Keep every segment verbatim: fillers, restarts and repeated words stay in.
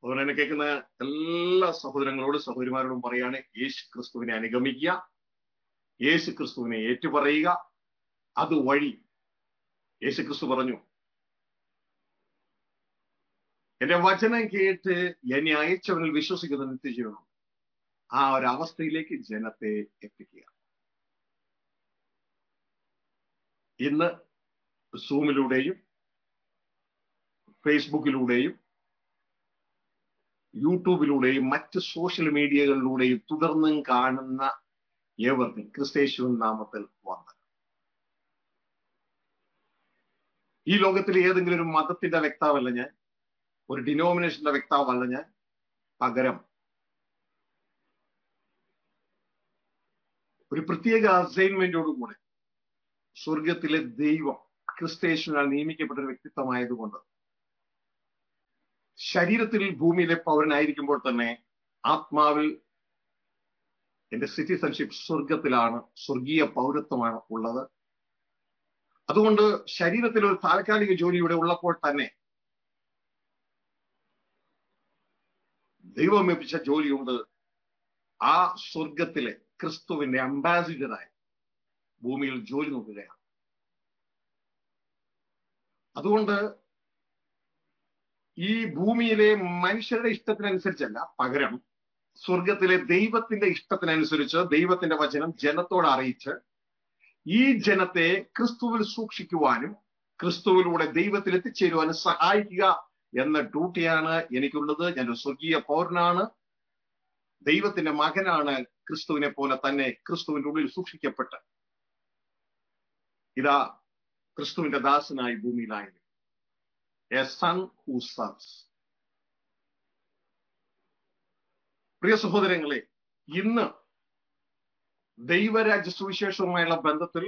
അതുകൊണ്ട് തന്നെ കേൾക്കുന്ന എല്ലാ സഹോദരങ്ങളോടും സഹോദരിമാരോടും പറയാണ്, യേശു ക്രിസ്തുവിനെ അനുഗമിക്കുക, യേശു ക്രിസ്തുവിനെ ഏറ്റുപറയുക. അതുവഴി യേശു ക്രിസ്തു പറഞ്ഞു, എന്റെ വചനം കേട്ട് എന്നെ അയച്ചവനിൽ വിശ്വസിക്കുന്ന നിത്യജീവനം. ആ ഒരു അവസ്ഥയിലേക്ക് ജനത്തെ എത്തിക്കുക. ഇന്ന് സൂമിലൂടെയും ഫേസ്ബുക്കിലൂടെയും യൂട്യൂബിലൂടെയും മറ്റ് സോഷ്യൽ മീഡിയകളിലൂടെയും തുടർന്നും കാണുന്ന ഏവർക്കും ക്രിസ്തയേശുവിൻ നാമത്തിൽ വന്ദനം. ഈ ലോകത്തിലെ ഏതെങ്കിലും ഒരു മതത്തിന്റെ വ്യക്താവല്ല ഞാൻ, ഒരു ഡിനോമിനേഷന്റെ വ്യക്താവല്ല ഞാൻ. പകരം ഒരു പ്രത്യേക അസൈൻമെന്റോടുകൂടെ സ്വർഗത്തിലെ ദൈവം ക്രിസ്തയേശുവിനാൽ നിയമിക്കപ്പെട്ട ഒരു വ്യക്തിത്വമായതുകൊണ്ട് ശരീരത്തിൽ ഭൂമിയിലെ പൗരനായിരിക്കുമ്പോൾ തന്നെ ആത്മാവിൽ എന്റെ സിറ്റിസൺഷിപ്പ് സ്വർഗത്തിലാണ്, സ്വർഗീയ പൗരത്വമാണ് ഉള്ളത്. അതുകൊണ്ട് ശരീരത്തിൽ ഒരു താൽക്കാലിക ജോലി ഇവിടെ ഉള്ളപ്പോൾ തന്നെ ദൈവം ഏൽപ്പിച്ച ജോലിയുണ്ട്. ആ സ്വർഗത്തിലെ ക്രിസ്തുവിന്റെ അംബാസിഡറായി ഭൂമിയിൽ ജോലി നോക്കുകയാണ്. അതുകൊണ്ട് ഈ ഭൂമിയിലെ മനുഷ്യരുടെ ഇഷ്ടത്തിനനുസരിച്ചല്ല, പകരം സ്വർഗത്തിലെ ദൈവത്തിന്റെ ഇഷ്ടത്തിനനുസരിച്ച് ദൈവത്തിന്റെ വചനം ജനത്തോട് അറിയിച്ച് ഈ ജനത്തെ ക്രിസ്തുവിൽ സൂക്ഷിക്കുവാനും ക്രിസ്തുവിലൂടെ ദൈവത്തിൽ എത്തിച്ചേരുവാനും സഹായിക്കുക എന്ന ഡ്യൂട്ടിയാണ് എനിക്കുള്ളത്. ഞാനൊരു സ്വർഗീയ പൗരനാണ്, ദൈവത്തിന്റെ മകനാണ്, ക്രിസ്തുവിനെ പോലെ തന്നെ ക്രിസ്തുവിന്റെ ഉള്ളിൽ സൂക്ഷിക്കപ്പെട്ട് ഇതാ ക്രിസ്തുവിന്റെ ദാസനായി ഭൂമിയിലായിരുന്നു. A son who serves. പ്രിയ സഹോദരങ്ങളെ, ഇന്ന് ദൈവരാജ്യ സുവിശേഷവുമായുള്ള ബന്ധത്തിൽ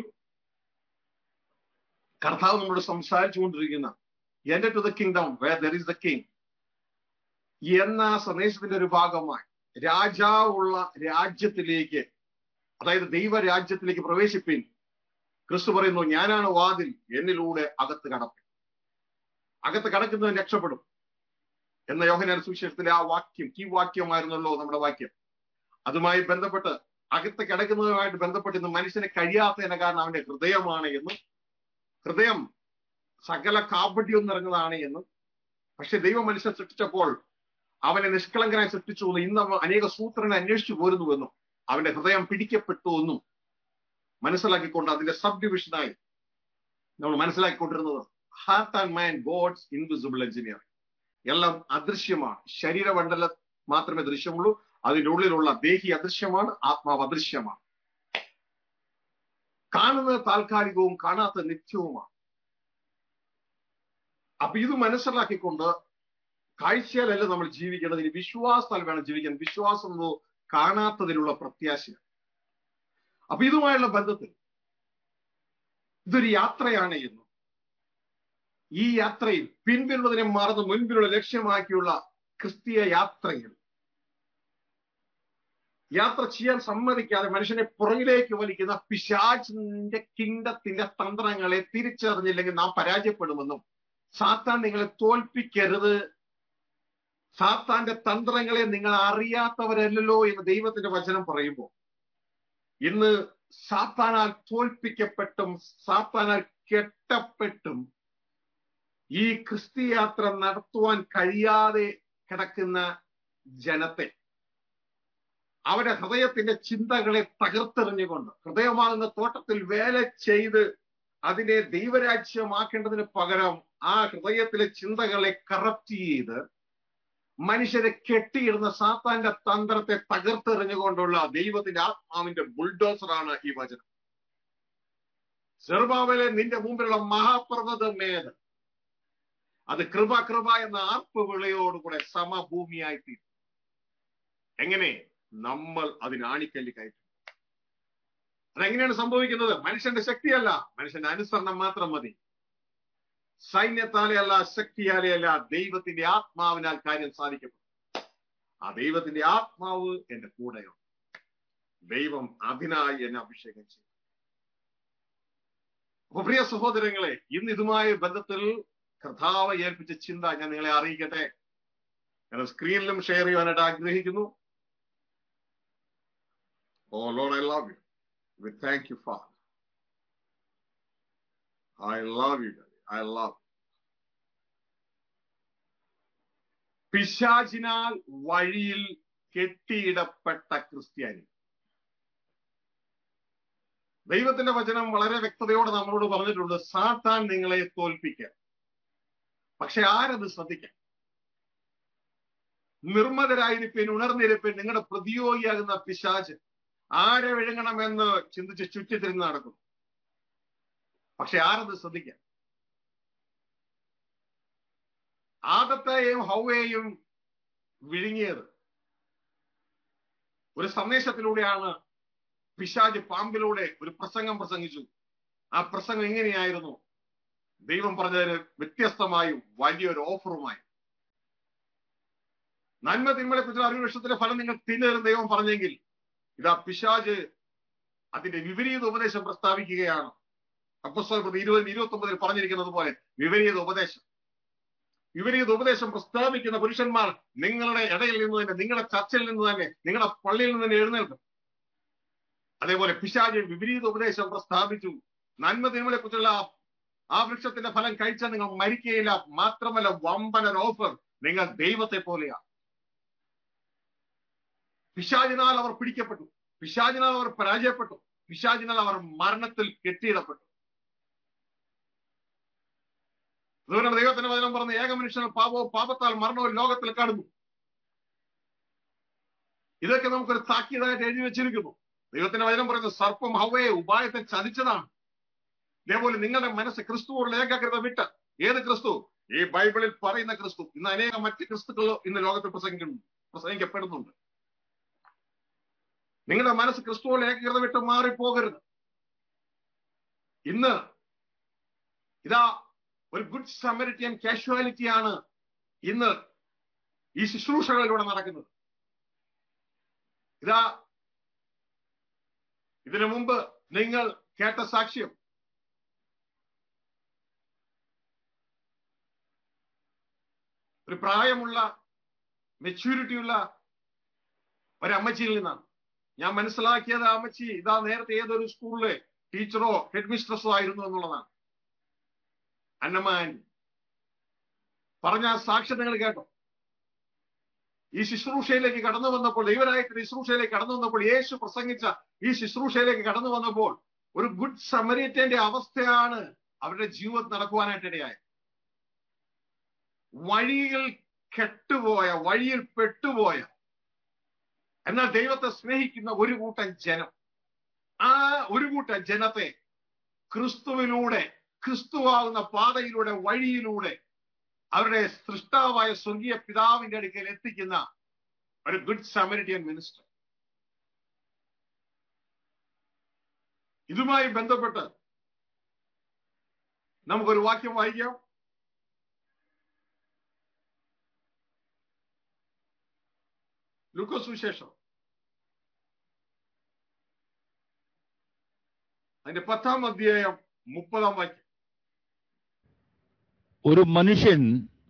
കർത്താവ് നമ്മളോട് സംസാരിച്ചു കൊണ്ടിരിക്കുന്ന Enter to the kingdom where there is the king എന്ന സന്ദേശത്തിന്റെ ഒരു ഭാഗമായി രാജാവുള്ള രാജ്യത്തിലേക്ക്, അതായത് ദൈവരാജ്യത്തിലേക്ക് പ്രവേശിപ്പിൻ. ക്രിസ്തു പറയുന്നു, ഞാനാണ് വാതിൽ, എന്നിലൂടെ അകത്ത് കടപ്പിൻ. അകത്ത് കടക്കുന്നവൻ രക്ഷപ്പെടും എന്ന യോഹന്നാൻ സുവിശേഷത്തിലെ ആ വാക്യം കീ വാക്യമായിരുന്നല്ലോ നമ്മുടെ വാക്യം. അതുമായി ബന്ധപ്പെട്ട് അകത്ത് കിടക്കുന്നതുമായിട്ട് ബന്ധപ്പെട്ട് ഇന്ന് മനുഷ്യന് കഴിയാത്തതിന് കാരണം അവന്റെ ഹൃദയമാണ് എന്നും, ഹൃദയം സകല കാപട്യവും നിറഞ്ഞതാണ് എന്നും, പക്ഷെ ദൈവം മനുഷ്യൻ സൃഷ്ടിച്ചപ്പോൾ അവനെ നിഷ്കളങ്കനായി സൃഷ്ടിച്ചു എന്നും, ഇന്ന് അനേക സൂത്രനെ അന്വേഷിച്ചു പോരുന്നുവെന്നും, അവന്റെ ഹൃദയം പിടിക്കപ്പെട്ടു എന്നും മനസ്സിലാക്കിക്കൊണ്ട് അതിന്റെ സബ് ഡിവിഷനായി നമ്മൾ മനസ്സിലാക്കിക്കൊണ്ടിരുന്നത് heart and mind God's invisible engineering. എല്ലാം അദൃശ്യമാണ്. ശരീരമണ്ഡലം മാത്രമേ ദൃശ്യമുള്ളൂ. അതിന്റെ ഉള്ളിലുള്ള ദേഹി അദൃശ്യമാണ്, ആത്മാവ് അദൃശ്യമാണ്. കാണുന്നത് താൽക്കാലികവും കാണാത്ത നിത്യവുമാണ്. അപ്പൊ ഇത് മനസ്സിലാക്കിക്കൊണ്ട് കാഴ്ചയിലല്ല നമ്മൾ ജീവിക്കേണ്ടത്, ഇനി വിശ്വാസത്താൽ വേണം ജീവിക്കാൻ. വിശ്വാസം എന്നോ കാണാത്തതിലുള്ള പ്രത്യാശയാണ്. അപ്പൊ ഇതുമായുള്ള ബന്ധത്തിൽ ഇതൊരു യാത്രയാണ് എന്നും, ഈ യാത്രയിൽ പിൻപിലുള്ളതിനെ മറന്ന് മുൻപിലുള്ള ലക്ഷ്യമാക്കിയുള്ള ക്രിസ്തീയ യാത്രയിൽ യാത്ര ചെയ്യാൻ സമ്മതിക്കാതെ മനുഷ്യനെ പുറകിലേക്ക് വലിക്കുന്ന പിശാചിന്റെ കിങ്ഡത്തിന്റെ തന്ത്രങ്ങളെ തിരിച്ചറിഞ്ഞില്ലെങ്കിൽ നാം പരാജയപ്പെടുമെന്നും, സാത്താൻ നിങ്ങളെ തോൽപ്പിക്കരുത്, സാത്താന്റെ തന്ത്രങ്ങളെ നിങ്ങൾ അറിയാത്തവരല്ലോ എന്ന് ദൈവത്തിന്റെ വചനം പറയുമ്പോൾ, ഇന്ന് സാത്താനാൽ തോൽപ്പിക്കപ്പെട്ടും സാത്താനാൽ കെട്ടപ്പെട്ടും ഈ ക്രിസ്തീയ യാത്ര നടത്തുവാൻ കഴിയാതെ കിടക്കുന്ന ജനത്തെ അവരുടെ ഹൃദയത്തിന്റെ ചിന്തകളെ തകർത്തെറിഞ്ഞുകൊണ്ട് ഹൃദയമാകുന്ന തോട്ടത്തിൽ വേല ചെയ്ത് അതിനെ ദൈവരാജ്യമാക്കേണ്ടതിന് പകരം ആ ഹൃദയത്തിലെ ചിന്തകളെ കറപ്റ്റ് ചെയ്ത് മനുഷ്യരെ കെട്ടിയിടുന്ന സാത്താന്റെ തന്ത്രത്തെ തകർത്തെറിഞ്ഞുകൊണ്ടുള്ള ദൈവത്തിന്റെ ആത്മാവിന്റെ ബുൾഡോസറാണ് ഈ വചനം. സെറുബാബേലേ, നിന്റെ മുമ്പിലുള്ള മഹാപർവ്വതമേത്, അത് കൃപ കൃപ എന്ന ആർപ്പ് വിളയോടുകൂടെ സമഭൂമിയായി തീരും. എങ്ങനെ? നമ്മൾ അതിന് ആണിക്കല്ലി കയറ്റും. അതെങ്ങനെയാണ് സംഭവിക്കുന്നത്? മനുഷ്യന്റെ ശക്തിയല്ല, മനുഷ്യന്റെ അനുസരണം മാത്രം മതി. സൈന്യത്താലെ അല്ല, ശക്തിയാലെ അല്ല, ദൈവത്തിന്റെ ആത്മാവിനാൽ കാര്യം സാധിക്കപ്പെടും. ആ ദൈവത്തിന്റെ ആത്മാവ് എന്റെ കൂടെയുണ്ട്. ദൈവം അതിനായി എന്നെ അഭിഷേകം ചെയ്തു. അപ്പൊ പ്രിയ സഹോദരങ്ങളെ, ഇന്ന് ഇതുമായി ബന്ധത്തിൽ കർത്താവ് ഏൽപ്പിച്ച ചിന്ത ഞാൻ നിങ്ങളെ അറിയിക്കട്ടെ. ഞാൻ സ്ക്രീനിലും ഷെയർ ചെയ്യാനായിട്ട് ആഗ്രഹിക്കുന്നു. Oh Lord, I love you. We thank you, Father. I love you, Daddy. I love you. പിശാചിനാൽ വഴിയിൽ കെട്ടിയിടപ്പെട്ട ക്രിസ്ത്യാനി. ദൈവത്തിന്റെ വചനം വളരെ വ്യക്തതയോടെ നമ്മളോട് പറഞ്ഞിട്ടുണ്ട്, സാത്താൻ നിങ്ങളെ തോൽപ്പിക്കാൻ. പക്ഷെ ആരത് ശ്രദ്ധിക്കാം? നിർമ്മതരായിരിപ്പിൻ, ഉണർന്നിരിപ്പിൻ. നിങ്ങളുടെ പ്രതിയോഗിയാകുന്ന പിശാച് ആരെ വിഴുങ്ങണമെന്ന് ചിന്തിച്ച് ചുറ്റിത്തിരിഞ്ഞ് നടക്കുന്നു. പക്ഷെ ആരത് ശ്രദ്ധിക്കാം? ആദത്തെയും ഹൗവയെയും വിഴുങ്ങിയത് ഒരു സന്ദേശത്തിലൂടെയാണ്. പിശാച് പാമ്പിലൂടെ ഒരു പ്രസംഗം പ്രസംഗിച്ചു. ആ പ്രസംഗം എങ്ങനെയായിരുന്നു? ദൈവം പറഞ്ഞതിന് വ്യത്യസ്തമായും വലിയൊരു ഓഫറുമായി. നന്മ തിന്മകളെ കുറിച്ച് അറിവ് വൃക്ഷത്തിന്റെ ഫലം നിങ്ങൾ തിന്നരുത് ദൈവം പറഞ്ഞെങ്കിൽ, ഇതാ പിശാച് അതിന്റെ വിപരീത ഉപദേശം പ്രസ്താവിക്കുകയാണ്. അപ്പോസ്തലപ്രവൃത്തി ഇരുപതിന് ഇരുപത്തി ഒമ്പതിൽ പറഞ്ഞിരിക്കുന്നത് പോലെ വിപരീത ഉപദേശം. വിപരീത ഉപദേശം പ്രസ്താവിക്കുന്ന പുരുഷന്മാർ നിങ്ങളുടെ ഇടയിൽ നിന്ന് തന്നെ, നിങ്ങളുടെ ചർച്ചയിൽ നിന്ന് തന്നെ, നിങ്ങളുടെ പള്ളിയിൽ നിന്ന് തന്നെ എഴുന്നേൽക്കും. അതേപോലെ പിശാച് വിപരീത ഉപദേശം പ്രസ്താവിച്ചു. നന്മ തിന്മകളെ കുറിച്ചുള്ള ആ വൃക്ഷത്തിന്റെ ഫലം കഴിച്ചാൽ നിങ്ങൾ മരിക്കുകയില്ല. മാത്രമല്ല, വമ്പൻ ഒരു ഓഫർ, നിങ്ങൾ ദൈവത്തെ പോലെയാണ്. പിശാചിനാൽ അവർ പിടിക്കപ്പെട്ടു, പിശാചിനാൽ അവർ പരാജയപ്പെട്ടു, പിശാചിനാൽ അവർ മരണത്തിൽ കെട്ടിയിടപ്പെട്ടു. അതുകൊണ്ടാണ് ദൈവത്തിന്റെ വചനം പറഞ്ഞ, ഏക മനുഷ്യന് പാപവും പാപത്താൽ മരണവും ലോകത്തിൽ കടന്നു. ഇതൊക്കെ നമുക്കൊരു താക്കീതായിട്ട് എഴുതി വെച്ചിരിക്കുന്നു. ദൈവത്തിന്റെ വചനം പറയുന്നത്, സർപ്പം ഹവ്വയെ ഉപായത്തെ ചതിച്ചതാണ്. ഇതേപോലെ നിങ്ങളുടെ മനസ്സ് ക്രിസ്തുവോടുള്ള ഏകാഗ്രത വിട്ട്, ഏത് ക്രിസ്തു? ഈ ബൈബിളിൽ പറയുന്ന ക്രിസ്തു. ഇന്ന് അനേകം മറ്റ് ക്രിസ്തുക്കൾ ഇന്ന് ലോകത്തിൽ പ്രസംഗിക്കുന്നു, പ്രസംഗിക്കപ്പെടുന്നുണ്ട്. നിങ്ങളുടെ മനസ്സ് ക്രിസ്തുവോടുള്ള ഏകാഗ്രത വിട്ട് മാറിപ്പോകരുത്. ഇന്ന് ഇതാ ഒരു ഗുഡ് സമരിറ്റൻ കാഷ്വാലിറ്റിയാണ് ഇന്ന് ഈ ശുശ്രൂഷകളിലൂടെ നടക്കുന്നത്. ഇതാ ഇതിനു മുമ്പ് നിങ്ങൾ കേട്ട സാക്ഷ്യം, ഒരു പ്രായമുള്ള മെച്യൂരിറ്റിയുള്ള ഒരമ്മച്ചിയിൽ നിന്നാണ്. ഞാൻ മനസ്സിലാക്കിയത് ആ അമ്മച്ചി ഇതാ നേരത്തെ ഏതൊരു സ്കൂളിലെ ടീച്ചറോ ഹെഡ് മിസ്ട്രസോ ആയിരുന്നു എന്നുള്ളതാണ്. അന്നമാൻ പറഞ്ഞ സാക്ഷ്യം നിങ്ങൾ കേട്ടോ? ഈ ശുശ്രൂഷയിലേക്ക് കടന്നു വന്നപ്പോൾ, ദൈവരായത്തിന്റെ ശുശ്രൂഷയിലേക്ക് കടന്നു വന്നപ്പോൾ, യേശു പ്രസംഗിച്ച ഈ ശുശ്രൂഷയിലേക്ക് കടന്നു വന്നപ്പോൾ ഒരു ഗുഡ് സമരിറ്റന്റെ അവസ്ഥയാണ് അവരുടെ ജീവിതത്തിൽ നടക്കുവാനായിട്ട് ഇടയായത്. വഴിയിൽ കെട്ടുപോയ, വഴിയിൽ പെട്ടുപോയ, എന്നാൽ ദൈവത്തെ സ്നേഹിക്കുന്ന ഒരു കൂട്ടം ജനം, ആ ഒരു കൂട്ടം ജനത്തെ ക്രിസ്തുവിലൂടെ, ക്രിസ്തുവാകുന്ന പാതയിലൂടെ, വഴിയിലൂടെ അവരുടെ സൃഷ്ടാവായ സ്വർഗീയ പിതാവിന്റെ അടുക്കൽ എത്തിക്കുന്ന ഒരു ഗുഡ് സമരിറ്റൻ മിനിസ്റ്റർ. ഇതുമായി ബന്ധപ്പെട്ട് നമുക്കൊരു വാക്യം വായിക്കാം. ലൂക്കോസ് സുവിശേഷം അതിന്റെ പത്താം അധ്യായം മുപ്പതാം വാക്യം. ഒരു മനുഷ്യൻ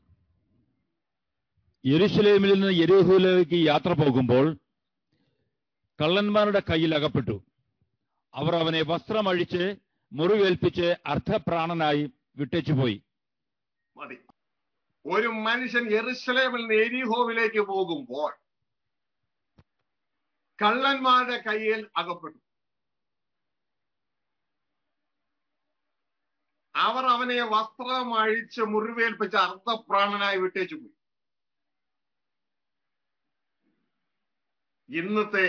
യെരൂശലേമിൽ നിന്ന് യെരിഹോവിലേക്ക് യാത്ര പോകുമ്പോൾ കള്ളന്മാരുടെ കയ്യിൽ അകപ്പെട്ടു. അവർ അവനെ വസ്ത്രമഴിച്ച് മുറിവേൽപ്പിച്ച് അർദ്ധപ്രാണനായി വിട്ടേച്ചുപോയി. മതി. ഒരു മനുഷ്യൻ യെരൂശലേമിൽ നിന്ന് യെരിഹോവിലേക്ക് പോകുമ്പോൾ കള്ളന്മാരുടെ കയ്യിൽ അകപ്പെട്ടു. അവർ അവനെ വസ്ത്രം അഴിച്ച് മുറിവേൽപ്പിച്ച് അർദ്ധപ്രാണനായി വിട്ടേച്ചു പോയി. ഇന്നത്തെ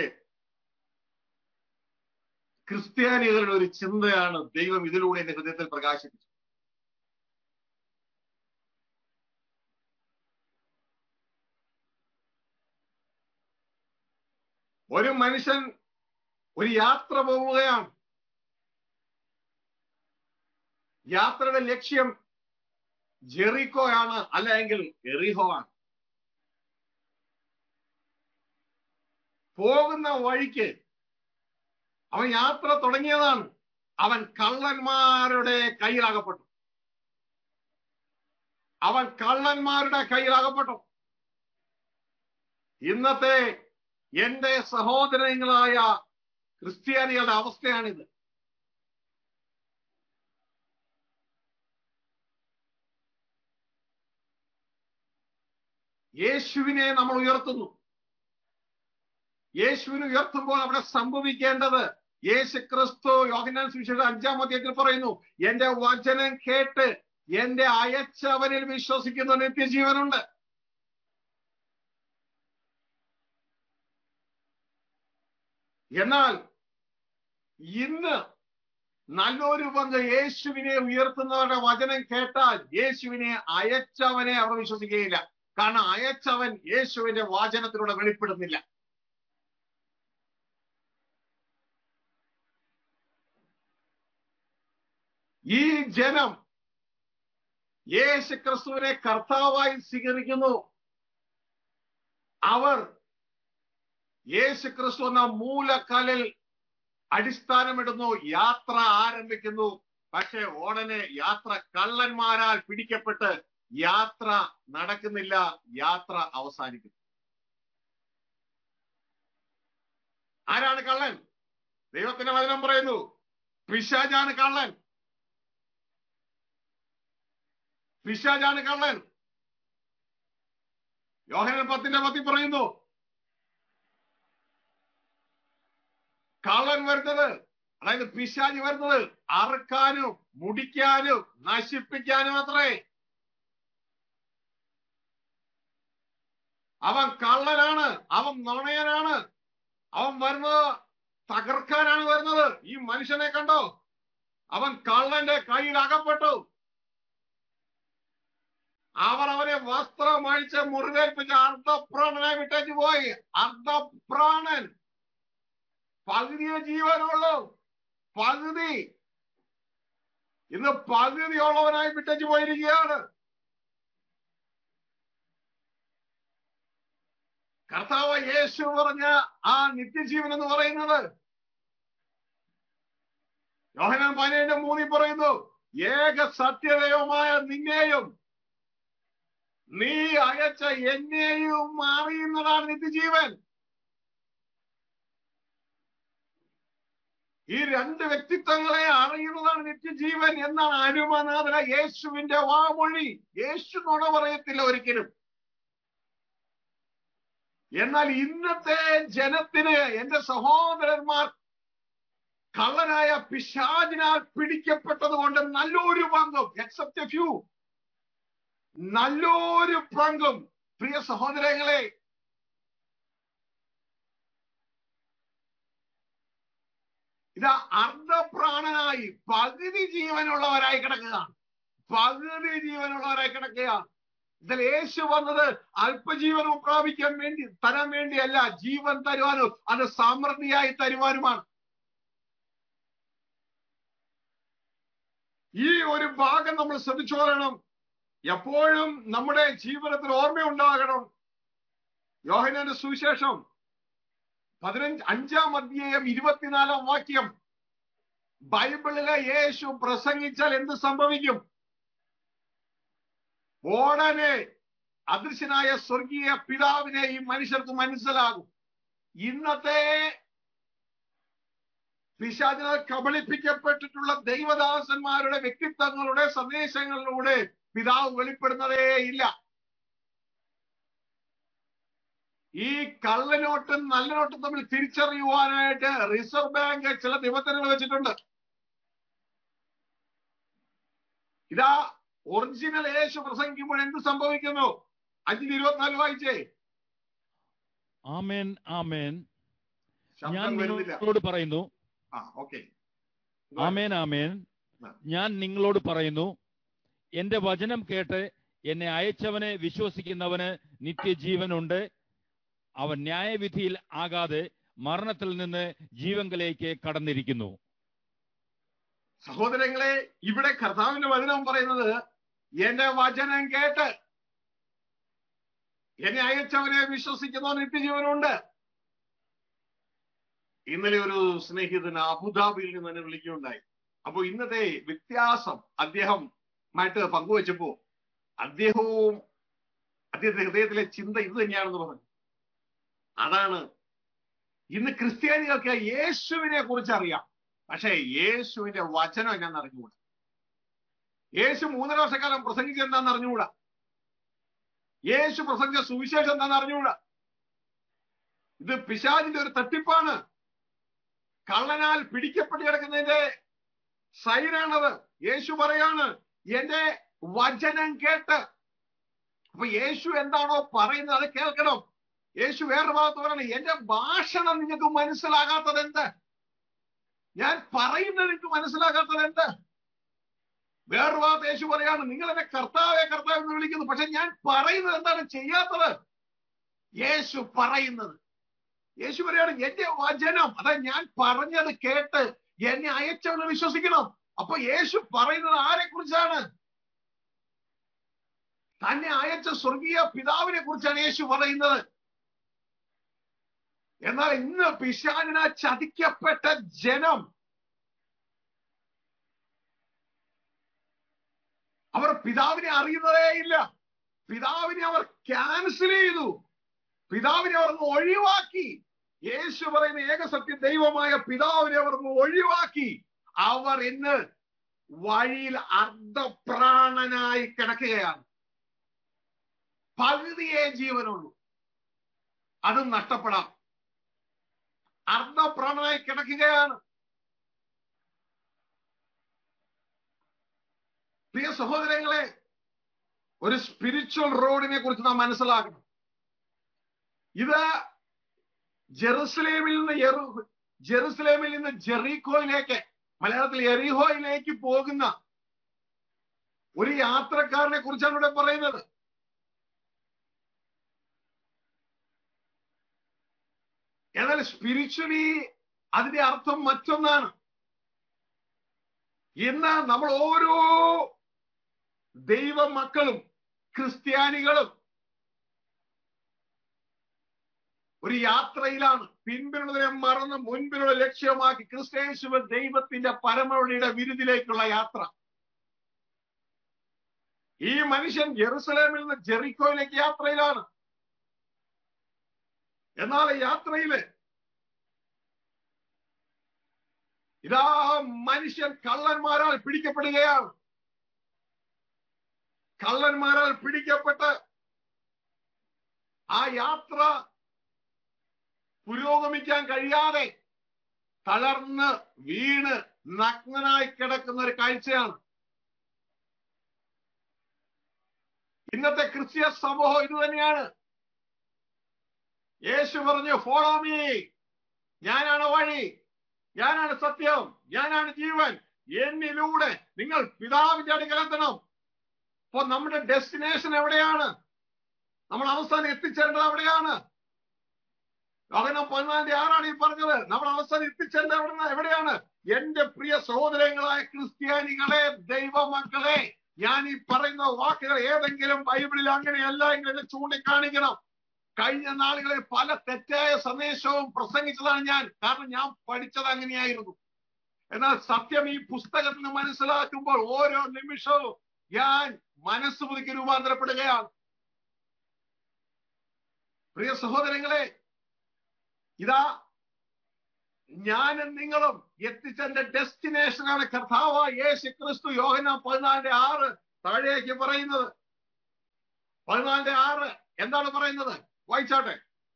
ക്രിസ്ത്യാനികളുടെ ഒരു ചിന്തയാണ് ദൈവം ഇതിലൂടെ എന്റെ ഹൃദയത്തിൽ പ്രകാശിപ്പിച്ചത്. ഒരു മനുഷ്യൻ ഒരു യാത്ര പോവുകയാണ്. യാത്രയുടെ ലക്ഷ്യം ജെറിക്കോ ആണ്, അല്ലെങ്കിൽ എറിഹോ ആണ്. പോകുന്ന വഴിക്ക് അവൻ യാത്ര തുടങ്ങിയതാണ്. അവൻ കള്ളന്മാരുടെ കയ്യിലകപ്പെട്ടു. അവൻ കള്ളന്മാരുടെ കയ്യിലകപ്പെട്ടു. ഇന്നത്തെ എന്റെ സഹോദരങ്ങളായ ക്രിസ്ത്യാനികളുടെ അവസ്ഥയാണിത്. യേശുവിനെ നമ്മൾ ഉയർത്തുന്നു. യേശുവിനെ ഉയർത്തുമ്പോൾ അവിടെ സംഭവിക്കേണ്ടത്, യേശു ക്രിസ്തു യോഹന്നാൻ സുവിശേഷം അഞ്ചാം അധ്യായത്തിൽ പറയുന്നു, എന്റെ വചനം കേട്ട് എന്റെ അയച്ചവനിൽ വിശ്വസിക്കുന്ന നിത്യജീവനുണ്ട്. എന്നാൽ ഇന്ന് നല്ലൊരു പങ്ക് യേശുവിനെ ഉയർത്തുന്നവരുടെ വചനം കേട്ടാൽ യേശുവിനെ അയച്ചവനെ അവർ വിശ്വസിക്കുകയില്ല. കാരണം അയച്ചവൻ യേശുവിന്റെ വചനത്തിലൂടെ വെളിപ്പെടുന്നില്ല. ഈ ജനം യേശു ക്രിസ്തുവിനെ കർത്താവായി സ്വീകരിക്കുന്നു. അവർ യേശു ക്രിസ്തു എന്ന മൂലക്കല്ലിൽ അടിസ്ഥാനമിടുന്നു, യാത്ര ആരംഭിക്കുന്നു. പക്ഷെ ഉടനെ യാത്ര കള്ളന്മാരാൽ പിടിക്കപ്പെട്ട് യാത്ര നടക്കുന്നില്ല, യാത്ര അവസാനിക്കുന്നു. ആരാണ് കള്ളൻ? ദൈവത്തിന്റെ വചനം പറയുന്നു, പിശാചാണ് കള്ളൻ. പിശാചാണ് കള്ളൻ. യോഹന്നാൻ പത്തിന്റെ പത്തിൽ പറയുന്നു, കള്ളൻ വരുന്നത്, അതായത് പിശാച് വരുന്നത് അറുക്കാനും മുടിക്കാനും നശിപ്പിക്കാനും അത്രേ. അവൻ കള്ളനാണ്, അവൻ നുണയനാണ്, അവൻ വരുന്നത് തകർക്കാനാണ് വരുന്നത്. ഈ മനുഷ്യനെ കണ്ടോ? അവൻ കള്ളന്റെ കയ്യിൽ അകപ്പെട്ടു. അവർ അവനെ വസ്ത്രം അഴിച്ച് മുറിവേൽപ്പിച്ച് അർദ്ധപ്രാണനായി വിട്ടേച്ചു പോയി. അർദ്ധപ്രാണൻ, പകുതിയെ ജീവനുള്ളൂ, പകുതി. ഇന്ന് പകുതിയുള്ളവനായി വിട്ടേച്ചു പോയിരിക്കുകയാണ്. കർത്താവ് യേശു പറഞ്ഞ ആ നിത്യജീവൻ എന്ന് പറയുന്നത് യോഹന്നാൻ പതിനേഴിന്റെ മൂന്നിൽ പറയുന്നു, ഏക സത്യദൈവമായ നിന്നെയും നീ അയച്ച എന്നെയും അറിയുന്നതാണ് നിത്യജീവൻ. ഈ രണ്ട് വ്യക്തിത്വങ്ങളെ അറിയുന്നതാണ് നിത്യജീവൻ എന്നാണ് അനുമാനാഥന യേശുവിന്റെ വാമൊഴി. യേശു നുണ പറയത്തില്ല ഒരിക്കലും. എന്നാൽ ഇന്നത്തെ ജനത്തിന്, എന്റെ സഹോദരന്മാർ, കള്ളനായ പിശാചിനാൽ പിടിക്കപ്പെട്ടത് കൊണ്ട് നല്ലൊരു പങ്കും, എക്സെപ്റ്റ് എ ഫ്യൂ, നല്ലൊരു പങ്കും, പ്രിയ സഹോദരങ്ങളെ, ഇതാ അർദ്ധപ്രാണനായി പകുതി ജീവനുള്ളവരായി കിടക്കുകയാണ്. പകുതി ജീവനുള്ളവരായി കിടക്കുകയാണ്. ഇതിൽ യേശു വന്നത് അല്പജീവനും പ്രാപിക്കാൻ വേണ്ടി തരാൻ വേണ്ടിയല്ല, ജീവൻ തരുവാനും അത് സമൃദ്ധിയായി തരുവാനുമാണ്. ഈ ഒരു ഭാഗം നമ്മൾ ശ്രദ്ധിച്ചു കൊള്ളണം. എപ്പോഴും നമ്മുടെ ജീവിതത്തിൽ ഓർമ്മയുണ്ടാകണം. യോഹന്നാന്റെ സുവിശേഷം പതിനഞ്ച് അഞ്ചാം അധ്യായം ഇരുപത്തിനാലാം വാക്യം, ബൈബിളിലെ യേശു പ്രസംഗിച്ചാൽ എന്ത് സംഭവിക്കും? ഉടനെ അദൃശ്യനായ സ്വർഗീയ പിതാവിനെ ഈ മനുഷ്യർക്ക് മനസ്സിലാകും. ഇന്നത്തെ പിശാചിനാൽ കബളിപ്പിക്കപ്പെട്ടിട്ടുള്ള ദൈവദാസന്മാരുടെ വ്യക്തിത്വങ്ങളുടെ സന്ദേശങ്ങളിലൂടെ പിതാവ് വെളിപ്പെടുന്നതേ ഇല്ല. ഈ കള്ളനോട്ടും നല്ല നോട്ടും തമ്മിൽ തിരിച്ചറിയുവാനായിട്ട് റിസർവ് ബാങ്ക് ചില നിബന്ധനകൾ വെച്ചിട്ടുണ്ട്. ഇതാ ഒറിജിനൽ യേശു പ്രസംഗിക്കുമ്പോൾ എന്ത് സംഭവിക്കുന്നു? അഞ്ചിൽ ഇരുപത്തിനാല് വായിച്ചേ. ആമേൻ ആമേൻ ഞാൻ നിങ്ങളോട് പറയുന്നു. ആമേൻ ആമേൻ ഞാൻ നിങ്ങളോട് പറയുന്നു, എന്റെ വചനം കേട്ട് എന്നെ അയച്ചവനെ വിശ്വസിക്കുന്നവന് നിത്യജീവനുണ്ട്. അവൻ ന്യായവിധിയിൽ ആകാതെ മരണത്തിൽ നിന്ന് ജീവങ്കലേക്ക് കടന്നിരിക്കുന്നു. സഹോദരങ്ങളെ, ഇവിടെ കർത്താവിന്റെ വചനം പറയുന്നത്, എന്റെ വചനം കേട്ട് എന്നെ അയച്ചവനെ വിശ്വസിക്കുന്ന നിത്യജീവനുണ്ട്. ഇന്നലെ ഒരു സ്നേഹിതന് അബുദാബിയിൽ നിന്ന് എന്നെ വിളിക്കുകയുണ്ടായി. അപ്പൊ ഇന്നത്തെ വ്യത്യാസം അദ്ദേഹമായിട്ട് പങ്കുവച്ചപ്പോ അദ്ദേഹവും അദ്ദേഹത്തിന്റെ ഹൃദയത്തിലെ ചിന്ത ഇത് തന്നെയാണെന്ന് പറഞ്ഞു. അതാണ് ഇന്ന് ക്രിസ്ത്യാനികൾക്ക് യേശുവിനെ കുറിച്ച് അറിയാം, പക്ഷേ യേശുവിന്റെ വചനം എന്നാന്ന് അറിഞ്ഞുകൂടാ. യേശു മൂന്നര വർഷക്കാലം പ്രസംഗിച്ചത് എന്താണെന്ന് അറിഞ്ഞുകൂടാ. യേശു പ്രസംഗിച്ച സുവിശേഷം എന്താണെന്ന് അറിഞ്ഞുകൂടാ. ഇത് പിശാചിന്റെ ഒരു തട്ടിപ്പാണ്. കള്ളനാൽ പിടിക്കപ്പെട്ട് കിടക്കുന്നതിന്റെ സൈനാണത്. യേശു പറയാണ് എന്റെ വചനം കേട്ട്. അപ്പൊ യേശു എന്താണോ പറയുന്നത് അത് കേൾക്കണം. യേശു വേറൊരു ഭാഗത്ത് പറയണം, എന്റെ ഭാഷണം നിങ്ങൾക്ക് മനസ്സിലാകാത്തത് എന്ത്? ഞാൻ പറയുന്നത് നിങ്ങൾക്ക് മനസ്സിലാകാത്തത് എന്ത്? വേറൊരു ഭാഗത്ത് യേശു പറയാണ്, നിങ്ങൾ എന്നെ കർത്താവേ കർത്താവ് എന്ന് വിളിക്കുന്നു, പക്ഷെ ഞാൻ പറയുന്നത് എന്താണ് ചെയ്യാത്തത്? യേശു പറയുന്നത്, യേശു പറയാണ് എന്റെ വചനം, അതായത് ഞാൻ പറഞ്ഞത് കേട്ട് എന്നെ അയച്ചവനെ വിശ്വസിക്കണം. അപ്പൊ യേശു പറയുന്നത് ആരെ കുറിച്ചാണ്? തന്നെ അയച്ച സ്വർഗീയ പിതാവിനെ കുറിച്ചാണ് യേശു പറയുന്നത്. എന്നാൽ ഇന്ന് പിശാചിനാൽ ചതിക്കപ്പെട്ട ജനം അവർ പിതാവിനെ അറിയുന്നതേ ഇല്ല. പിതാവിനെ അവർ ക്യാൻസൽ ചെയ്തു, പിതാവിനെ അവർ ഒഴിവാക്കി. യേശു പറയുന്ന ഏകസത്യ ദൈവമായ പിതാവിനെ അവർ ഒഴിവാക്കി. അവർ ഇന്ന് വഴിയിൽ അർദ്ധപ്രാണനായി കിടക്കുകയാണ്. പകുതിയേ ജീവനുള്ളൂ, അതും നഷ്ടപ്പെടാം. അർദ്ധപ്രാണനായി കിടക്കുകയാണ്. പ്രിയ സഹോദരങ്ങളെ, ഒരു സ്പിരിച്വൽ റോഡിനെ കുറിച്ച് നാം മനസ്സിലാക്കണം. ഇത് ജെറുസലേമിൽ നിന്ന് യെറു ജെറുസലേമിൽ നിന്ന് ജെറീക്കോയിലേക്ക്, മലയാളത്തിൽ എറിഹോയിലേക്ക് പോകുന്ന ഒരു യാത്രക്കാരനെ കുറിച്ചാണ് ഇവിടെ പറയുന്നത്. എന്നാൽ സ്പിരിച്വലി അതിന്റെ അർത്ഥം മറ്റൊന്നാണ്. ഇന്ന് നമ്മൾ ഓരോ ദൈവ മക്കളും ക്രിസ്ത്യാനികളും ഒരു യാത്രയിലാണ്. പിൻപിലുള്ളതിനെ മറന്ന് മുൻപിലുള്ള ലക്ഷ്യമാക്കി ക്രിസ്തയേശുവ ദൈവത്തിന്റെ പരമവഴിയുടെ വിരുദിലേക്കുള്ള യാത്ര. ഈ മനുഷ്യൻ യെറുസലേമിൽ നിന്ന് ജെറിക്കോയിലേക്ക് യാത്രയിലാണ്. എന്നാൽ യാത്രയില് ഇതാ മനുഷ്യൻ കള്ളന്മാരാൽ പിടിക്കപ്പെടുകയാണ്. കള്ളന്മാരാൽ പിടിക്കപ്പെട്ട് ആ യാത്ര പുരോഗമിക്കാൻ കഴിയാതെ തളർന്ന് വീണ് നഗ്നനായി കിടക്കുന്ന ഒരു കാഴ്ചയാണ്. ഇന്നത്തെ ക്രിസ്ത്യ സമൂഹം ഇത് തന്നെയാണ്. യേശു പറഞ്ഞു, ഫോളോ മീ, ഞാനാണ് വഴി, ഞാനാണ് സത്യം, ഞാനാണ് ജീവൻ, എന്നിലൂടെ നിങ്ങൾ പിതാവിന്റെ അടുക്കലെത്തണം. അപ്പൊ നമ്മുടെ ഡെസ്റ്റിനേഷൻ എവിടെയാണ്? നമ്മൾ അവസാനം എത്തിച്ചേരേണ്ടത് എവിടെയാണ്? യോഹന്നാൻ പതിനാലിന്റെ ആറാണ് ഈ പറഞ്ഞത്. നമ്മൾ അവസാനം എത്തിച്ചേരേണ്ടത് എവിടെ എവിടെയാണ്? എന്റെ പ്രിയ സഹോദരങ്ങളായ ക്രിസ്ത്യാനികളെ, ദൈവമക്കളെ, ഞാൻ ഈ പറയുന്ന വാക്കുകൾ ഏതെങ്കിലും ബൈബിളിൽ അങ്ങനെയല്ല എങ്കിൽ ചൂണ്ടിക്കാണിക്കണം. കഴിഞ്ഞ നാളുകളിൽ പല തെറ്റായ സന്ദേശവും പ്രസംഗിച്ചതാണ് ഞാൻ. കാരണം ഞാൻ പഠിച്ചത് അങ്ങനെയായിരുന്നു. എന്നാൽ സത്യം ഈ പുസ്തകത്തിൽ നിന്ന് മനസ്സിലാക്കുമ്പോൾ ഓരോ നിമിഷവും ഞാൻ മനസ്സ് പുതുക്കി രൂപാന്തരപ്പെടുകയാണ്. പ്രിയ സഹോദരങ്ങളെ, ഇതാ ഞാനും നിങ്ങളും എത്തിച്ചെന്റെ ഡെസ്റ്റിനേഷനാണ് കർത്താവായ യേശു ക്രിസ്തു. യോഹന്നാൻ പതിനാലിന്റെ ആറ് താഴേക്ക് പറയുന്നത്. പതിനാലിന്റെ ആറ് എന്താണ് പറയുന്നത്? വായിച്ചാട്ടെ.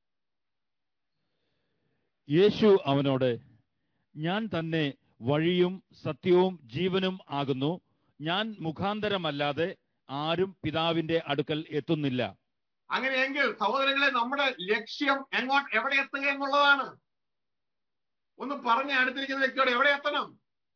യേശു അവനോട്, ഞാൻ തന്നെ വഴിയും സത്യവും ജീവനും ആകുന്നു. ഞാൻ മുഖാന്തരമല്ലാതെ ആരും പിതാവിന്റെ അടുക്കൽ എത്തുന്നില്ല. അങ്ങനെയെങ്കിൽ സഹോദരങ്ങളെ, നമ്മുടെ ലക്ഷ്യം എങ്ങോട്ട് എവിടെ എത്തുക എന്നുള്ളതാണ്. ഒന്ന് പറഞ്ഞ അടുത്തിരിക്കുന്ന വ്യക്തിയോട് എവിടെ എത്തണം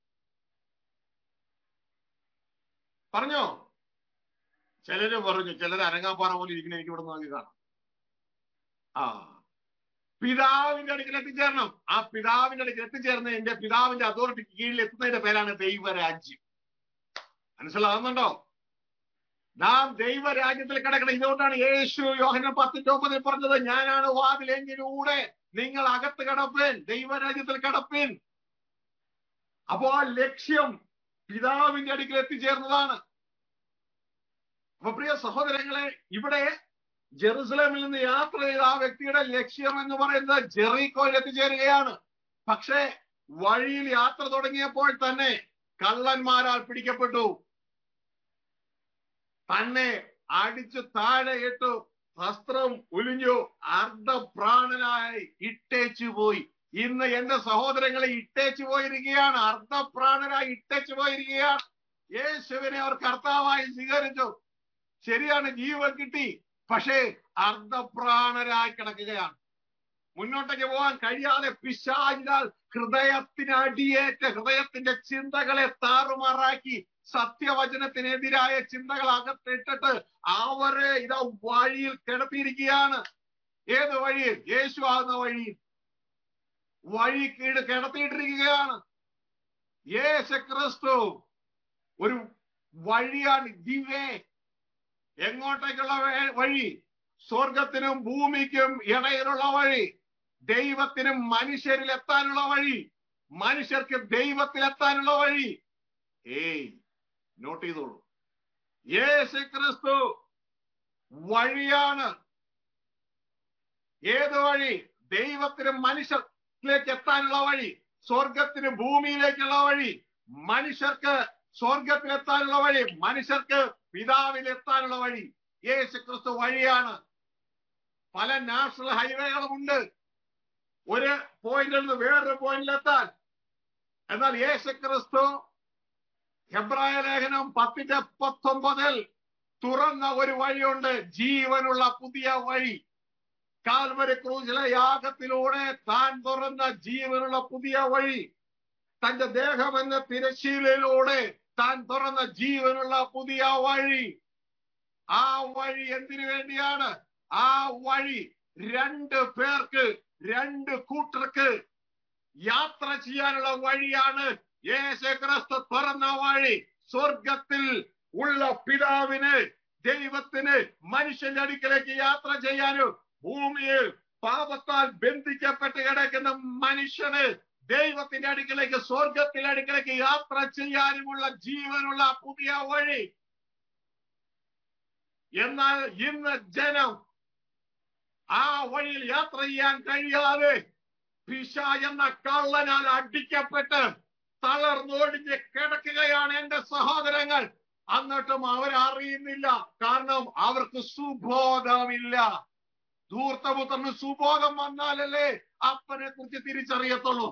പറഞ്ഞോ? ചിലര് പറഞ്ഞു, ചിലര് അനങ്ങാപ്പാറ പോലെ ഇരിക്കുന്ന എനിക്ക് ഇവിടെ നോക്കി കാണാം. ആ പിതാവിന്റെ അടുക്കൽ എത്തിച്ചേരണം. ആ പിതാവിന്റെ അടുക്കൽ എത്തിച്ചേർന്ന് എന്റെ പിതാവിന്റെ അതോറിറ്റിക്ക് കീഴിൽ എത്തുന്നതിന്റെ പേരാണ് ദൈവരാജ്യം. മനസ്സിലാകുന്നുണ്ടോ? നാം ദൈവരാജ്യത്തിൽ കിടക്കണം. ഇതുകൊണ്ടാണ് യേശു യോഹന്നാൻ പത്തിന്റെ ഒമ്പതിൽ പറഞ്ഞത്, ഞാനാണ് വാതിൽ, എന്നിലൂടെ നിങ്ങൾ അകത്ത് കിടപ്പേൻ, ദൈവരാജ്യത്തിൽ കിടപ്പേൻ. അപ്പോ ആ ലക്ഷ്യം പിതാവിന്റെ അടുക്കൽ എത്തിച്ചേർന്നതാണ്. അപ്പൊ പ്രിയ സഹോദരങ്ങളെ, ഇവിടെ ജെറുസലേമിൽ നിന്ന് യാത്ര ചെയ്ത ആ വ്യക്തിയുടെ ലക്ഷ്യം എന്ന് പറയുന്നത് ജെറീക്കോയിൽ എത്തിച്ചേരുകയാണ്. പക്ഷേ വഴിയിൽ യാത്ര തുടങ്ങിയപ്പോൾ തന്നെ കള്ളന്മാരാൽ പിടിക്കപ്പെട്ടു. തന്നെ അടിച്ചു താഴെ ഇട്ടു, വസ്ത്രം ഉലിഞ്ഞു, അർദ്ധപ്രാണനായി ഇട്ടേച്ചു പോയി. ഇന്ന് എന്റെ സഹോദരങ്ങളെ ഇട്ടേച്ചു പോയിരിക്കുകയാണ്, അർദ്ധപ്രാണനായി ഇട്ടേച്ചു പോയിരിക്കുകയാണ്. യേശുവിനെ അവർ കർത്താവായി സ്വീകരിച്ചു. ശരിയാണ്, ജീവൻ കിട്ടി, പക്ഷേ അർദ്ധപ്രാണരായി കിടക്കുകയാണ്. മുന്നോട്ടേക്ക് പോകാൻ കഴിയാതെ പിശാചിനാൽ ഹൃദയത്തിന് അടിയേറ്റ ഹൃദയത്തിന്റെ ചിന്തകളെ താറുമാറാക്കി സത്യവചനത്തിനെതിരായ ചിന്തകൾ അകത്തിട്ടിട്ട് അവരെ ഇതാ വഴിയിൽ കിടത്തിയിരിക്കുകയാണ്. ഏത് വഴിയിൽ? യേശു ആകുന്ന വഴിയിൽ വഴി കീഴ് കിടത്തിയിട്ടിരിക്കുകയാണ്. യേശു ക്രിസ്തു ഒരു വഴിയാണ്, ദിവേ. എങ്ങോട്ടേക്കുള്ള വഴി? സ്വർഗത്തിനും ഭൂമിക്കും ഇടയിലുള്ള വഴി, ദൈവത്തിനും മനുഷ്യരിൽ എത്താനുള്ള വഴി, മനുഷ്യർക്ക് ദൈവത്തിൽ എത്താനുള്ള വഴി. ഏയ് നോട്ട് ചെയ്തോളൂ, യേശു ക്രിസ്തു വഴിയാണ്. ഏത് വഴി? ദൈവത്തിനും മനുഷ്യരിലേക്ക് എത്താനുള്ള വഴി, സ്വർഗത്തിന് ഭൂമിയിലേക്കുള്ള വഴി, മനുഷ്യർക്ക് സ്വർഗത്തിലെത്താനുള്ള വഴി, മനുഷ്യർക്ക് പിതാവിലെത്താനുള്ള വഴി. യേശു ക്രിസ്തു വഴിയാണ്. പല നാഷണൽ ഹൈവേകളുമുണ്ട് ഒരു പോയിന്റിൽ നിന്ന് വേറൊരു പോയിന്റിലെത്താൻ. എന്നാൽ യേശു ക്രിസ്തു ഹെബ്രായ ലേഖനം പത്തിന്റെ പത്തൊമ്പതിൽ തുറന്ന ഒരു വഴിയുണ്ട്, ജീവനുള്ള പുതിയ വഴി. കാൽവരി ക്രൂശിലെ യാഗത്തിലൂടെ താൻ തുറന്ന ജീവനുള്ള പുതിയ വഴി, തന്റെ ദേഹം എന്ന തിരശ്ശീലയിലൂടെ താൻ തുറന്ന ജീവനുള്ള പുതിയ വഴി. ആ വഴി എന്തിനു വേണ്ടിയാണ്? ആ വഴി രണ്ട് പേർക്ക്, രണ്ട് കൂട്ടർക്ക് യാത്ര ചെയ്യാനുള്ള വഴിയാണ്. യേശു ക്രിസ്തു തുറന്ന വഴി. സ്വർഗത്തിൽ ഉള്ള പിതാവിന്, ദൈവത്തിന് മനുഷ്യന്റെ അടുക്കലേക്ക് യാത്ര ചെയ്യാനും, ഭൂമിയിൽ പാപത്താൽ ബന്ധിക്കപ്പെട്ട് കിടക്കുന്ന മനുഷ്യന് ദൈവത്തിന്റെ അടുക്കലേക്ക്, സ്വർഗത്തിന്റെ അടുക്കലേക്ക് യാത്ര ചെയ്യാനുമുള്ള ജീവനുള്ള പുതിയ വഴി. എന്നാൽ ഇന്ന് ജനം ആ വഴിയിൽ യാത്ര ചെയ്യാൻ കഴിയാതെ പിശാച് എന്ന കള്ളനാൽ അടിക്കപ്പെട്ട് തളർന്നോടിഞ്ഞ് കിടക്കുകയാണ് എന്റെ സഹോദരങ്ങൾ. എന്നിട്ടും അവരറിയുന്നില്ല, കാരണം അവർക്ക് സുബോധമില്ല. ധൂർത്തപുത്രന് സുബോധം വന്നാലല്ലേ അപ്പനെ കുറിച്ച് തിരിച്ചറിയത്തുള്ളൂ.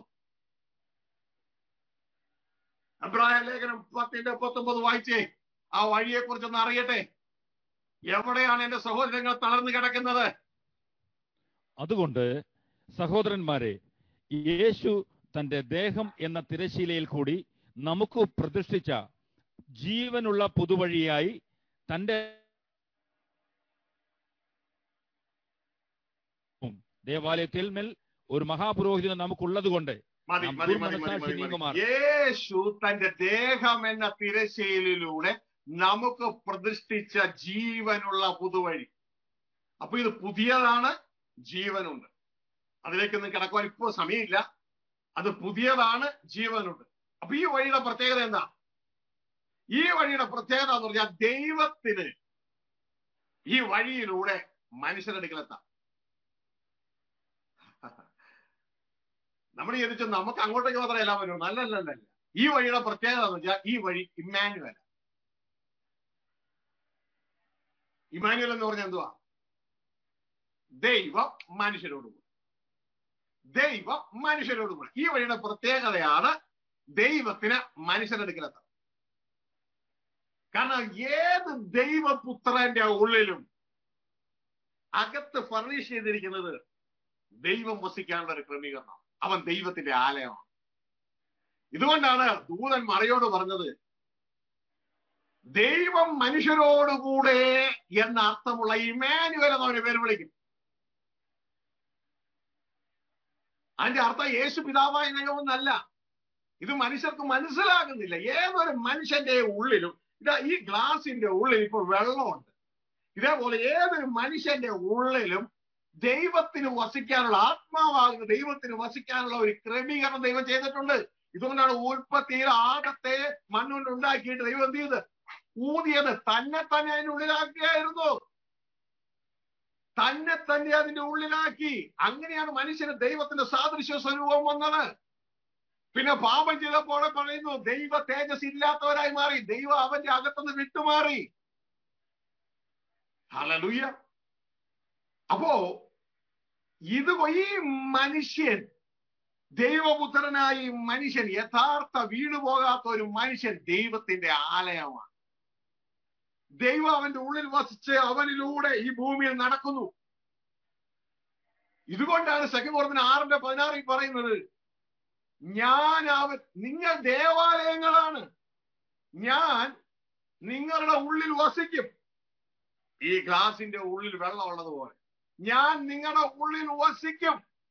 എബ്രായ ലേഖനം പത്തിന്റെ പത്തൊമ്പത് വായിച്ചേ, ആ വഴിയെ കുറിച്ചൊന്ന് അറിയട്ടെ. എവിടെയാണ് എന്റെ സഹോദരങ്ങൾ തളർന്നു കിടക്കുന്നത്? അതുകൊണ്ട് സഹോദരന്മാരെ, യേശു തന്റെ ദേഹം എന്ന തിരശീലയിൽ കൂടി നമുക്ക് പ്രതിഷ്ഠിച്ച ജീവനുള്ള പുതുവഴിയായി തന്റെ ദേവാലയത്തിൽ മേൽ ഒരു മഹാപുരോഹിതൻ നമുക്കുള്ളത് കൊണ്ട് യേശു തന്റെ ദേഹം എന്ന തിരശീലയിലൂടെ നമുക്ക് പ്രതിഷ്ഠിച്ച ജീവനുള്ള പുതുവഴി. അപ്പൊ ഇത് പുതിയതാണ്, ജീവനുണ്ട്. അതിലേക്കൊന്നും കിടക്കുവാൻ ഇപ്പോൾ സമയമില്ല. അത് പുതിയതാണ്, ജീവനുണ്ട്. അപ്പൊ ഈ വഴിയുടെ പ്രത്യേകത എന്താ? ഈ വഴിയുടെ പ്രത്യേകത എന്ന് പറഞ്ഞാൽ ദൈവത്തിന് ഈ വഴിയിലൂടെ മനുഷ്യരുടെ അടുക്കലെത്താം. നമ്മൾ ചോദിച്ചു നമുക്ക് അങ്ങോട്ടേക്ക് മാത്രമേ എല്ലാം പറ്റുള്ളൂ. നല്ലല്ല. ഈ വഴിയുടെ പ്രത്യേകത എന്ന് വെച്ചാൽ ഈ വഴി ഇമ്മാനുവൽ. ഇമ്മാനുവൽ എന്ന് പറഞ്ഞാൽ എന്തുവാ? ദൈവം മനുഷ്യരോട് കൂടെ. ദൈവം മനുഷ്യരോട് കൂടെ. ഈ വഴിയുടെ പ്രത്യേകതയാണ് ദൈവത്തിന് മനുഷ്യരുടെ അടുക്കലെത്താം. കാരണം ഏത് ദൈവപുത്രന്റെ ഉള്ളിലും അകത്ത് ഫർണിഷ് ചെയ്തിരിക്കുന്നത് ദൈവം വസിക്കാനുള്ള ഒരു ക്രമീകരണം. അവൻ ദൈവത്തിന്റെ ആലയമാണ്. ഇതുകൊണ്ടാണ് ദൂതൻ മറിയോട് പറഞ്ഞത്, ദൈവം മനുഷ്യരോടുകൂടെ എന്ന അർത്ഥമുള്ള ഇമ്മാനുവൽ എന്നവനെ പേര് വിളിക്കും. അതിന്റെ അർത്ഥം യേശു പിതാവായ ദൈവമെന്നല്ല. ഇത് മനുഷ്യർക്ക് മനസ്സിലാകുന്നില്ല. ഏതൊരു മനുഷ്യന്റെ ഉള്ളിലും, ഇതാ ഈ ഗ്ലാസിന്റെ ഉള്ളിൽ ഇപ്പോൾ വെള്ളമുണ്ട്. ഇതേപോലെ ഏതൊരു മനുഷ്യന്റെ ഉള്ളിലും ദൈവത്തിന് വസിക്കാനുള്ള, ആത്മാവാകുന്ന ദൈവത്തിന് വസിക്കാനുള്ള ഒരു ക്രമീകരണം ദൈവം ചെയ്തിട്ടുണ്ട്. ഇതുകൊണ്ടാണ് ഉൽപ്പത്തിയിൽ ആദത്തെ മണ്ണുകൊണ്ട് ഉണ്ടാക്കിയിട്ട് ദൈവം എന്ത് ചെയ്ത് ഊതിയത്? തന്നെ തന്നെ അതിനുള്ളിലാക്കിയായിരുന്നു. തന്നെ തന്നെ അതിന്റെ ഉള്ളിലാക്കി. അങ്ങനെയാണ് മനുഷ്യന് ദൈവത്തിന്റെ സാദൃശ്യ സ്വരൂപം വന്നത്. പിന്നെ പാപം ചെയ്തപ്പോൾ പറയുന്നു ദൈവ തേജസ് ഇല്ലാത്തവരായി മാറി. ദൈവം അവന്റെ അകത്തുനിന്ന് വിട്ടുമാറി. ഹല്ലേലൂയ. അപ്പോ ഇത് ഈ മനുഷ്യൻ, ദൈവപുത്രനായി മനുഷ്യൻ, യഥാർത്ഥ വീണുപോകാത്ത ഒരു മനുഷ്യൻ ദൈവത്തിന്റെ ആലയമാണ്. ദൈവം അവന്റെ ഉള്ളിൽ വസിച്ച് അവനിലൂടെ ഈ ഭൂമിയിൽ നടക്കുന്നു. ഇതുകൊണ്ടാണ് സെക്കൻഡ് കോറിന്ത്യർ ആറിന്റെ പതിനാറിൽ പറയുന്നത്, ഞാൻ അവൻ, നിങ്ങൾ ദേവാലയങ്ങളാണ്, ഞാൻ നിങ്ങളുടെ ഉള്ളിൽ വസിക്കും. ഈ ഗ്ലാസിന്റെ ഉള്ളിൽ വെള്ളം ഉള്ളതുപോലെ ഞാൻ നിങ്ങളുടെ ഉള്ളിൽ വസിക്കും.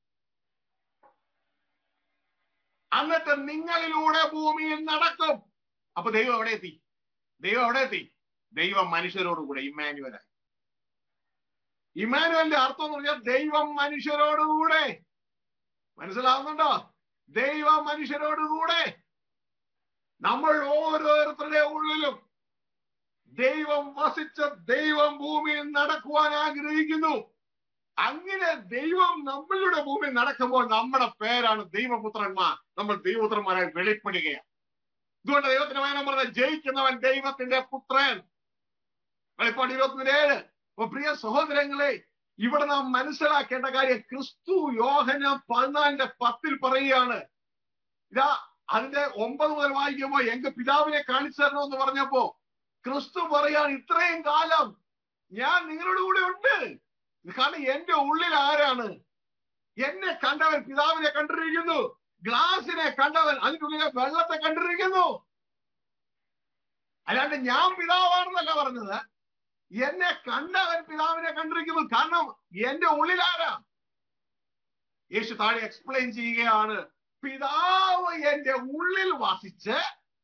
എന്നിട്ട് നിങ്ങളിലൂടെ ഭൂമിയിൽ നടക്കും. അപ്പൊ ദൈവം എവിടെ എത്തി? ദൈവം എവിടെ എത്തി? ദൈവം മനുഷ്യരോടുകൂടെ, ഇമ്മാനുവലായി. ഇമ്മാനുവലിന്റെ അർത്ഥം എന്ന് പറഞ്ഞാൽ ദൈവം മനുഷ്യരോടുകൂടെ. മനസ്സിലാവുന്നുണ്ടോ? ദൈവം മനുഷ്യരോടുകൂടെ. നമ്മൾ ഓരോരുത്തരുടെ ഉള്ളിലും ദൈവം വസിച്ച ദൈവം ഭൂമിയിൽ നടക്കുവാൻ ആഗ്രഹിക്കുന്നു. അങ്ങനെ ദൈവം നമ്മളുടെ ഭൂമിയിൽ നടക്കുമ്പോൾ നമ്മുടെ പേരാണ് ദൈവപുത്രന്മാർ. നമ്മൾ ദൈവപുത്രന്മാരായി വെളിപ്പെടുകയാണ്. ഇതുകൊണ്ട് ദൈവത്തിന്റെ വചനം പറഞ്ഞ ജയിക്കുന്നവൻ ദൈവത്തിന്റെ പുത്രൻ. വെളിപ്പാട് ഇരുപത്തിമൂന്ന് ഏഴ്. അപ്പൊ പ്രിയ സഹോദരങ്ങളെ, ഇവിടെ നാം മനസ്സിലാക്കേണ്ട കാര്യം, ക്രിസ്തു യോഹന്നാൻ പതിനാലിന്റെ പത്തിൽ പറയുകയാണ്, ഇതാ അതിന്റെ ഒമ്പത് മുതൽ വായിക്കുമ്പോ എങ്ക പിതാവിനെ കാണിച്ചു തരണമെന്ന് പറഞ്ഞപ്പോ ക്രിസ്തു പറയാണ്, ഇത്രയും കാലം ഞാൻ നിങ്ങളുടെ കൂടെ ഉണ്ട്. കാരണം എന്റെ ഉള്ളിൽ ആരാണ്? എന്നെ കണ്ടവൻ പിതാവിനെ കണ്ടിരിക്കുന്നു. ഗ്ലാസിനെ കണ്ടവൻ അതിൻ്റെ ഉള്ളിലെ വെള്ളത്തെ കണ്ടിരിക്കുന്നു. അല്ലാണ്ട് ഞാൻ പിതാവാണെന്നല്ല പറഞ്ഞത്, എന്നെ കണ്ടവൻ പിതാവിനെ കണ്ടിരിക്കുന്നു. കാരണം എന്റെ ഉള്ളിൽ ആരാ? യേശു താഴെ എക്സ്പ്ലെയിൻ ചെയ്യുകയാണ്, പിതാവ് എന്റെ ഉള്ളിൽ വസിച്ച്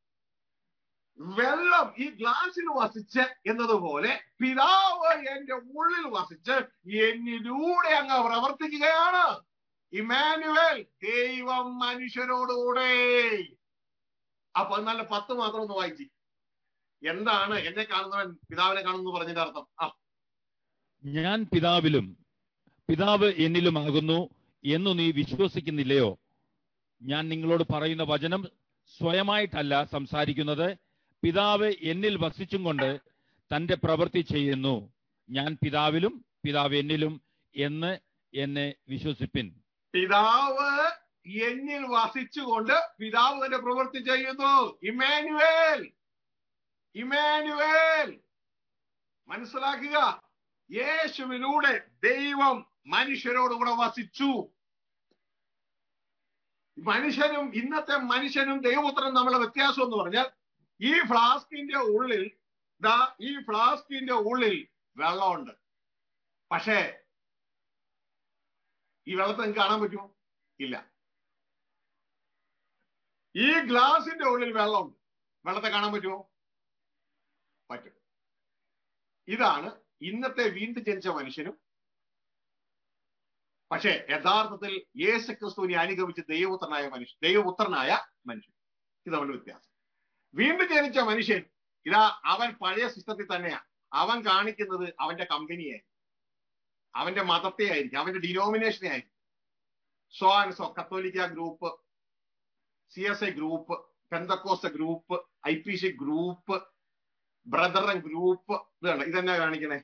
വെള്ളം ഈ ഗ്ലാസിൽ വസിച്ച് എന്നതുപോലെ പിതാവ് എന്റെ ഉള്ളിൽ വസിച്ച് എന്നിലൂടെ അങ്ങ് പ്രവർത്തിക്കുകയാണ്. ഇമ്മാനുവേൽ, ദൈവം മനുഷ്യരോടുകൂടെ. അപ്പൊ നല്ല പത്ത് മാത്രം ഒന്ന് വായിച്ചു. എന്താണ് എന്നെ കാണുന്നവൻ പിതാവിനെ കാണുന്നു പറഞ്ഞതിന്റെ അർത്ഥം? ആ, ഞാൻ പിതാവിലും പിതാവ് എന്നിലും ആകുന്നു എന്നു നീ വിശ്വസിക്കുന്നില്ലയോ? ഞാൻ നിങ്ങളോട് പറയുന്ന വചനം സ്വയമായിട്ടല്ല സംസാരിക്കുന്നത്, പിതാവ് എന്നിൽ വസിച്ചും കൊണ്ട് തന്റെ പ്രവൃത്തി ചെയ്യുന്നു. ഞാൻ പിതാവിലും പിതാവ് എന്നിലും എന്ന് എന്നെ വിശ്വസിപ്പിൻ. പിതാവ് എന്നിൽ വസിച്ചുകൊണ്ട് പിതാവ് തന്റെ പ്രവൃത്തി ചെയ്യുന്നു. Immanuel, Immanuel. മനസ്സിലാക്കുക, യേശുവിലൂടെ ദൈവം മനുഷ്യരോടുകൂടെ വസിച്ചു. മനുഷ്യനും ഇന്നത്തെ മനുഷ്യനും ദൈവപുത്രനും തമ്മിലുള്ള വ്യത്യാസം എന്ന് പറഞ്ഞാൽ, ഈ ഫ്ലാസ്കിന്റെ ഉള്ളിൽ ദാ ഈ ഫ്ലാസ്കിന്റെ ഉള്ളിൽ വെള്ളമുണ്ട്. പക്ഷേ ഈ വെള്ളത്തെ നിങ്ങൾക്ക് കാണാൻ പറ്റുമോ? ഇല്ല. ഈ ഗ്ലാസിന്റെ ഉള്ളിൽ വെള്ളമുണ്ട്, വെള്ളത്തെ കാണാൻ പറ്റുമോ? പറ്റും. ഇതാണ് ഇന്നത്തെ വീണ്ടും ജനിച്ച മനുഷ്യനും പക്ഷേ യഥാർത്ഥത്തിൽ യേശുക്രിസ്തുവിനെ അനുഗമിച്ച് ദൈവപുത്രനായ മനുഷ്യൻ ദൈവപുത്രനായ മനുഷ്യൻ ഇത് തമ്മിൽ വ്യത്യാസം. വീണ്ടും ജനിച്ച മനുഷ്യൻ ഇതാ അവൻ പഴയ സിസ്റ്റത്തിൽ തന്നെയാണ്. അവൻ കാണിക്കുന്നത് അവന്റെ കമ്പനിയായിരിക്കും, അവന്റെ മതത്തെ ആയിരിക്കും, അവന്റെ ഡിനോമിനേഷനെ ആയിരിക്കും. സോ ആൻഡ് സോ, കത്തോലിക്ക group, C S I group, പെന്തക്കോസ്ത group, I P C group, Brethren group. ഇതാണ് ഇതെന്നാ കാണിക്കണേ?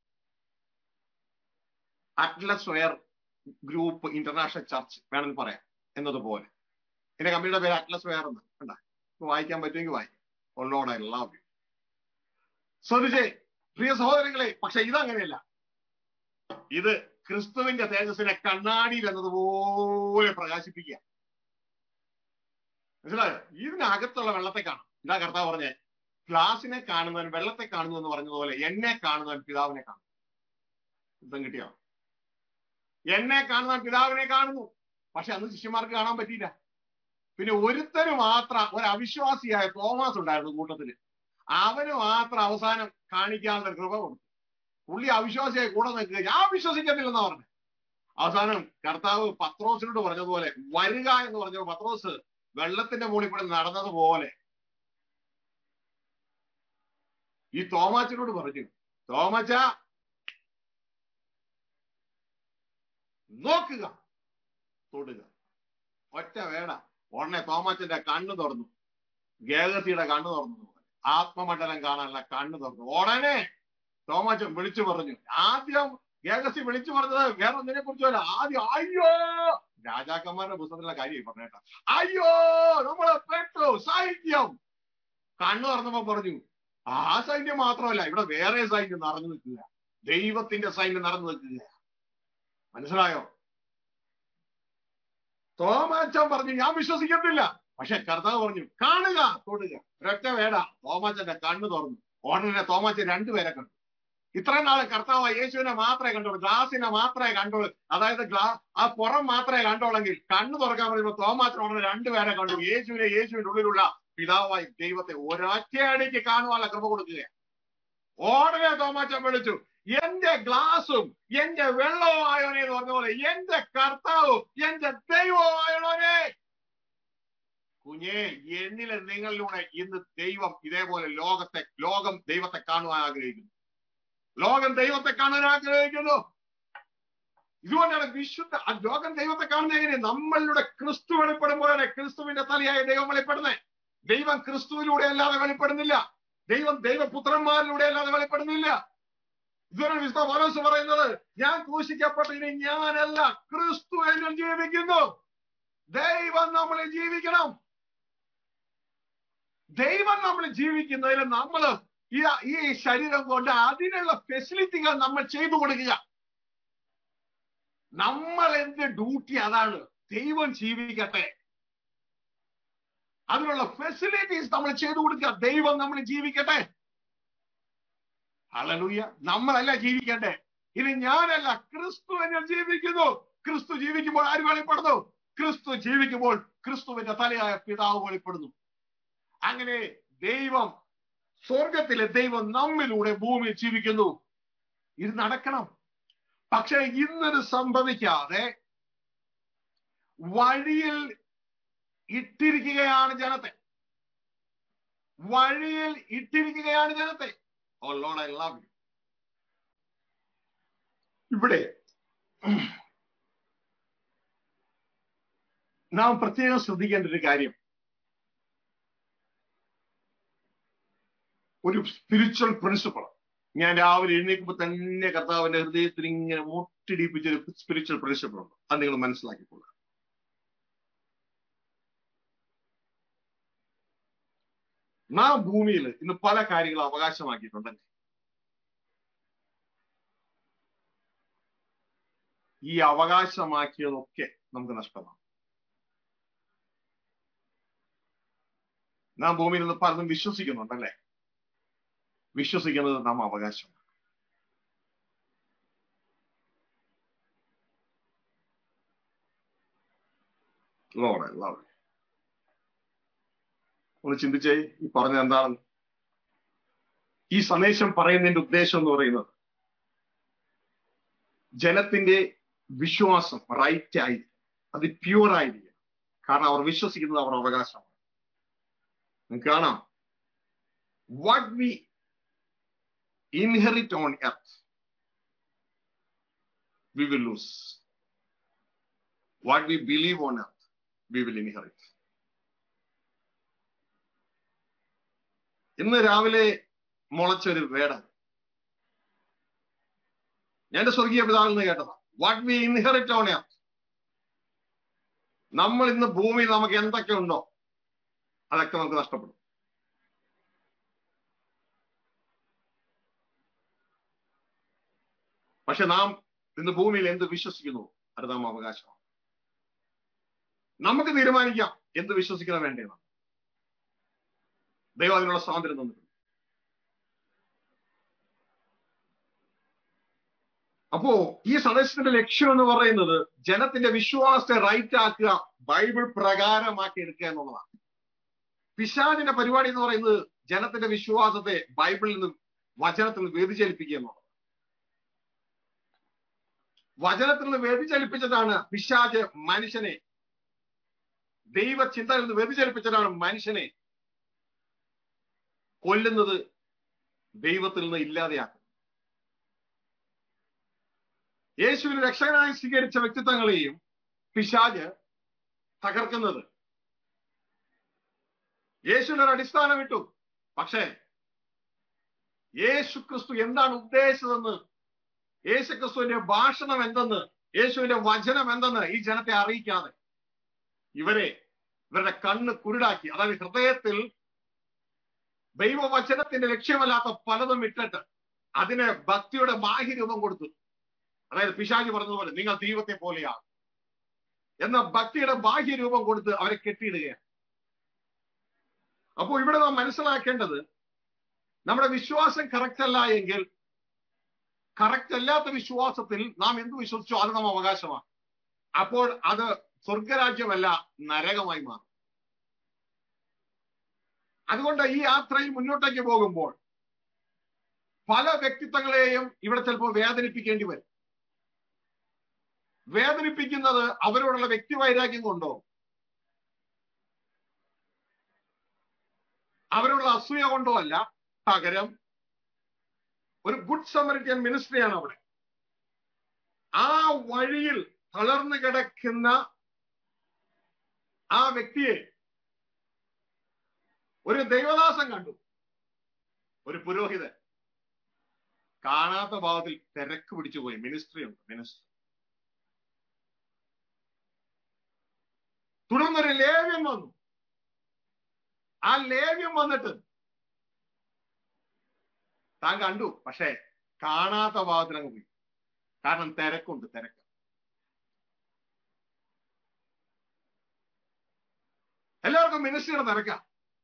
Atlas where group international church വേണമെന്ന് പറയാം എന്നതുപോലെ. എന്റെ കമ്പനിയുടെ പേര് അറ്റ്ലസ് വെയർ എന്ന്. കണ്ടാ, വായിക്കാൻ പറ്റുമെങ്കിൽ വായിക്കാം. ഒള്ളോട് ഐ ലവ് യു. ശ്രദ്ധിച്ചേ പ്രിയ സഹോദരങ്ങളെ, പക്ഷെ ഇതങ്ങനെയല്ല. ഇത് ക്രിസ്തുവിന്റെ തേജസ്സിനെ കണ്ണാടിയിൽ എന്നതുപോലെ പ്രകാശിപ്പിക്കുക. മനസ്സിലായോ? ഇതിനകത്തുള്ള വെള്ളത്തെ കാണാം. ഇതാ കർത്താവ് പറഞ്ഞേ, ഗ്ലാസിനെ കാണുന്നവൻ വെള്ളത്തെ കാണുന്നു എന്ന് പറഞ്ഞതുപോലെ എന്നെ കാണുന്നവൻ പിതാവിനെ കാണുന്നു. ഇപ്പം കിട്ടിയോ? എന്നെ കാണുന്നവൻ പിതാവിനെ കാണുന്നു. പക്ഷെ അന്ന് ശിഷ്യന്മാർക്ക് കാണാൻ പറ്റിയില്ല. പിന്നെ ഒരുത്തന് മാത്രം, ഒരു അവിശ്വാസിയായ തോമസ് ഉണ്ടായിരുന്നു കൂട്ടത്തില്. അവന് മാത്രം അവസാനം കാണിക്കാനുള്ള കൃപ കൊടുത്തു. പുള്ളി അവിശ്വാസിയായി കൂടെ നിൽക്കുക, ഞാൻ വിശ്വസിക്കത്തില്ലെന്നാ പറഞ്ഞു. അവസാനം കർത്താവ് പത്രോസിനോട് പറഞ്ഞതുപോലെ വരിക എന്ന് പറഞ്ഞപ്പോൾ പത്രോസ് വെള്ളത്തിന്റെ മുകളിൽ കൂടെ നടന്നതുപോലെ ഈ തോമാച്ചനോട് പറഞ്ഞു, തോമാച്ച നോക്കുക, തൊടുക. ഒറ്റ വേട ഉടനെ തോമാച്ചന്റെ കണ്ണ് തുറന്നു, ഗേഹസിയുടെ കണ്ണ് തുറന്നു, ആത്മമണ്ഡലം കാണാനുള്ള കണ്ണ് തുറന്നു. ഉടനെ തോമാച്ചൻ വിളിച്ചു പറഞ്ഞു. ആദ്യം ഗേഹസി വിളിച്ചു പറഞ്ഞത് വേറെ ഒന്നിനെ കുറിച്ചല്ല. ആദ്യം അയ്യോ, രാജാക്കന്മാരുടെ പുസ്തകത്തിലുള്ള കാര്യം പറഞ്ഞേട്ടാ, അയ്യോ നമ്മളെ പെട്ടു സൈന്യം. കണ്ണു തുറന്നപ്പോ പറഞ്ഞു, ആ സൈന്യം മാത്രമല്ല, ഇവിടെ വേറെ സൈന്യം നിറഞ്ഞു നിൽക്കുക, ദൈവത്തിന്റെ സൈന്യം നിറഞ്ഞു നിൽക്കുക. മനസ്സിലായോ? തോമാച്ചൻ പറഞ്ഞു ഞാൻ വിശ്വസിക്കത്തില്ല. പക്ഷെ കർത്താവ് പറഞ്ഞു കാണുക, തൊടുക. ഒരൊറ്റ വേട തോമാച്ചന്റെ കണ്ണ് തുറന്നു. ഉടനെ തോമാച്ചൻ രണ്ടുപേരെ കണ്ടു. ഇത്രയും നാളെ കർത്താവ് യേശുവിനെ മാത്രമേ കണ്ടോളൂ, ഗ്ലാസിനെ മാത്രമേ കണ്ടോളൂ, അതായത് ഗ്ലാ ആ പുറം മാത്രമേ കണ്ടോളെങ്കിൽ കണ്ണ് തുറക്കാൻ പറയുമ്പോൾ തോമാച്ചൻ ഉടനെ രണ്ടുപേരെ കണ്ടു. യേശുവിനെ, യേശുവിന്റെ ഉള്ളിലുള്ള പിതാവായി ദൈവത്തെ ഒരൊറ്റയടിക്ക് കാണുവാനുള്ള കൃപ കൊടുക്കുക. ഉടനെ തോമാച്ചൻ വിളിച്ചു, എന്റെ ഗ്ലാസും എന്റെ വെള്ളവുമായോനെ എന്ന് പറഞ്ഞ പോലെ എന്റെ കർത്താവും എന്റെ ദൈവവുമായോനെ. കുഞ്ഞേ, എന്നിലെ നിങ്ങളിലൂടെ ഇന്ന് ദൈവം ഇതേപോലെ ലോകത്തെ ലോകം ദൈവത്തെ കാണുവാൻ ആഗ്രഹിക്കുന്നു. ലോകം ദൈവത്തെ കാണാൻ ആഗ്രഹിക്കുന്നു. ഇതുകൊണ്ടാണ് വിശുദ്ധ ലോകം ദൈവത്തെ കാണുന്നത് എങ്ങനെ? നമ്മളിലൂടെ ക്രിസ്തു വെളിപ്പെടുമ്പോഴാണ് ക്രിസ്തുവിന്റെ തലയായ ദൈവം വെളിപ്പെടുന്നത്. ദൈവം ക്രിസ്തുവിലൂടെ അല്ലാതെ വെളിപ്പെടുന്നില്ല. ദൈവം ദൈവപുത്രന്മാരിലൂടെ അല്ലാതെ വെളിപ്പെടുന്നില്ല. ഇതുവരെ വിശുദ്ധ പൗലോസ് പറയുന്നത്, ഞാൻ ക്രൂശിക്കപ്പെട്ട ഇനി ഞാനല്ല, ക്രിസ്തു എന്നിൽ ജീവിക്കുന്നു. ദൈവം നമ്മളിൽ ജീവിക്കണം. ദൈവം നമ്മൾ ജീവിക്കുന്നതിൽ നമ്മൾ ഈ ഈ ശരീരം കൊണ്ട് അതിനുള്ള ഫെസിലിറ്റികൾ നമ്മൾ ചെയ്തു കൊടുക്കുക. നമ്മൾ എന്ത് ഡ്യൂട്ടി അതാണ്. ദൈവം ജീവിക്കട്ടെ, അതിനുള്ള ഫെസിലിറ്റീസ് നമ്മൾ ചെയ്തു കൊടുക്കുക. ദൈവം നമ്മൾ ജീവിക്കട്ടെ. ഹല്ലേലൂയ. നമ്മളല്ല ജീവിക്കണ്ടേ, ഇനി ഞാനല്ല, ക്രിസ്തു എന്നിൽ ജീവിക്കുന്നു. ക്രിസ്തു ജീവിക്കുമ്പോൾ ആര് വെളിപ്പെടുന്നു? ക്രിസ്തു ജീവിക്കുമ്പോൾ ക്രിസ്തുവിന്റെ തലയായ പിതാവ് വെളിപ്പെടുന്നു. അങ്ങനെ ദൈവം, സ്വർഗത്തിലെ ദൈവം നമ്മിലൂടെ ഭൂമിയിൽ ജീവിക്കുന്നു. ഇത് നടക്കണം. പക്ഷെ ഇന്നത് സംഭവിക്കാതെ വഴിയിൽ ഇട്ടിരിക്കുകയാണ് ജനത്തെ. വഴിയിൽ ഇട്ടിരിക്കുകയാണ് ജനത്തെ. Oh Lord, I love you. ഇവിടെ നാം പ്രത്യേകം ശ്രദ്ധിക്കേണ്ട ഒരു കാര്യം, ഒരു സ്പിരിച്വൽ പ്രിൻസിപ്പിൾ. ഞാൻ രാവിലെ എഴുന്നേൽക്കുമ്പോൾ തന്നെ കർത്താവിന്റെ ഹൃദയത്തിൽ ഇങ്ങനെ മുട്ടിടിപ്പിച്ചൊരു സ്പിരിച്വൽ പ്രിൻസിപ്പിൾ ഉണ്ട്. അത് നിങ്ങൾ മനസ്സിലാക്കിക്കൊള്ളുക. നാം ഭൂമിയിൽ ഇന്ന് പല കാര്യങ്ങളും അവകാശമാക്കിയിട്ടുണ്ടെങ്കിൽ ഈ അവകാശമാക്കിയതൊക്കെ നമുക്ക് നഷ്ടമാണ്. നാം ഭൂമിയിൽ നിന്ന് പലതും വിശ്വസിക്കുന്നുണ്ടല്ലേ? വിശ്വസിക്കുന്നത് നാം അവകാശമാണ്. ലോർഡ്, ലോർഡ് ഒന്ന് ചിന്തിച്ചേ, ഈ പറഞ്ഞ എന്താണ്? ഈ സന്ദേശം പറയുന്നതിന്റെ ഉദ്ദേശം എന്ന് പറയുന്നത് ജനത്തിന്റെ വിശ്വാസം റൈറ്റ് ആയിരിക്കും, അത് പ്യൂർ ആയിരിക്കും. കാരണം അവർ വിശ്വസിക്കുന്നത് അവർ അവകാശമാണ്. നിങ്ങൾക്ക് കാണാം, what we inherit on earth we will lose. What we believe on earth we will inherit. ഇന്ന് രാവിലെ മുളച്ചൊരു വേടൻ ഞാൻ എന്റെ സ്വർഗീയ പിതാവിൽ നിന്ന് കേട്ടതാ. What we inherit on earth. നമ്മൾ ഇന്ന് ഭൂമിയിൽ നമുക്ക് എന്തൊക്കെ ഉണ്ടോ അതൊക്കെ നമുക്ക് നഷ്ടപ്പെടും. പക്ഷെ നാം ഇന്ന് ഭൂമിയിൽ എന്ത് വിശ്വസിക്കുന്നു അത് നാം അവകാശമാണ്. നമുക്ക് തീരുമാനിക്കാം എന്ത് വിശ്വസിക്കണം വേണ്ടതാണ്. ദൈവം അതിനുള്ള സ്വാതന്ത്ര്യം തന്നിട്ടുണ്ട്. അപ്പോ ഈ സന്ദേശത്തിന്റെ ലക്ഷ്യം എന്ന് പറയുന്നത് ജനത്തിന്റെ വിശ്വാസത്തെ റൈറ്റ് ആക്കുക, ബൈബിൾ പ്രകാരമാക്കി എടുക്കുക എന്നുള്ളതാണ്. പിശാചിന്റെ പരിപാടി എന്ന് പറയുന്നത് ജനത്തിന്റെ വിശ്വാസത്തെ ബൈബിളിൽ നിന്നും വചനത്തിൽ നിന്ന് വ്യതിചലിപ്പിക്കുക എന്നുള്ളത്. വചനത്തിൽ നിന്ന് വ്യതിചലിപ്പിച്ചതാണ് പിശാച് മനുഷ്യനെ, ദൈവചിന്തയിൽ നിന്ന് വ്യതിചലിപ്പിച്ചതാണ് മനുഷ്യനെ കൊല്ലുന്നത്, ദൈവത്തിൽ നിന്ന് ഇല്ലാതെയാക്കുന്നത്. യേശുവിനെ രക്ഷകനായി സ്വീകരിച്ച വ്യക്തിത്വങ്ങളെയും പിശാച് തകർക്കുന്നത്. യേശുവിനൊരു അടിസ്ഥാനം ഇട്ടു. പക്ഷേ യേശു ക്രിസ്തു എന്താണ് ഉദ്ദേശിച്ചതെന്ന്, യേശു ക്രിസ്തുവിന്റെ ഭാഷണം എന്തെന്ന്, യേശുവിന്റെ വചനം എന്തെന്ന് ഈ ജനത്തെ അറിയിക്കാതെ ഇവരെ ഇവരുടെ കണ്ണ് കുരുടാക്കി. അതായത് ഹൃദയത്തിൽ ദൈവവചനത്തിന്റെ ലക്ഷ്യമല്ലാത്ത പലതും ഇട്ടിട്ട് അതിന് ഭക്തിയുടെ ബാഹ്യരൂപം കൊടുത്തു. അതായത് പിശാച് പറഞ്ഞതുപോലെ നിങ്ങൾ ദൈവത്തെ പോലെയാണ് എന്ന ഭക്തിയുടെ ബാഹ്യരൂപം കൊടുത്ത് അവരെ കെട്ടിയിടുകയാണ്. അപ്പോൾ ഇവിടെ നാം മനസ്സിലാക്കേണ്ടത്, നമ്മുടെ വിശ്വാസം കറക്റ്റ് അല്ല എങ്കിൽ, കറക്റ്റ് അല്ലാത്ത വിശ്വാസത്തിൽ നാം എന്ത് വിശ്വസിച്ചോ അത് നാം അവകാശമാണ്. അപ്പോൾ അത് സ്വർഗരാജ്യമല്ല, നരകമായി മാറും. അതുകൊണ്ട് ഈ യാത്രയിൽ മുന്നോട്ടേക്ക് പോകുമ്പോൾ പല വ്യക്തിത്വങ്ങളെയും ഇവിടെ ചിലപ്പോൾ വേദനിപ്പിക്കേണ്ടി വരും. വേദനിപ്പിക്കുന്നത് അവരോടുള്ള വ്യക്തിവൈരാഗ്യം കൊണ്ടോ അവരോടുള്ള അസൂയ കൊണ്ടോ അല്ല. പകരം ഒരു ഗുഡ് സമരിറ്റൻ മിനിസ്ട്രിയാണ് അവിടെ. ആ വഴിയിൽ തളർന്നു കിടക്കുന്ന ആ വ്യക്തിയെ ഒരു ദൈവദാസൻ കണ്ടു. ഒരു പുരോഹിതൻ കാണാത്ത ഭാവത്തിൽ തിരക്ക് പിടിച്ചു പോയി. മിനിസ്ട്രി ഉണ്ട്, മിനിസ്ട്രി. തുടർന്നൊരു ലേവ്യൻ വന്നു. ആ ലേവ്യൻ വന്നിട്ട് താൻ കണ്ടു, പക്ഷേ കാണാത്ത ഭാവത്തിൽ അങ്ങ് പോയി. കാരണം തിരക്കുണ്ട്, തിരക്ക്. എല്ലാവർക്കും മിനിസ്ട്രിയുടെ തിരക്കാ.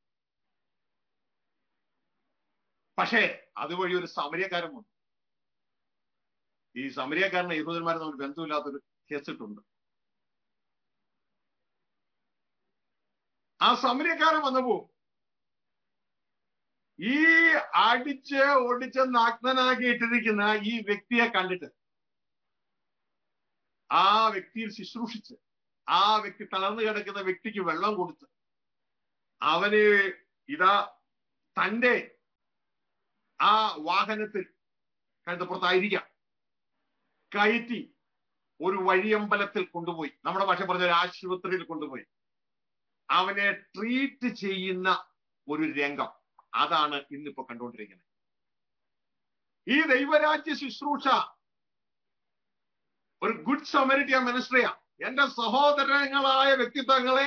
പക്ഷേ അതുവഴി ഒരു സമരിയക്കാരൻ വന്നു. ഈ സമരിയക്കാരനെ യഹൂദന്മാരെ തമ്മിൽ ബന്ധമില്ലാത്തൊരു കേസിട്ടുണ്ട്. ആ സമരിയക്കാരൻ വന്നപ്പോ ഈ അടിച്ച് ഒടിച്ച് നഗ്നനാക്കിയിട്ടിരിക്കുന്ന ഈ വ്യക്തിയെ കണ്ടിട്ട് ആ വ്യക്തിയിൽ ശുശ്രൂഷിച്ച് ആ വ്യക്തി തളർന്നു കിടക്കുന്ന വ്യക്തിക്ക് വെള്ളം കൊടുത്ത് അവന് ഇതാ തന്റെ ആ വാഹനത്തിൽ കഴുതപ്പുറത്തായിരിക്കാം കയറ്റി ഒരു വഴിയമ്പലത്തിൽ കൊണ്ടുപോയി, നമ്മുടെ ഭാഷ പറഞ്ഞ ഒരു ആശുപത്രിയിൽ കൊണ്ടുപോയി അവനെ ട്രീറ്റ് ചെയ്യുന്ന ഒരു രംഗം. അതാണ് ഇന്നിപ്പോ കണ്ടുകൊണ്ടിരിക്കുന്നത്. ഈ ദൈവരാജ്യ ശുശ്രൂഷ ഒരു ഗുഡ് സമരിറ്റൻ മിനിസ്ട്രിയാ. എന്റെ സഹോദരങ്ങളായ വ്യക്തിത്വങ്ങളെ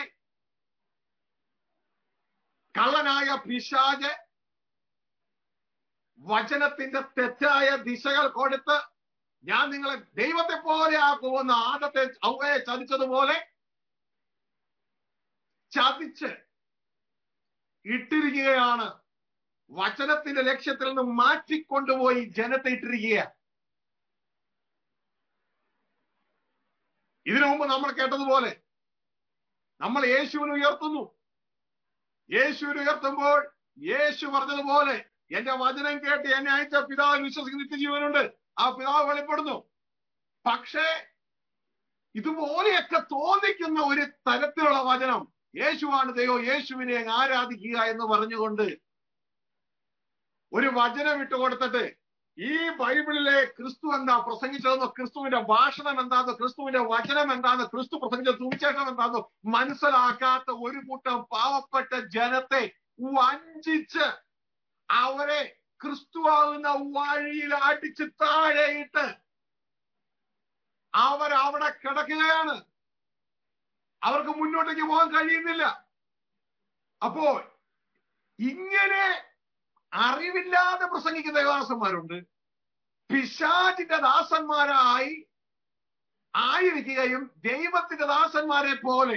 കള്ളനായ പിശാച് വചനത്തിന്റെ തെറ്റായ ദിശകൾ കൊടുത്ത് ഞാൻ നിങ്ങളെ ദൈവത്തെ പോലെ ആക്കുമെന്ന് ആദത്തെ ഔവയെ ചതിച്ചതുപോലെ ചതിച്ച് ഇട്ടിരിക്കുകയാണ്. വചനത്തിന്റെ ലക്ഷ്യത്തിൽ നിന്ന് മാറ്റിക്കൊണ്ടുപോയി ജനത്തെ ഇട്ടിരിക്കുക. ഇതിനു മുമ്പ് നമ്മൾ കേട്ടതുപോലെ നമ്മൾ യേശുവിനെ ഉയർത്തുന്നു. യേശുവിനെ ഉയർത്തുമ്പോൾ യേശു പറഞ്ഞതുപോലെ എന്റെ വചനം കേട്ട് എന്നെ അയച്ച പിതാവിൽ വിശ്വസിക്കുന്ന നിത്യജീവനുണ്ട്, ആ പിതാവ് വെളിപ്പെടുന്നു. പക്ഷേ ഇതുപോലെയൊക്കെ തോന്നിക്കുന്ന ഒരു തരത്തിലുള്ള വചനം, യേശുവാണ് ദൈവം, യേശുവിനെ ആരാധിക്കുക എന്ന് പറഞ്ഞുകൊണ്ട് ഒരു വചനം ഇട്ട് കൊടുത്തിട്ട് ഈ ബൈബിളിലെ ക്രിസ്തു എന്താ പ്രസംഗിച്ചതെന്നോ ക്രിസ്തുവിന്റെ ഭാഷണം എന്താന്നോ ക്രിസ്തുവിന്റെ വചനം എന്താന്നോ ക്രിസ്തു പ്രസംഗിച്ച സുവിശേഷം എന്താന്നോ മനസ്സിലാക്കാത്ത ഒരു കൂട്ടം പാവപ്പെട്ട ജനത്തെ വഞ്ചിച്ച് അവരെ ക്രിസ്തുവാകുന്ന വഴിയിൽ അടിച്ച് താഴെയിട്ട് അവരവിടെ കിടക്കുകയാണ്. അവർക്ക് മുന്നോട്ടേക്ക് പോകാൻ കഴിയുന്നില്ല. അപ്പോൾ ഇങ്ങനെ അറിവില്ലാതെ പ്രസംഗിക്കുന്ന ദാസന്മാരുണ്ട്. പിശാചിന്റെ ദാസന്മാരായി ആയിരിക്കുകയും ദൈവത്തിന്റെ ദാസന്മാരെ പോലെ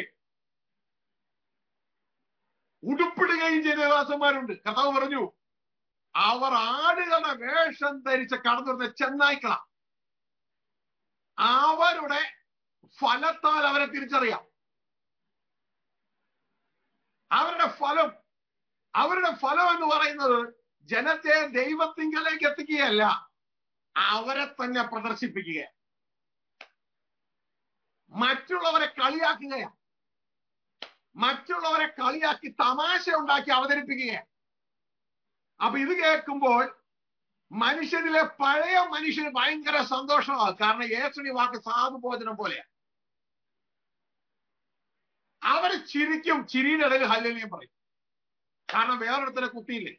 ഉടുപ്പിടുകയും ചെയ്ത ദാസന്മാരുണ്ട്. കർത്താവ് പറഞ്ഞു, അവർ ആടുകളുടെ വേഷം ധരിച്ച് കടന്നു വരുന്ന ചെന്നായ്ക്കള. അവരുടെ ഫലത്താൽ അവരെ തിരിച്ചറിയാം. അവരുടെ ഫലം അവരുടെ ഫലം എന്ന് പറയുന്നത് ജനത്തെ ദൈവത്തിങ്കലേക്ക് എത്തിക്കുകയല്ല, അവരെ തന്നെ പ്രദർശിപ്പിക്കുക, മറ്റുള്ളവരെ കളിയാക്കുകയാണ്, മറ്റുള്ളവരെ കളിയാക്കി തമാശ ഉണ്ടാക്കി അവതരിപ്പിക്കുക. അപ്പൊ ഇത് കേൾക്കുമ്പോൾ മനുഷ്യരിലെ പഴയ മനുഷ്യന് ഭയങ്കര സന്തോഷമാണ്. കാരണം യേശുവിന്റെ വാക്ക് സാധുഭോജനം പോലെയാണ്. അവര് ചിരിക്കും, ചിരിയുടെ ഇടയിൽ ഹല്ലേലൂയ പറയും. കാരണം വേറൊരുത്തരെ കുത്തിയില്ലേ.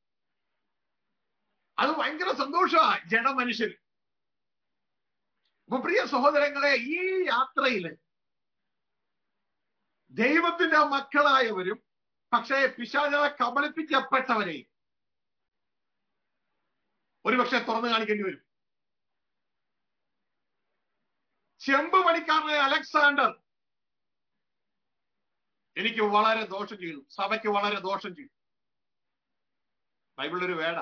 അത് ഭയങ്കര സന്തോഷമാണ് ജഡമനുഷ്യന്. അപ്പൊ പ്രിയ സഹോദരങ്ങളെ, ഈ യാത്രയില് ദൈവത്തിന്റെ മക്കളായവരും പക്ഷേ പിശാചാലെ കബളിപ്പിക്കപ്പെട്ടവരെയും ഒരുപക്ഷെ തുറന്നു കാണിക്കേണ്ടി വരും. ചെമ്പ് പണിക്കാരനായ അലക്സാണ്ടർ എനിക്ക് വളരെ ദോഷം ചെയ്തു, സഭയ്ക്ക് വളരെ ദോഷം ചെയ്തു. ബൈബിളിലൊരു വേട.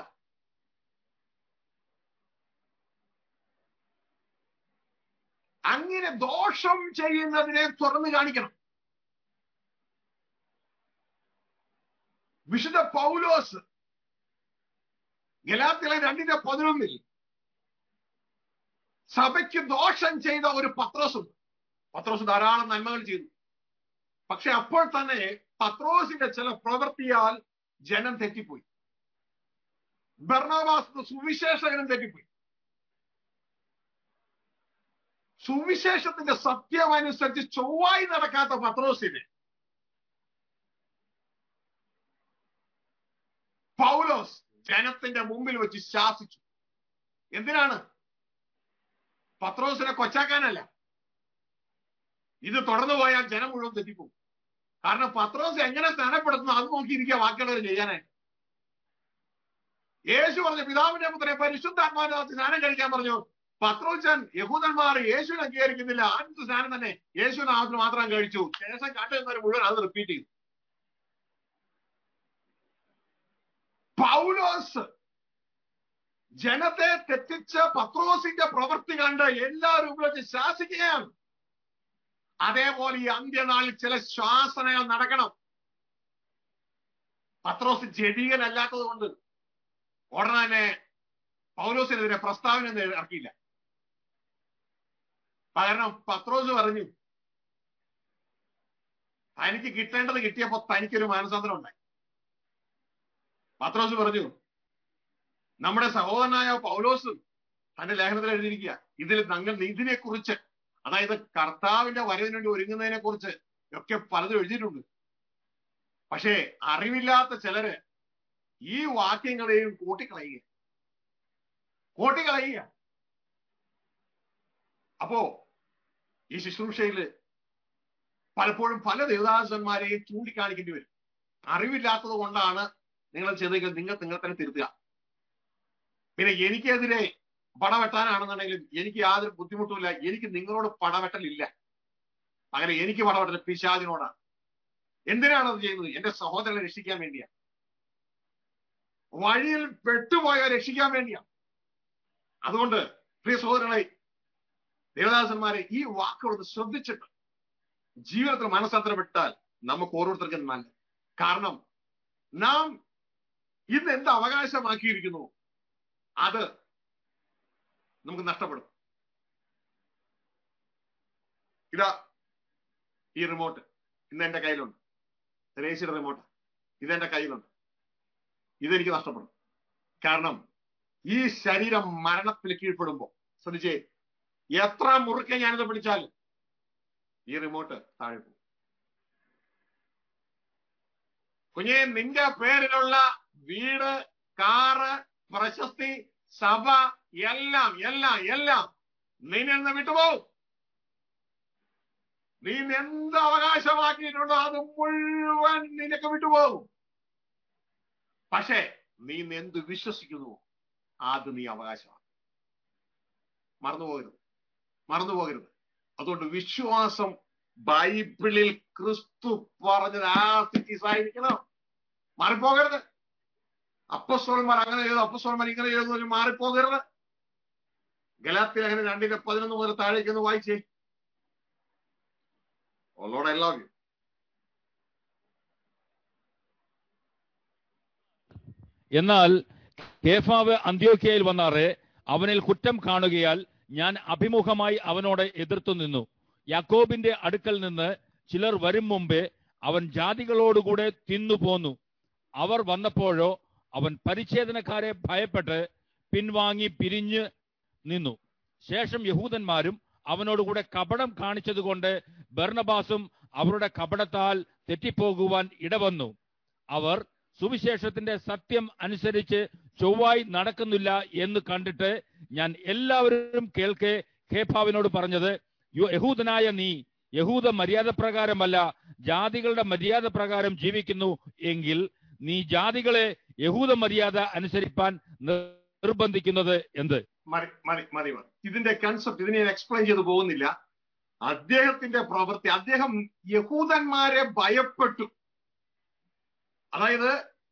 അങ്ങനെ ദോഷം ചെയ്യുന്നതിനെ തുറന്നു കാണിക്കണം. വിശുദ്ധ പൗലോസ് ഗലാത്യയിലെ രണ്ടിന്റെ പതിനൊന്നിൽ സഭയ്ക്ക് ദോഷം ചെയ്ത ഒരു പത്രോസുണ്ട്. പത്രോസ് ധാരാളം നന്മകൾ ചെയ്തു. പക്ഷെ അപ്പോൾ തന്നെ പത്രോസിന്റെ ചില പ്രവൃത്തിയാൽ ജനം തെറ്റിപ്പോയി. ബർണബാസ് സുവിശേഷകനും തെറ്റിപ്പോയി. സുവിശേഷത്തിന്റെ സത്യമനുസരിച്ച് ചൊവ്വായി നടക്കാത്ത പത്രോസിനെ പൗലോസ് ജനത്തിന്റെ മുമ്പിൽ വെച്ച് ശാസിച്ചു. എന്തിനാണ്? പത്രോസിനെ കൊച്ചാക്കാനല്ല. ഇത് തുടർന്നു പോയാൽ ജനം മുഴുവൻ തെറ്റിപ്പോകും. കാരണം പത്രോസ് എങ്ങനെ സ്നാനപ്പെടുത്തുന്നു അത് നോക്കിയിരിക്കുക ബാക്കിയുള്ളവർ ചെയ്യാനായിട്ട്. യേശു പറഞ്ഞു പിതാവിന്റെ പുത്രനെ പരിശുദ്ധാത്മാവിനെ സ്നാനം കഴിക്കാൻ പറഞ്ഞു. പത്രോസൻ യഹൂദന്മാർ യേശുവിനെ അംഗീകരിക്കുന്നില്ല, ആദ്യത്തെ സ്നാനം തന്നെ യേശുവിനാമത്തിന് മാത്രം കഴിച്ചു. ശേഷം കാട്ടുന്നവർ മുഴുവൻ അത് റിപ്പീറ്റ് ചെയ്തു. പൗലോസ് ജനത്തെ തെറ്റിച്ച പത്രോസിന്റെ പ്രവൃത്തി കണ്ട് എല്ലാവരും ഉപയോഗിച്ച് ശാസിക്കുകയാണ്. അതേപോലെ ഈ അന്ത്യനാളിൽ ചില ശാസനകൾ നടക്കണം. പത്രോസ് ജഡീകനല്ലാത്തത് കൊണ്ട് ഉടനെ തന്നെ പൗലോസിനെതിരെ പ്രസ്താവന ഒന്നും ഇറക്കിയില്ല. കാരണം പത്രോസ് പറഞ്ഞു തനിക്ക് കിട്ടേണ്ടത് കിട്ടിയപ്പോ തനിക്കൊരു മാനസാന്തരം ഉണ്ടായി. പത്രോസ് പറഞ്ഞു നമ്മുടെ സഹോദരനായ പൗലോസ് തന്റെ ലേഖനത്തിൽ എഴുതിയിരിക്കുക ഇതിൽ ഞങ്ങൾ ഇതിനെ കുറിച്ച്, അതായത് കർത്താവിന്റെ വരവിന് വേണ്ടി ഒരുങ്ങുന്നതിനെ കുറിച്ച് ഒക്കെ പലതും എഴുതിയിട്ടുണ്ട്. പക്ഷേ അറിവില്ലാത്ത ചിലര് ഈ വാക്യങ്ങളെയും കൂട്ടിക്കളയുക കൂട്ടിക്കളയുക അപ്പോ ഈ ശുശ്രൂഷയില് പലപ്പോഴും പല ദേവദാസന്മാരെയും ചൂണ്ടിക്കാണിക്കേണ്ടി വരും. അറിവില്ലാത്തത് കൊണ്ടാണ് നിങ്ങൾ ചെയ്തെങ്കിൽ നിങ്ങൾ നിങ്ങൾ തന്നെ തിരുത്തുക. പിന്നെ എനിക്കെതിരെ പടവെട്ടാനാണെന്നുണ്ടെങ്കിലും എനിക്ക് യാതൊരു ബുദ്ധിമുട്ടുമില്ല. എനിക്ക് നിങ്ങളോട് പടവെട്ടലില്ല. അങ്ങനെ എനിക്ക് പടവെട്ടൽ പിശാചിനോടാണ്. എന്തിനാണ് അത് ചെയ്യുന്നത്? എന്റെ സഹോദരനെ രക്ഷിക്കാൻ വേണ്ടിയാണ്. വഴിയിൽ പെട്ടുപോയവരെ രക്ഷിക്കാൻ വേണ്ടിയാണ്. അതുകൊണ്ട് പ്രിയ സഹോദരങ്ങളെ, ദേവദാസന്മാരെ, ഈ വാക്കുകളൊന്ന് ശ്രദ്ധിച്ചിട്ട് ജീവിതത്തിൽ മനസ്സാന്തരപ്പെട്ടാൽ നമുക്ക് ഓരോരുത്തർക്കും നല്ലത്. കാരണം നാം ഇന്ന് എന്ത് അവകാശമാക്കിയിരിക്കുന്നു അത് നമുക്ക് നഷ്ടപ്പെടും. ഇതാ ഈ റിമോട്ട് ഇന്ന് എന്റെ കയ്യിലുണ്ട്. രേസിയുടെ റിമോട്ട് ഇതെന്റെ കയ്യിലുണ്ട്. ഇതെനിക്ക് നഷ്ടപ്പെടും. കാരണം ഈ ശരീരം മരണത്തിൽ കീഴ്പ്പെടുമ്പോ ശ്രദ്ധിച്ചേ, എത്ര മുറുക്കെ ഞാനിത് പിടിച്ചാലും ഈ റിമോട്ട് താഴെ പോകും. കുഞ്ഞെ, നിന്റെ പേരിലുള്ള വീട്, കാറ്, പ്രശസ്തി, സഭ, എല്ലാം എല്ലാം എല്ലാം നിന്നെ വിട്ടുപോകും. നീ എന്ത് അവകാശമാക്കിയിട്ടുണ്ടോ അത് മുഴുവൻ നിനക്ക് വിട്ടുപോകും. പക്ഷേ നീ എന്ത് വിശ്വസിക്കുന്നു അത് നീ അവകാശമാണ്. മറന്നുപോകരുത്, മറന്നുപോകരുത്. അതുകൊണ്ട് വിശ്വാസം ബൈബിളിൽ ക്രിസ്തു പറഞ്ഞത് ആയിരിക്കണം. മാറിപ്പോകരുത്. അപ്പസ്തലന്മാർ അങ്ങനെ ചെയ്തു, അപ്പസ്തലന്മാർ ഇങ്ങനെ ചെയ്തു, മാറിപ്പോകരുത്. ഗലാത്യ ലേഖനം രണ്ടിന്റെ പതിനൊന്ന് മുതൽ താഴേക്കൊന്ന് വായിച്ചേ. Oh Lord, I love you. എന്നാൽ കേഫാവ് അന്ത്യോക്യയിൽ വന്നാറെ അവനിൽ കുറ്റം കാണുകയാൽ ഞാൻ അഭിമുഖമായി അവനോട് എതിർത്തു നിന്നു. യാക്കോബിന്റെ അടുക്കൽ നിന്ന് ചിലർ വരും മുമ്പേ അവൻ ജാതികളോടുകൂടെ തിന്നു പോന്നു. അവർ വന്നപ്പോഴോ അവൻ പരിച്ഛേദനക്കാരെ ഭയപ്പെട്ട് പിൻവാങ്ങി പിരിഞ്ഞു നിന്നു. ശേഷം യഹൂദന്മാരും അവനോടുകൂടെ കപടം കാണിച്ചതുകൊണ്ട് ബർന്നബാസും അവരുടെ കപടത്താൽ തെറ്റിപ്പോകുവാൻ ഇടവന്നു. അവർ സുവിശേഷത്തിന്റെ സത്യം അനുസരിച്ച് ചൊവ്വായി നടക്കുന്നില്ല എന്ന് കണ്ടിട്ട് ഞാൻ എല്ലാവരും കേൾക്കെ കേഫാവിനോട് പറഞ്ഞത്, യഹൂദനായ നീ യഹൂദ മര്യാദ പ്രകാരമല്ല ജാതികളുടെ മര്യാദ പ്രകാരം ജീവിക്കുന്നു എങ്കിൽ നീ ജാതികളെ യഹൂദ മര്യാദ അനുസരിപ്പാൻ നിർബന്ധിക്കുന്നത് എന്ത്? മതി മതി മതി മതി ഇതിന്റെ കൺസെപ്റ്റ് ഇതിനെ ഞാൻ എക്സ്പ്ലെയിൻ ചെയ്തു പോകുന്നില്ല. അദ്ദേഹത്തിന്റെ പ്രവൃത്തി, അദ്ദേഹം യഹൂദന്മാരെ ഭയപ്പെട്ടു. അതായത്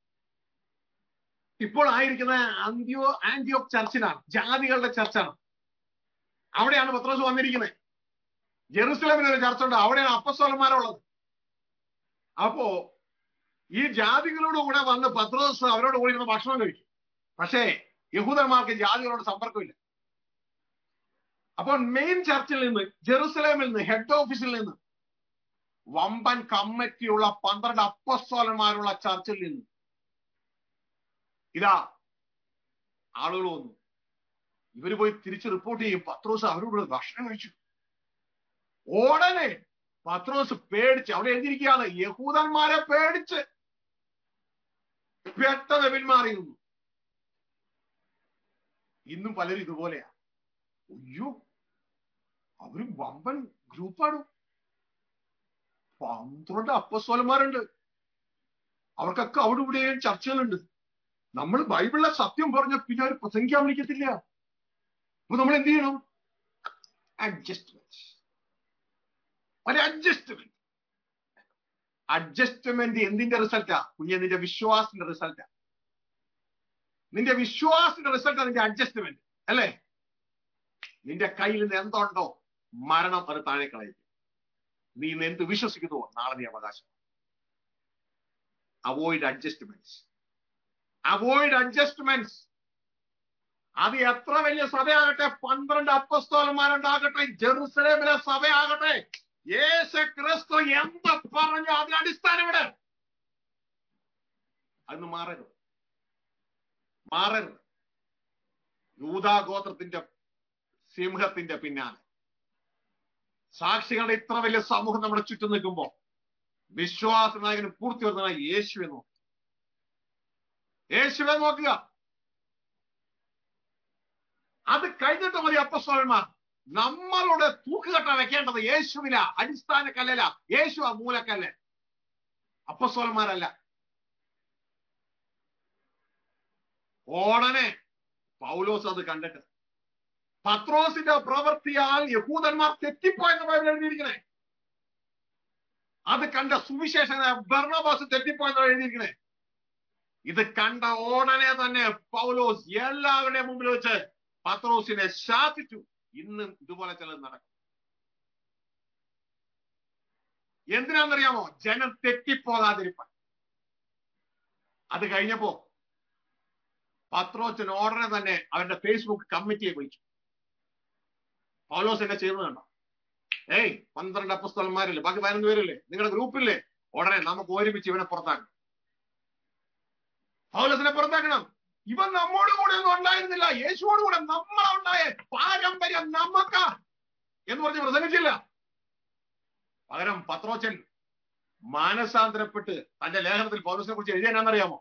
ഇപ്പോൾ ആയിരിക്കുന്ന ആന്റിയോ ആന്റിയോക്ക് ചർച്ചിലാണ്, ജാതികളുടെ ചർച്ചാണ്. അവിടെയാണ് പത്രോസ് വന്നിരിക്കുന്നത്. ജെറുസലേമിൽ ഒരു ചർച്ചുണ്ട്, അവിടെയാണ് അപ്പസ്തോലന്മാരുള്ളത്. അപ്പോ ഈ ജാതികളോട് കൂടെ വന്ന് പത്രോസ് അവരോട് കൂടി ഇരുന്ന് ഭക്ഷണം കഴിക്കും. പക്ഷേ യഹൂദന്മാർക്ക് ജാതികളോട് സമ്പർക്കമില്ല. അപ്പോൾ മെയിൻ ചർച്ചിൽ നിന്ന്, ജെറുസലേമിൽ നിന്ന്, ഹെഡ് ഓഫീസിൽ നിന്ന്, വമ്പൻ കമ്മിറ്റിയുള്ള പന്ത്രണ്ട് അപ്പസ്തോലന്മാരുള്ള ചർച്ചിൽ നിന്ന് ഇതാ ആളുകൾ വന്നു. ഇവര് പോയി തിരിച്ച് റിപ്പോർട്ട് ചെയ്യും, പത്രോസ് അവരോട് ഭക്ഷണം കഴിച്ചു. ഉടനെ പത്രോസ് പേടിച്ച്, അവിടെ എഴുതിയിരിക്കുകയാണ്, യഹൂദന്മാരെ പേടിച്ച് പെട്ടെന്ന് പിന്മാറി നിന്നു. ഇന്നും പലരും ഇതുപോലെയാ. അയ്യോ, അവര് വമ്പൻ ഗ്രൂപ്പാണ്, പന്ത്രണ്ട് അപ്പസ്തോലന്മാരുണ്ട്, അവർക്കൊക്കെ അവിടെ ഇവിടെയും ചർച്ചകളുണ്ട്. നമ്മൾ ബൈബിളിലെ സത്യം പറഞ്ഞ പിന്നെ അവർ പ്രസംഗിക്കാൻ വിളിക്കത്തില്ല. അപ്പൊ നമ്മൾ എന്ത് ചെയ്യണം? അഡ്ജസ്റ്റ്മെന്റ്. ഒരു അഡ്ജസ്റ്റ്മെന്റ് അഡ്ജസ്റ്റ്മെന്റ് എന്തിന്റെ റിസൾട്ടാ കുഞ്ഞെ? നിന്റെ വിശ്വാസത്തിന്റെ റിസൾട്ടാ. നിന്റെ വിശ്വാസത്തിന്റെ റിസൾട്ടാ നിന്റെ അഡ്ജസ്റ്റ്മെന്റ്, അല്ലേ? നിന്റെ കയ്യിൽ നിന്ന് എന്തുണ്ടോ മരണം അത് താഴെ കളയും. നീ ഇന്ന് എന്ത് വിശ്വസിക്കുന്നുവോ നാളെ നീ അവകാശം. Avoid adjustments. Avoid adjustments. അത് എത്ര വലിയ സഭയാകട്ടെ, പന്ത്രണ്ട് അപ്പസ്തോലന്മാരുണ്ടാകട്ടെ, ജെറുസലേമിലെ സഭയാകട്ടെ, യേശു ക്രിസ്തു എന്ത് പറഞ്ഞു അതിന് അടിസ്ഥാനം ഇവിടെ. അതൊന്നും മാറരുത്, മാറരുത്. യൂദാ ഗോത്രത്തിന്റെ സിംഹത്തിന്റെ പിന്നാലെ സാക്ഷികളുടെ ഇത്ര വലിയ സമൂഹം നമ്മുടെ ചുറ്റും നിൽക്കുമ്പോ വിശ്വാസ നായകന് പൂർത്തി വരുന്ന യേശുവെ നോക്കുക, യേശുവെ നോക്കുക. അത് കഴിഞ്ഞിട്ട് മതി അപ്പസ്തോലന്മാർ. നമ്മളുടെ തൂക്കുകെട്ട വെക്കേണ്ടത് യേശുവില, അടിസ്ഥാന കല്ലല. യേശു ആ മൂലക്കല്ല്, അപ്പസ്തോലന്മാരല്ല. ഉടനെ പൗലോസ് അത് കണ്ടിട്ട് പത്രോസിന്റെ പ്രവൃത്തിയാൽ യഹൂദന്മാർ തെറ്റിപ്പോയെന്ന് ബൈബിൾ എഴുതിയിരിക്കണേ. അത് കണ്ട സുവിശേഷകനായ ബർന്നബാസ് തെറ്റിപ്പോയെന്ന് എഴുതിയിരിക്കണേ. ഇത് കണ്ട ഉടനെ തന്നെ പൗലോസ് എല്ലാവരുടെയും മുമ്പിൽ വെച്ച് പത്രോസിനെ ശാസിച്ചു. ഇന്നും ഇതുപോലെ ചിലത് നടക്കും. എന്തിനാണെന്നറിയാമോ? ജനം തെറ്റിപ്പോകാതിരിപ്പാൻ. അത് കഴിഞ്ഞപ്പോ പത്രോസിന് ഉടനെ തന്നെ അവരുടെ ഫേസ്ബുക്ക് കമ്മിറ്റിയെ വിളിച്ചു. പൗലോസ് എന്നെ ചെയ്യുന്നത് കണ്ടോ? ഏയ് പന്ത്രണ്ട് അപ്പസ്തോലന്മാരില്ലേ, ബാക്കി പതിനൊന്ന് പേരില്ലേ, നിങ്ങളുടെ ഗ്രൂപ്പില്ലേ? ഉടനെ നമുക്ക് ഒരുമിച്ച് ഇവനെ പുറത്താക്കണം, പൗലോസിനെ പുറത്താക്കണം. ഇവൻ നമ്മോട് കൂടെ ഒന്നും ഉണ്ടായിരുന്നില്ല, യേശുവോട് കൂടെ നമ്മളുണ്ടായ പാരമ്പര്യം നമ്മക്ക എന്ന് പറഞ്ഞ് പ്രസംഗിച്ചില്ല. പകരം പത്രോച്ചൻ മാനസാന്തരപ്പെട്ട് തന്റെ ലേഖനത്തിൽ പൗലോസിനെ കുറിച്ച് എഴുതിയാണെന്നറിയാമോ?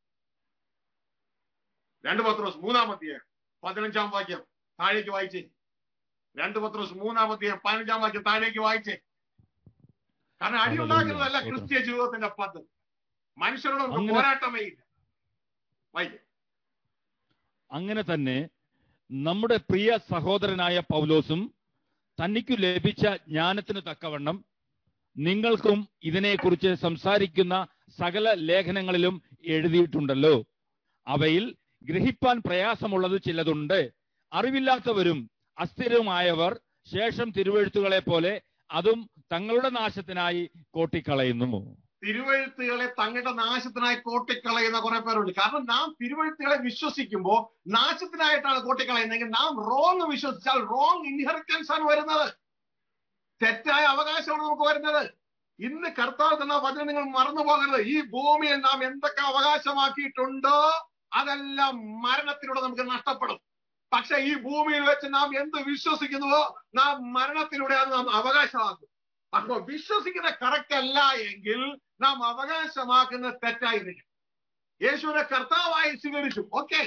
രണ്ട് പത്രോസ് മൂന്നാമത്തെ പതിനഞ്ചാം വാക്യം താഴേക്ക് വായിച്ചേ. രണ്ട് പത്രോസ് മൂന്നാമത്തെ പതിനഞ്ചാം വാക്യം താഴേക്ക് വായിച്ചേ. കാരണം അടി ഉണ്ടാക്കുന്നതല്ല ക്രിസ്തീയ ജീവിതത്തിന്റെ പദ്ധതി. മനുഷ്യരോട് പോരാട്ടമേ ഇല്ല. വായിക്കേ. അങ്ങനെ തന്നെ നമ്മുടെ പ്രിയ സഹോദരനായ പൗലോസും തനിക്കു ലഭിച്ച ജ്ഞാനത്തിന് തക്കവണ്ണം നിങ്ങൾക്കും ഇതിനെക്കുറിച്ച് സംസാരിക്കുന്ന സകല ലേഖനങ്ങളിലും എഴുതിയിട്ടുണ്ടല്ലോ. അവയിൽ ഗ്രഹിപ്പാൻ പ്രയാസമുള്ളത് ചിലതുണ്ട്. അറിവില്ലാത്തവരും അസ്ഥിരവുമായവർ ശേഷം തിരുവെഴുത്തുകളെ പോലെ അതും തങ്ങളുടെ നാശത്തിനായി കോട്ടിക്കളയുന്നു. തിരുവെഴുത്തുകളെ തങ്ങളുടെ നാശത്തിനായി കോട്ടിക്കളയുന്ന കുറെ പേരുണ്ട്. കാരണം നാം തിരുവെഴുത്തുകളെ വിശ്വസിക്കുമ്പോ നാശത്തിനായിട്ടാണ് കോട്ടിക്കളയുന്നതെങ്കിൽ നാം റോങ് വിശ്വസിച്ചാൽ റോങ് ഇൻഹെറിറ്റൻസ് ആണ് വരുന്നത്, തെറ്റായ അവകാശമാണ് നമുക്ക് വരുന്നത്. ഇന്ന് കർത്താവ് തന്ന വചനം നിങ്ങൾ മറന്നു പോകരുത്. ഈ ഭൂമിയിൽ നാം എന്തൊക്കെ അവകാശമാക്കിയിട്ടുണ്ടോ അതെല്ലാം മരണത്തിലൂടെ നമുക്ക് നഷ്ടപ്പെടും. പക്ഷെ ഈ ഭൂമിയിൽ വെച്ച് നാം എന്ത് വിശ്വസിക്കുന്നുവോ നാം മരണത്തിലൂടെ അത് നാം അവകാശമാക്കും. അപ്പൊ വിശ്വസിക്കുന്ന കറക്റ്റ് അല്ല എങ്കിൽ നാം അവകാശമാക്കുന്നത് തെറ്റായിരിക്കും. യേശുവിനെ കർത്താവായി സ്വീകരിച്ചു, ഓക്കെ,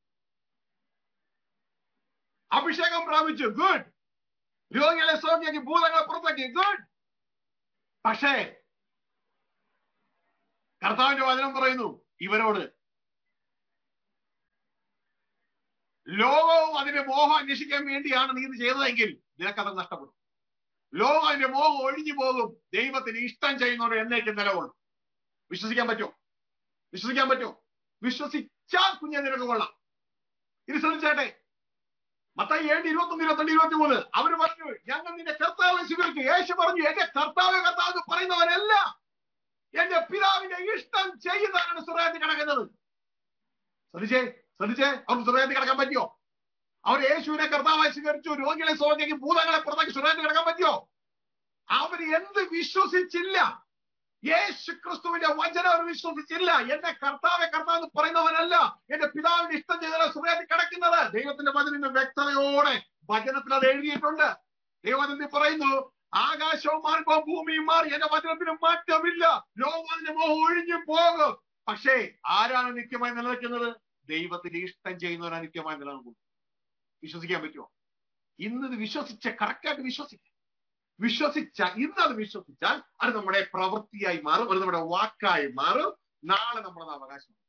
അഭിഷേകം പ്രാപിച്ചു, ഗുഡ്, രോഗികളെ സൗഖ്യമാക്കി, ഭൂതങ്ങളെ പുറത്താക്കി, ഗുഡ്. പക്ഷേ കർത്താവിന്റെ വചനം പറയുന്നു ഇവരോട്, ലോകവും അതിന്റെ മോഹം അന്വേഷിക്കാൻ വേണ്ടിയാണ് നീ ഇത് ചെയ്തതെങ്കിൽ നിനക്കത് നഷ്ടപ്പെടും. ലോകം അതിന്റെ മോഹം ഒഴിഞ്ഞു പോകും. ദൈവത്തിന് ഇഷ്ടം ചെയ്യുന്നവർ എന്നേക്കും നിലകൊള്ളും. വിശ്വസിക്കാൻ പറ്റുമോ? വിശ്വസിക്കാൻ പറ്റുമോ? വിശ്വസിച്ചാൽ കുഞ്ഞെ നിനക്ക് കൊള്ളാം. ഇത് ശ്രദ്ധിച്ചേട്ടെ, മത്തായി ഏഴ് ഇരുപത്തി ഒന്ന് ഇരുപത്തിരണ്ട് ഇരുപത്തി മൂന്ന് അവര് പറഞ്ഞു, ഞങ്ങൾ നിന്റെ കർത്താവ് സ്വീകരിച്ചു. യേശു പറഞ്ഞു, എന്റെ കർത്താവ് കർത്താവ് പറയുന്നവരല്ല, എന്റെ പിതാവിന്റെ ഇഷ്ടം ചെയ്യുന്നവരാണ് സ്വർഗ്ഗത്തിൽ കിടക്കുന്നത്. ശ്രദ്ധിച്ചേ ശ്രദ്ധിച്ചേ അവർക്ക് സ്വർഗ്ഗത്തിൽ കിടക്കാൻ പറ്റിയോ? അവർ യേശുവിനെ കർത്താവായി സ്വീകരിച്ചു, രോഗികളെ സൗഖ്യമാക്കി, ഭൂതങ്ങളെ പുറത്താക്കി സ്വർഗ്ഗത്തിൽ കിടക്കാൻ പറ്റിയോ? അവർ എന്ത് വിശ്വസിച്ചില്ല? യേശു ക്രിസ്തുവിന്റെ വചനം അവർ വിശ്വസിച്ചില്ല. എന്റെ കർത്താവെ കർത്താവ് പറയുന്നവനല്ല, എന്റെ പിതാവിന്റെ ഇഷ്ടം ചെയ്ത സ്വർഗ്ഗത്തിൽ കിടക്കുന്നത്. ദൈവത്തിന്റെ വചനം വ്യക്തതയോടെ വചനത്തിൽ അത് എഴുതിയിട്ടുണ്ട്. ദൈവവചനത്തിൽ പറയുന്നു, ആകാശവും മാറിപ്പോ ഭൂമിയും മാറി, എന്റെ വചനത്തിന് മാറ്റമില്ല, ലോകത്തിന്റെ മോഹം ഒഴിഞ്ഞു പോകും. പക്ഷേ ആരാണ് നിത്യമായി നിലനിൽക്കുന്നത്? ദൈവത്തിന്റെ ഇഷ്ടം ചെയ്യുന്നവരാണ് നിത്യമായി നിലനിൽക്കുന്നത്. വിശ്വസിക്കാൻ പറ്റുമോ? ഇന്നത് വിശ്വസിച്ച കറക്റ്റായിട്ട് വിശ്വസിക്കാം. വിശ്വസിച്ച ഇന്ന് അത് വിശ്വസിച്ചാൽ അത് നമ്മുടെ പ്രവൃത്തിയായി മാറും, അത് നമ്മുടെ വാക്കായി മാറും. നാളെ നമ്മളത് അവകാശമാണ്.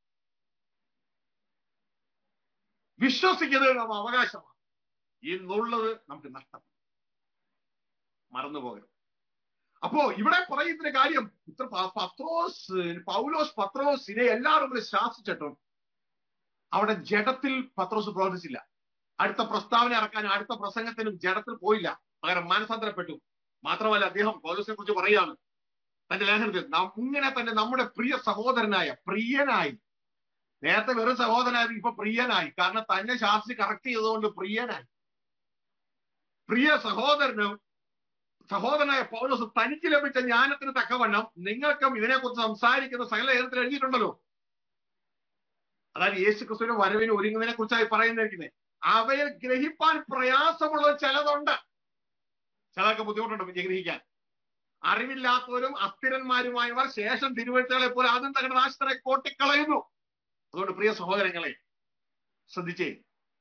വിശ്വസിക്കുന്നത് നമ്മൾ അവകാശമാണ്. ഇന്നുള്ളത് നമുക്ക് നഷ്ടം. മറന്നു പോകരുത്. അപ്പോ ഇവിടെ പറയുന്ന കാര്യം, ഇത്ര പത്രോസ് പൗലോസ് പത്രോസിനെ എല്ലാവരും കൂടെ ശാസിച്ചിട്ടും അവിടെ ജഡത്തിൽ പത്രോസ് പ്രവർത്തിച്ചില്ല. അടുത്ത പ്രസ്താവന ഇറക്കാൻ അടുത്ത പ്രസംഗത്തിനും ജഡത്തിൽ പോയില്ല, പകരം മാനസാന്തരപ്പെട്ടു. മാത്രമല്ല അദ്ദേഹം പൗലോസിനെ കുറിച്ച് പറയാണ് തന്റെ ലേഖനത്തിൽ, നാം ഇങ്ങനെ തന്നെ നമ്മുടെ പ്രിയ സഹോദരനായ പ്രിയനായി, നേരത്തെ വെറും സഹോദരനായി, ഇപ്പൊ പ്രിയനായി, കാരണം തന്നെ ശാസ്ത്രി കറക്റ്റ് ചെയ്തതുകൊണ്ട് പ്രിയനായി. പ്രിയ സഹോദരനും സഹോദരനായ പൗലോസ് തനിക്ക് ലഭിച്ച ജ്ഞാനത്തിന് തക്കവണ്ണം നിങ്ങൾക്കും ഇതിനെക്കുറിച്ച് സംസാരിക്കുന്ന സകല ലേഖനത്തിൽ എഴുതിയിട്ടുണ്ടല്ലോ. അതായത് യേശു ക്രിസ്തുവിന്റെ വരവിന് ഒരുങ്ങുന്നതിനെ കുറിച്ചായി പറയുന്നിരിക്കുന്നത്. അവയിൽ ഗ്രഹിപ്പാൻ പ്രയാസമുള്ള ചിലതുണ്ട്. ചിലർക്ക് ബുദ്ധിമുട്ടുണ്ട് ഗ്രഹിക്കാൻ. അറിവില്ലാത്തവരും അസ്ഥിരന്മാരുമായവർ ശേഷം തിരുവഴുത്തുകളെ പോലെ ആദ്യം തങ്ങളുടെ നാശത്തിനെ കോട്ടിക്കളയുന്നു. അതുകൊണ്ട് പ്രിയ സഹോദരങ്ങളെ ശ്രദ്ധിച്ചേ,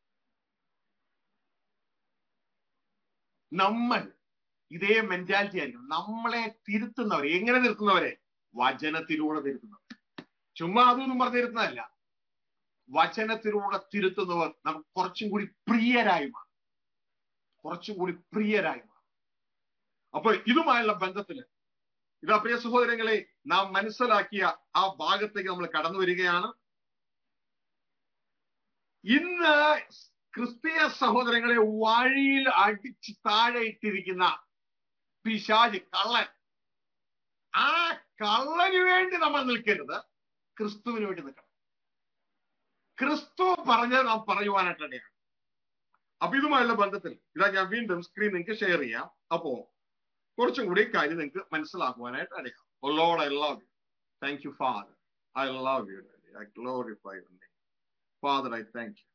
നമ്മൾ ഇതേ മെന്റാലിറ്റി ആയിരിക്കും. നമ്മളെ തിരുത്തുന്നവരെ എങ്ങനെ തിരുത്തുന്നവരെ? വചനത്തിലൂടെ തിരുത്തുന്നവർ. ചുമ്മാ അതൊന്നും പറഞ്ഞിരുന്നതല്ല. വചനത്തിലൂടെ തിരുത്തുന്നവർ നമുക്ക് കുറച്ചും കൂടി പ്രിയരായി മാറും, കുറച്ചും കൂടി പ്രിയരായി മാറും. അപ്പൊ ഇതുമായുള്ള ബന്ധത്തില് ഇതാ പ്രിയ സഹോദരങ്ങളെ നാം മനസ്സിലാക്കിയ ആ ഭാഗത്തേക്ക് നമ്മൾ കടന്നു വരികയാണ്. ഇന്ന് ക്രിസ്തീയ സഹോദരങ്ങളെ വഴിയിൽ അടിച്ച് താഴെ ഇട്ടിരിക്കുന്ന പിശാച്, കള്ളൻ, ആ കള്ളന് വേണ്ടി നമ്മൾ നിൽക്കരുത്, ക്രിസ്തുവിന് വേണ്ടി നിൽക്കണം. ക്രിസ്തു പറഞ്ഞത് നാം പറയുവാനായിട്ടാണ്. അപ്പൊ ഇതുമായുള്ള ബന്ധത്തിൽ ഇതാ ഞാൻ വീണ്ടും സ്ക്രീൻ നിങ്ങൾക്ക് ഷെയർ ചെയ്യാം. അപ്പോ കുറച്ചും കൂടി കാര്യം നിങ്ങൾക്ക് മനസ്സിലാക്കുവാനായിട്ട് അറിയാം. Oh Lord, I love you. Thank you, Father. I love you. I glorify your name. Father, I thank you.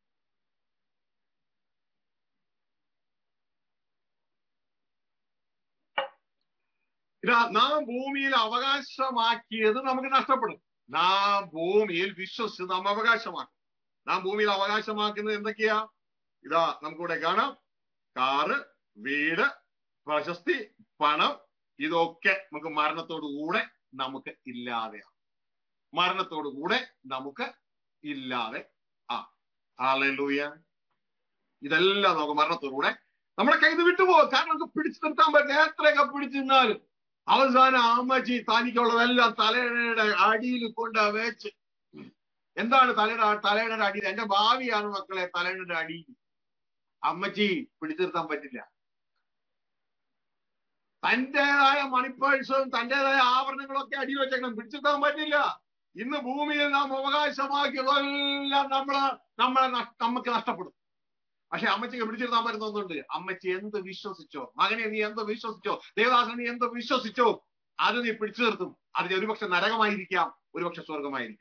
ഇതാ നാം ഭൂമിയിൽ അവകാശമാക്കിയത് നമുക്ക് നഷ്ടപ്പെടും. നാം ഭൂമിയിൽ വിശ്വസിച്ച് നാം അവകാശമാക്കും. നാം ഭൂമിയിൽ അവകാശമാക്കുന്നത് എന്തൊക്കെയാ? ഇതാ നമുക്കിവിടെ കാണാം. കാറ്, വീട്, പ്രശസ്തി, പണം, ഇതൊക്കെ നമുക്ക് മരണത്തോടു കൂടെ നമുക്ക് ഇല്ലാതെയാവും. മരണത്തോടു കൂടെ നമുക്ക് ഇല്ലാതെ ആ ഹല്ലേലൂയ. ഇതെല്ലാം നമുക്ക് മരണത്തോടുകൂടെ നമ്മുടെ കയ്യിൽ നിന്ന് വിട്ടുപോകും. കാരണം നമുക്ക് പിടിച്ചു നിർത്താൻ പറ്റില്ല. എത്രയൊക്കെ പിടിച്ചു നിന്നാലും അവസാനം അമ്മച്ചി തനിക്കുള്ളതെല്ലാം തലയുടെ അടിയിൽ കൊണ്ട് വെച്ച്, എന്താണ് തലയുടെ തലയുടെ അടിയിൽ? എന്റെ ഭാവിയാണ് മക്കളെ തലയുടെ അടിയിൽ. അമ്മച്ചി പിടിച്ചു നിർത്താൻ പറ്റില്ല. തന്റേതായ മണിപ്പേഴ്സും തന്റേതായ ആഭരണങ്ങളൊക്കെ അടിയിൽ വെച്ചേക്കണം, പിടിച്ചു നിർത്താൻ പറ്റില്ല. ഇന്ന് ഭൂമിയിൽ നാം അവകാശമാക്കിയതെല്ലാം നമ്മള് നമ്മളെ നമുക്ക് നഷ്ടപ്പെടും. പക്ഷെ അമ്മച്ചിക്ക് പിടിച്ചിരുത്താൻ പറ്റുന്ന ഒന്നുണ്ട്. അമ്മച്ചി എന്ത് വിശ്വസിച്ചോ, മകനെ നീ എന്ത് വിശ്വസിച്ചോ, ദേവദാസനെ നീ എന്ത് വിശ്വസിച്ചോ, അത് നീ പിടിച്ചു നിർത്തും. അതിന് ഒരുപക്ഷെ നരകമായിരിക്കാം, ഒരുപക്ഷെ സ്വർഗമായിരിക്കാം.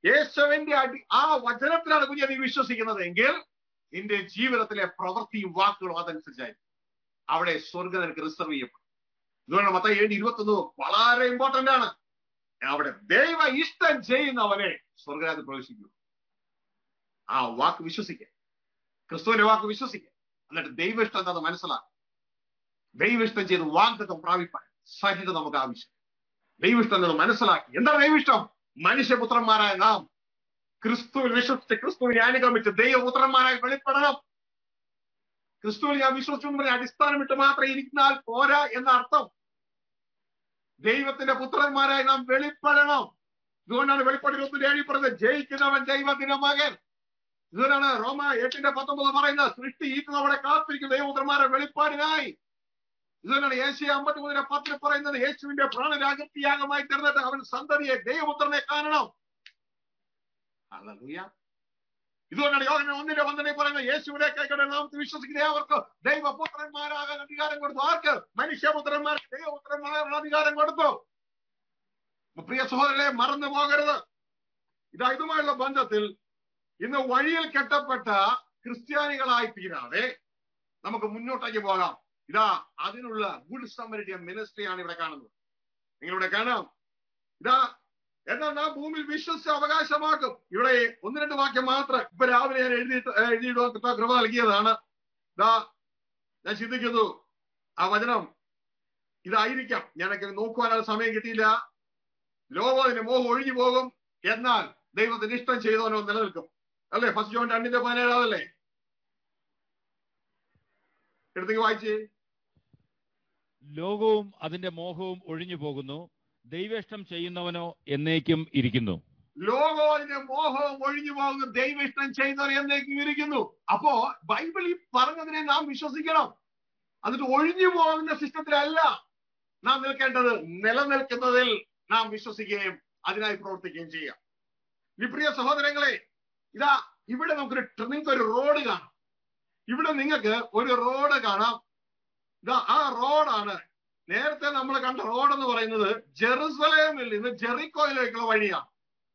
യേശുവിന്റെ അടി ആ വചനത്തിലാണ് കുഞ്ഞെ നീ വിശ്വസിക്കുന്നത് എങ്കിൽ നിന്റെ ജീവിതത്തിലെ പ്രവൃത്തിയും വാക്കുകളും അതനുസരിച്ചായി അവിടെ സ്വർഗ്ഗം നിനക്ക് റിസർവ് ചെയ്യപ്പെടും. ഇതുകൊണ്ട് മത്തായി ഏഴ് ഇരുപത്തൊന്ന് വളരെ ഇമ്പോർട്ടന്റ് ആണ്. അവിടെ ദൈവ ഇഷ്ടം ചെയ്യുന്നവനെ സ്വർഗ്ഗരാജ്യത്തിൽ പ്രവേശിക്കും. ആ വാക്ക് വിശ്വസിക്കുക, ക്രിസ്തുവിന്റെ വാക്ക് വിശ്വസിക്കുക, എന്നിട്ട് ദൈവ ഇഷ്ടം എന്താന്ന് മനസ്സിലാക്കുക. ദൈവ ഇഷ്ടം ചെയ്ത് വാഗ്ദത്തം പ്രാപിപ്പാൻ സഹിത നമുക്ക് ആവശ്യം. ദൈവ ഇഷ്ടം എന്നത് മനസ്സിലാക്കി. എന്താണ് ദൈവ ഇഷ്ടം? മനുഷ്യപുത്രന്മാരായ നാം ക്രിസ്തുവിൽ വിശ്വസിച്ച് ക്രിസ്തുവിനെ അനുഗമിച്ച് ദൈവപുത്രന്മാരായി വെളിപ്പെടണം. ക്രിസ്തുവിൽ ഞാൻ വിശ്വസിച്ചു എന്ന് പറഞ്ഞ അടിസ്ഥാനം ഇട്ട് മാത്രം ഇരിക്കുന്നാൽ പോരാ എന്ന അർത്ഥം. ദൈവത്തിന്റെ പുത്രന്മാരായി നാം വെളിപ്പെടണം. ഇതുകൊണ്ടാണ് വെളിപ്പാട് ഇരുപത്തി ഏഴിൽ പറഞ്ഞത് ജയിക്കുന്നവൻ ദൈവത്തിന്റെ മകൻ. ഇതുകൊണ്ടാണ് റോമ എട്ടിന്റെ പത്തൊമ്പത് പറയുന്നത് സൃഷ്ടി ഈറ്റുന്നവിടെ കാത്തിരിക്കും ദൈവപുത്രന്മാരെ വെളിപ്പാടിനായി. ഇതുകൊണ്ടാണ് യേശയ്യ അമ്പത്തി മൂന്നിന്റെ പത്തിൽ പറയുന്നത് യേശുവിന്റെ പ്രാണരാഗത്യാഗമായി തീർന്നിട്ട് അവൻ സന്തതിയെ ദൈവപുത്രനെ കാണണം. ഹല്ലേലൂയ. ഇതുകൊണ്ടാണ് യോഹന്നാൻ ഒന്നിന്റെ പന്ത്രണ്ടിൽ പറയുന്നത് യേശുവിനെ കൈക്കൊണ്ട് നാം വിശ്വസിക്കുന്ന അവർക്ക് ദൈവപുത്രന്മാരാകാൻ അധികാരം കൊടുത്തു. ആർക്ക്? മനുഷ്യപുത്രന്മാർക്ക് ദൈവപുത്രന്മാരാകാൻ അധികാരം കൊടുത്തു. പ്രിയ സഹോദരരെ, മറന്നു പോകരുത്. ഇതാ ഇതുമായുള്ള ബന്ധത്തിൽ ഇന്ന് വഴിയിൽ കെട്ടപ്പെട്ട ക്രിസ്ത്യാനികളായി തീരാതെ നമുക്ക് മുന്നോട്ടേക്ക് പോകാം. ഇതാ അതിനുള്ള ഗുഡ് സമരിറ്റൻ മിനിസ്ട്രിയാണ് ഇവിടെ കാണുന്നത്. നിങ്ങളിവിടെ കാണാം. ഇതാ എന്നാൽ നാം ഭൂമിയിൽ വിശ്വസിച്ച് അവകാശമാക്കും. ഇവിടെ ഒന്ന് രണ്ട് വാക്യം മാത്രം ഇപ്പൊ രാവിലെ ഞാൻ എഴുതിയിട്ട് എഴുതിയിടുവാൻ കൃപ നൽകിയതാണ്. ഇതാ ഞാൻ ചിന്തിക്കുന്നു ആ വചനം ഇതായിരിക്കാം. ഞാനൊക്കെ നോക്കുവാനുള്ള സമയം കിട്ടിയില്ല. ലോകത്തിന്റെ മോഹം ഒഴിഞ്ഞു പോകും, എന്നാൽ ദൈവത്തിന് ഇഷ്ടം ചെയ്തവനോ നിലനിൽക്കും. അല്ലേ? ഫസ്റ്റ് ജോൺ രണ്ടിന്റെ പതിനേഴാവല്ലേ? എടുത്തേക്ക് വായിച്ചേ. ലോകവും അതിന്റെ മോഹവും ഒഴിഞ്ഞു പോകുന്നു, ദൈവേഷ്ടം ചെയ്യുന്നവനോ എന്നേക്കും ഇരിക്കുന്നു. ലോകവും അതിന്റെ മോഹവും ഒഴിഞ്ഞു പോകുന്നു, ദൈവേഷ്ടം ചെയ്യുന്നവർ എന്നേക്കും ഇരിക്കുന്നു. അപ്പോ ബൈബിൾ ഈ പറഞ്ഞതിനെ നാം വിശ്വസിക്കണം. എന്നിട്ട് ഒഴിഞ്ഞു പോകുന്ന സിസ്റ്റത്തിലല്ല നാം നിൽക്കേണ്ടത്, നിലനിൽക്കുന്നതിൽ നാം വിശ്വസിക്കുകയും അതിനായി പ്രവർത്തിക്കുകയും ചെയ്യാം. ഈ പ്രിയ സഹോദരങ്ങളെ, ഇതാ ഇവിടെ നമുക്കൊരു നിങ്ങൾക്ക് ഒരു റോഡ് കാണാം. ഇവിടെ നിങ്ങൾക്ക് ഒരു റോഡ് കാണാം. ഇതാ ആ റോഡാണ് നേരത്തെ നമ്മൾ കണ്ട റോഡ് എന്ന് പറയുന്നത് ജെറുസലേമിൽ നിന്ന് ജെറിക്കോയിലേക്കുള്ള വഴിയാണ്.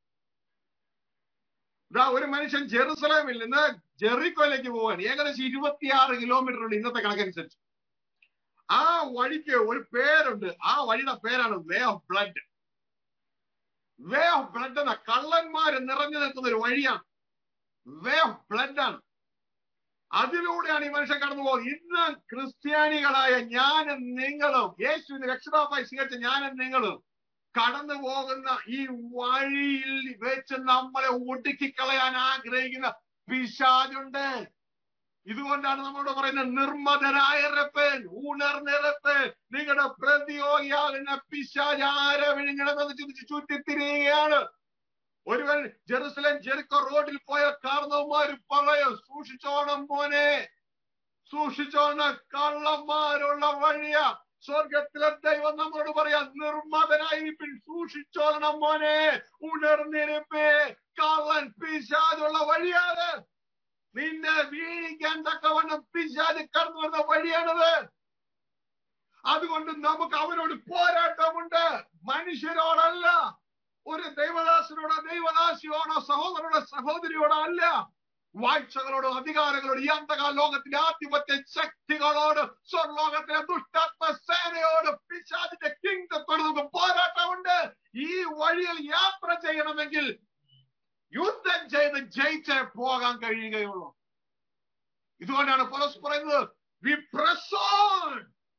ഇതാ ഒരു മനുഷ്യൻ ജെറുസലേമിൽ നിന്ന് ജെറിക്കോയിലേക്ക് പോകാൻ ഏകദേശം ഇരുപത്തിയാറ് കിലോമീറ്റർ ഉണ്ട് ഇന്നത്തെ കണക്കനുസരിച്ച്. ആ വഴിക്ക് ഒരു പേരുണ്ട്. ആ വഴിയുടെ പേരാണ് way of blood. Way of blood എന്ന കള്ളന്മാര് നിറഞ്ഞു നിൽക്കുന്ന ഒരു വഴിയാണ്. വേ ഓഫ് ബ്ലഡ് ആണ്. അതിലൂടെയാണ് ഈ മനുഷ്യൻ കടന്നു പോകുന്നത്. ഇന്ന് ക്രിസ്ത്യാനികളായ ഞാനും നിങ്ങളും, യേശുവിനെ രക്ഷിതാവായി സ്വീകരിച്ച ഞാനും നിങ്ങളും കടന്നു പോകുന്ന ഈ വഴിയിൽ വെച്ച് നമ്മളെ ഒടുക്കിക്കളയാൻ ആഗ്രഹിക്കുന്ന പിശാചുണ്ട്. ഇതുകൊണ്ടാണ് നമ്മളോട് പറയുന്നത് നിർമ്മതരായറപ്പൻ, ഉണർന്നിറപ്പൻ, നിങ്ങളുടെ പ്രതിയോഗിയാകുന്ന പിശാച് ആരെ വിഴുങ്ങണമെന്ന് ചിന്തിച്ച് ചുറ്റിത്തിരിയുകയാണ്. ഒരുവൻ ജെറുസലേം ജെറിക്കോ റോഡിൽ പോയ കാരണവന്മാര് പറയും, സൂക്ഷിച്ചോണം മോനെ, സൂക്ഷിച്ചോണം, കള്ളന്മാരുള്ള വഴിയാ. സ്വർഗത്തിലെ ദൈവം നമ്മളോട് പറയാ, നിർമ്മതനായിരിപ്പിൻ, സൂക്ഷിച്ചോളണം മോനെ, ഉണർന്നിരിപ്പേ, കള്ളൻ പിശാചുള്ള വഴിയാണ്. നിന്നെ വീഴിക്കാൻ തക്കവണ്ണം പിശാച് കടന്നു വരുന്ന വഴിയാണത്. അതുകൊണ്ട് നമുക്ക് അവനോട് പോരാട്ടമുണ്ട്, മനുഷ്യരോടല്ല. ഒരു ദൈവദാസനോടോ ദൈവദാസിയോടോ സഹോദരനോടോ സഹോദരിയോടോ അല്ല, വാഴ്ചകളോടോ അധികാരങ്ങളോട്, ഈ അന്ധകാല ലോകത്തിലെ ആധിപത്യ ശക്തികളോട്, സ്വർലോകത്തിലെ ദുഷ്ടാത്മ സേനയോട്, പിശാചിന്റെ കിങ്ഡത്തോട് നമുക്ക് പോരാട്ടമുണ്ട്. ഈ വഴിയിൽ യാത്ര ചെയ്യണമെങ്കിൽ യുദ്ധം ചെയ്ത് ജയിച്ചേ പോകാൻ കഴിയുകയുള്ളൂ. ഇതുകൊണ്ടാണ് പൗലോസ് പറയുന്നത്, വി പ്രസ് ഓൺ,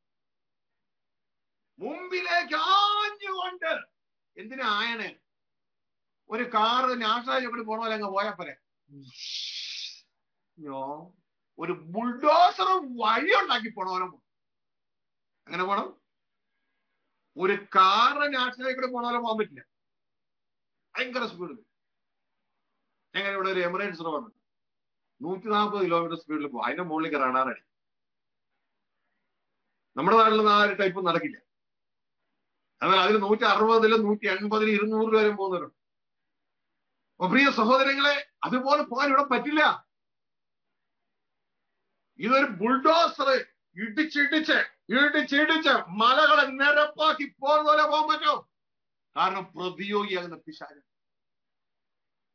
മുമ്പിലേക്ക് ആഞ്ഞുകൊണ്ട്. എന്തിനാ ആയണേ? ഒരു കാറ് നാഷണൽ ഇവിടെ പോണ പോലെ അങ്ങ് പോയാ പോരെ. ഒരു ബുൾഡോസർ വഴി ഉണ്ടാക്കി പോണോലോ. അങ്ങനെ പോണം. ഒരു കാറ് നാഷണൽ ഇവിടെ പോണ പോലെ പോകാൻ പറ്റില്ല, ഭയങ്കര സ്പീഡിൽ. ഞങ്ങൾ ഇവിടെ ഒരു എമിറേറ്റ്സ് റോഡ് നൂറ്റി നാൽപ്പത് കിലോമീറ്റർ സ്പീഡിൽ പോകും. അതിന്റെ മുകളിലേക്ക് റഡാറടി. നമ്മുടെ നാട്ടിലൊന്നും ആ ഒരു ടൈപ്പ് നടക്കില്ല. എന്നാൽ അതിൽ നൂറ്റി അറുപതിലും നൂറ്റി എൺപതിലും ഇരുന്നൂറ് വരെ പോകുന്നവരുണ്ട്. അപ്പൊ പ്രിയ സഹോദരങ്ങളെ, അതുപോലെ പോകാൻ ഇവിടെ പറ്റില്ല. ഇതൊരു ബുൾഡോസർ ഇടിച്ചിടിച്ച് ഇടിച്ചിടിച്ച് മലകളെ നിരപ്പാക്കി പോകുന്ന പോലെ പോകാൻ പറ്റും. കാരണം പ്രതിയോഗിയാകുന്ന പിശാച്.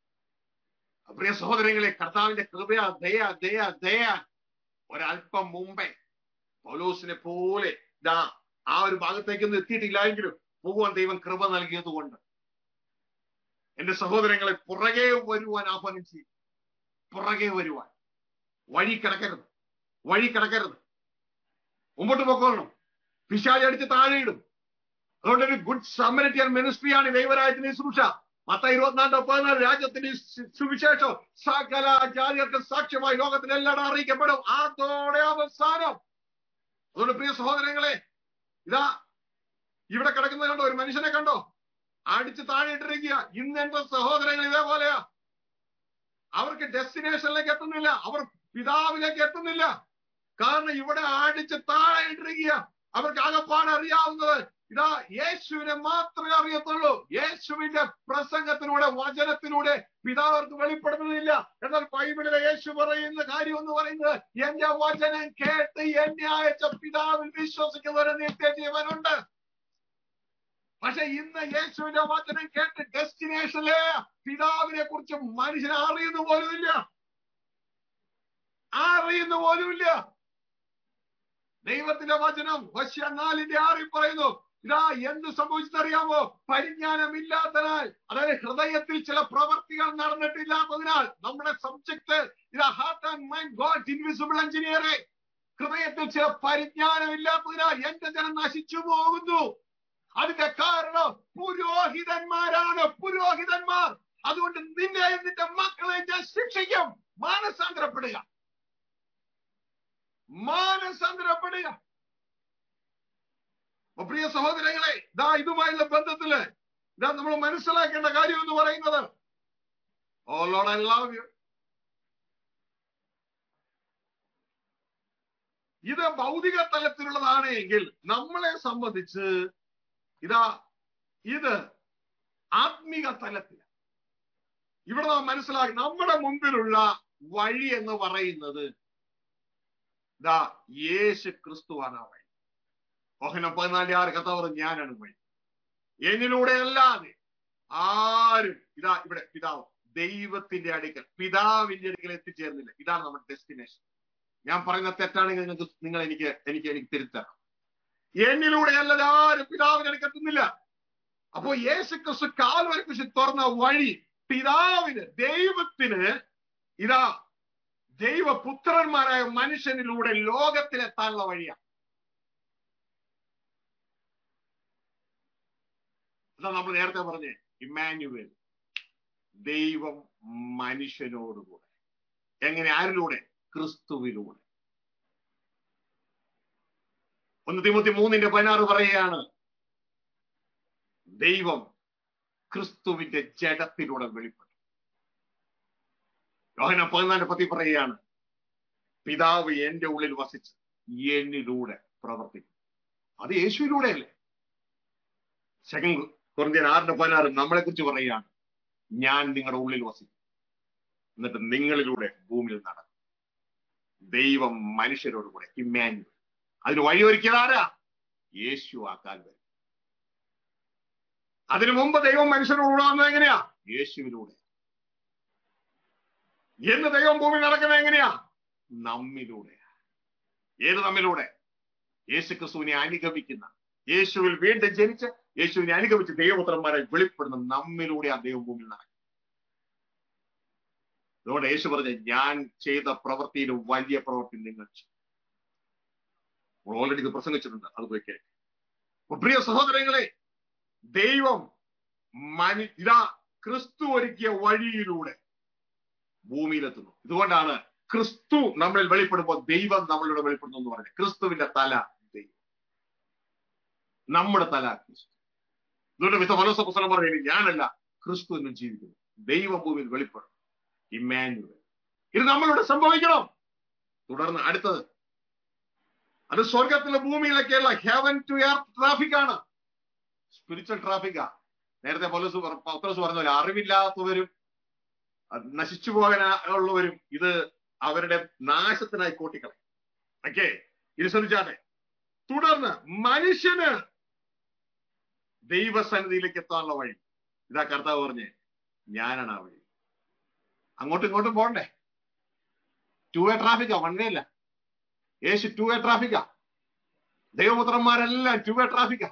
പ്രിയ സഹോദരങ്ങളെ, കർത്താവിന്റെ കൃപയാ ദയ ദയ ദയ ഒരല്പം മുമ്പേ പൗലോസിനെ പോലെ ഇതാ ആ ഒരു ഭാഗത്തേക്കൊന്നും എത്തിയിട്ടില്ലായെങ്കിലും പോകുവാൻ ദൈവം കൃപ നൽകിയത് കൊണ്ട് എന്റെ സഹോദരങ്ങളെ പുറകെ വരുവാൻ ആഹ്വാനം ചെയ്യും. പുറകെ വരുവാൻ. വഴി കിടക്കരുത്, വഴി കിടക്കരുത്, മുമ്പോട്ട് പോക്കോളണം. പിശാച് അടിച്ച് താഴെയിടും. അതുകൊണ്ട് ഒരു ഗുഡ് സമരിറ്റൻ മിനിസ്ട്രിയാണ് ദൈവരാജ്യത്തിന്റെ ശുശ്രൂഷ. മത്തായി ഇരുപത്തിനാലിന്റെ പതിനാല് രാജ്യത്തിന്റെ സുവിശേഷം സകല ജാതികൾക്ക് സാക്ഷ്യമായി ലോകത്തിലെല്ലാം അറിയിക്കപ്പെടും. അതോടെ അവസാനം. അതുകൊണ്ട് പ്രിയ സഹോദരങ്ങളെ, ഇതാ ഇവിടെ കിടക്കുന്നത് കണ്ടോ? ഒരു മനുഷ്യനെ കണ്ടോ? അടിച്ച് താഴെ ഇട്ടിരിക്കുക. ഇന്ന് എന്റെ സഹോദരങ്ങൾ ഇതേപോലെയാ. അവർക്ക് ഡെസ്റ്റിനേഷനിലേക്ക് എത്തുന്നില്ല, അവർ പിതാവിലേക്ക് എത്തുന്നില്ല. കാരണം ഇവിടെ അടിച്ച് താഴെ ഇട്ടിരിക്കുക. അവർക്ക് ആകപ്പാട് അറിയാവുന്നത് ഇതാ യേശുവിനെ മാത്രമേ അറിയത്തുള്ളൂ. യേശുവിന്റെ പ്രസംഗത്തിലൂടെ, വചനത്തിലൂടെ പിതാവർക്ക് വെളിപ്പെടുന്നതില്ല. എന്നാൽ ബൈബിളിലെ യേശു പറയുന്ന കാര്യം എന്ന് പറയുന്നത്, എന്റെ വചനം കേട്ട് എന്നെ അയച്ച പിതാവിൽ വിശ്വസിക്കുന്നവരെ നിത്യജീവനുണ്ട്. പക്ഷെ ഇന്ന് യേശുവിന്റെ വചനം കേട്ട് ഡെസ്റ്റിനേഷനിലെ പിതാവിനെ കുറിച്ച് മനുഷ്യനെ അറിയുന്ന പോലുമില്ല, അറിയുന്ന പോലുമില്ല. ദൈവത്തിന്റെ വചനം ഹോശിയ നാലിന്റെ ആറിൽ പറയുന്നു, ഇതാ എന്ത് സംഭവിച്ചറിയാമോ? പരിജ്ഞാനമില്ലാത്തതിനാൽ, അതായത് ഹൃദയത്തിൽ ചില പ്രവർത്തികൾ നടന്നിട്ടില്ലാത്തതിനാൽ. നമ്മുടെ സബ്ജക്ട് ഇതാ heart and mind, God's invisible എഞ്ചിനീയറെ. ഹൃദയത്തിൽ ചില പരിജ്ഞാനമില്ലാത്തതിനാൽ എന്റെ ജനം നശിച്ചു പോകുന്നു. അതിന്റെ കാരണം പുരോഹിതന്മാരാണ്, പുരോഹിതന്മാർ. അതുകൊണ്ട് നിന്നെ നിന്റെ മക്കളെ ഞാൻ ശിക്ഷിക്കും. മാനസാന്തരപ്പെടുക, മാനസാന്തരപ്പെടുക. പ്രിയ സഹോദരങ്ങളെ, ഇതാ ഇതുമായുള്ള ബന്ധത്തില് ഇതാ നമ്മൾ മനസ്സിലാക്കേണ്ട കാര്യം എന്ന് പറയുന്നത്, oh Lord I love you. ഇത് ഭൗതിക തലത്തിലുള്ളതാണ് എങ്കിൽ നമ്മളെ സംബന്ധിച്ച് ഇതാ ഇത് ആത്മീക തലത്തിൽ ഇവിടെ നാം മനസ്സിലാക്കി. നമ്മുടെ മുമ്പിലുള്ള വഴി എന്ന് പറയുന്നത് ഇതാ യേശു ക്രിസ്തുവാണ് വഴി. ഓഹനം പതിനാല് ആറ് കഥ പറഞ്ഞു, ഞാനാണ് വഴി, എന്നിലൂടെ അല്ലാതെ ആരും ഇതാ ഇവിടെ പിതാവ് ദൈവത്തിന്റെ അടുക്കൽ, പിതാവിന്റെ അടുക്കൽ എത്തിച്ചേർന്നില്ല. ഇതാണ് നമ്മുടെ ഡെസ്റ്റിനേഷൻ. ഞാൻ പറയുന്ന തെറ്റാണെങ്കിൽ നിങ്ങൾക്ക് നിങ്ങൾ എനിക്ക് എനിക്ക് എനിക്ക് തിരുത്തണം. എന്നിലൂടെ അല്ലാതെ ആരും പിതാവിന്റെ അടുക്കൽ എത്തുന്നില്ല. അപ്പോ യേശു ക്രിസ്തു കാൽവരി കുരിശിൽ തുറന്ന വഴി പിതാവിന്, ദൈവത്തിന് ഇതാ ദൈവപുത്രന്മാരായ മനുഷ്യനിലൂടെ ലോകത്തിലെത്താനുള്ള വഴിയാണ്. അതാ നമ്മൾ നേരത്തെ പറഞ്ഞേ, ഇമ്മാനുവേൽ, ദൈവം മനുഷ്യനോടുകൂടെ. എങ്ങനെ? ആരിലൂടെ? ക്രിസ്തുവിലൂടെ. ഒന്ന് തിമോത്തി മൂന്നിന്റെ പതിനാറ് പറയുകയാണ്, ദൈവം ക്രിസ്തുവിന്റെ ജഡത്തിലൂടെ വെളിപ്പെട്ടു. യോഹന്നാൻ പതിനാലിന്റെ പത്തി പറയുകയാണ്, പിതാവ് എന്റെ ഉള്ളിൽ വസിച്ച് എന്നിലൂടെ പ്രവർത്തിക്കും. അത് യേശുവിലൂടെയല്ലേ. സെക്കൻഡ് കൊരിന്ത്യർ ആറിന്റെ പതിനാറ് നമ്മളെ കുറിച്ച് പറയുകയാണ്, ഞാൻ നിങ്ങളുടെ ഉള്ളിൽ വസിക്കും, എന്നിട്ട് നിങ്ങളിലൂടെ ഭൂമിയിൽ നടക്കും. ദൈവം മനുഷ്യരോട് കൂടെ, ഇമ്മാനുവേൽ. അതിന് വഴിയൊരുക്കിയതാരാ? യേശു. ആക്കാൻ വരും. അതിനു മുമ്പ് ദൈവം മനുഷ്യരോട് വന്നത് എങ്ങനെയാ? യേശുവിലൂടെ. എന്ന് ദൈവം ഭൂമിയിൽ നടക്കുന്നത് എങ്ങനെയാ? നമ്മിലൂടെയാ. ഏത് നമ്മിലൂടെ? യേശു ക്രിസ്തുവിനെ അനുഗമിക്കുന്ന, യേശുവിൽ വീണ്ടും ജനിച്ച് യേശുവിനെ അനുഗമിച്ച് ദൈവപുത്രന്മാരെ വെളിപ്പെടുന്ന നമ്മിലൂടെ ആ ദൈവം ഭൂമിയിൽ നടക്കും. അതുകൊണ്ട് യേശു പറഞ്ഞ, ഞാൻ ചെയ്ത പ്രവൃത്തിയിൽ വലിയ പ്രവൃത്തി നിങ്ങൾ ചെയ്യും. ഓൾറെഡി ഇത് പ്രസംഗിച്ചിട്ടുണ്ട്, അത് പോയി കേൾക്കും. പ്രിയ സഹോദരങ്ങളെ, ദൈവം മനു ഇതാ ക്രിസ്തു ഒരുക്കിയ വഴിയിലൂടെ ഭൂമിയിലെത്തുന്നു. ഇതുകൊണ്ടാണ് ക്രിസ്തു നമ്മളിൽ വെളിപ്പെടുമ്പോൾ ദൈവം നമ്മളിലൂടെ വെളിപ്പെടുന്നു എന്ന് പറഞ്ഞത്. ക്രിസ്തുവിന്റെ തല ദൈവം, നമ്മുടെ തല ക്രിസ്തു. അതുകൊണ്ട് വിശുദ്ധ പൗലോസ് അപ്പോസ്തലൻ പറയുന്നത്, ഞാനല്ല, ക്രിസ്തു എന്നും ജീവിക്കുന്നു. ദൈവം ഭൂമിയിൽ വെളിപ്പെടും, ഇമ്മാനുവേൽ. ഇത് നമ്മളിവിടെ സംഭവിക്കണം. തുടർന്ന് അടുത്തത്, അത് സ്വർഗത്തിലെ ഭൂമിയിലേക്കുള്ള ഹെവൻ ടു എർത്ത് ട്രാഫിക് ആണ്, സ്പിരിച്വൽ ട്രാഫിക്കാ. നേരത്തെ പൗലോസ് പൗലോസ് പറഞ്ഞ പോലെ അറിവില്ലാത്തവരും നശിച്ചു പോകാനുള്ളവരും ഇത് അവരുടെ നാശത്തിനായി കൂട്ടിക്കളയും. ഓക്കെ, ഇത് ശ്രദ്ധിച്ചാട്ടെ. തുടർന്ന് മനുഷ്യന് ദൈവസന്നിധിയിലേക്ക് എത്താനുള്ള വഴി ഇതാ കർത്താവ് പറഞ്ഞേ, ഞാനാണ് ആ വഴി. അങ്ങോട്ടും ഇങ്ങോട്ടും പോകണ്ടേ? ടു വേ ട്രാഫിക്കാ, വൺ വേ അല്ല. യേശു ടു വേ ട്രാഫിക്കാ. ദൈവപുത്രന്മാരെല്ലാം ടു വേ ട്രാഫിക്കാ.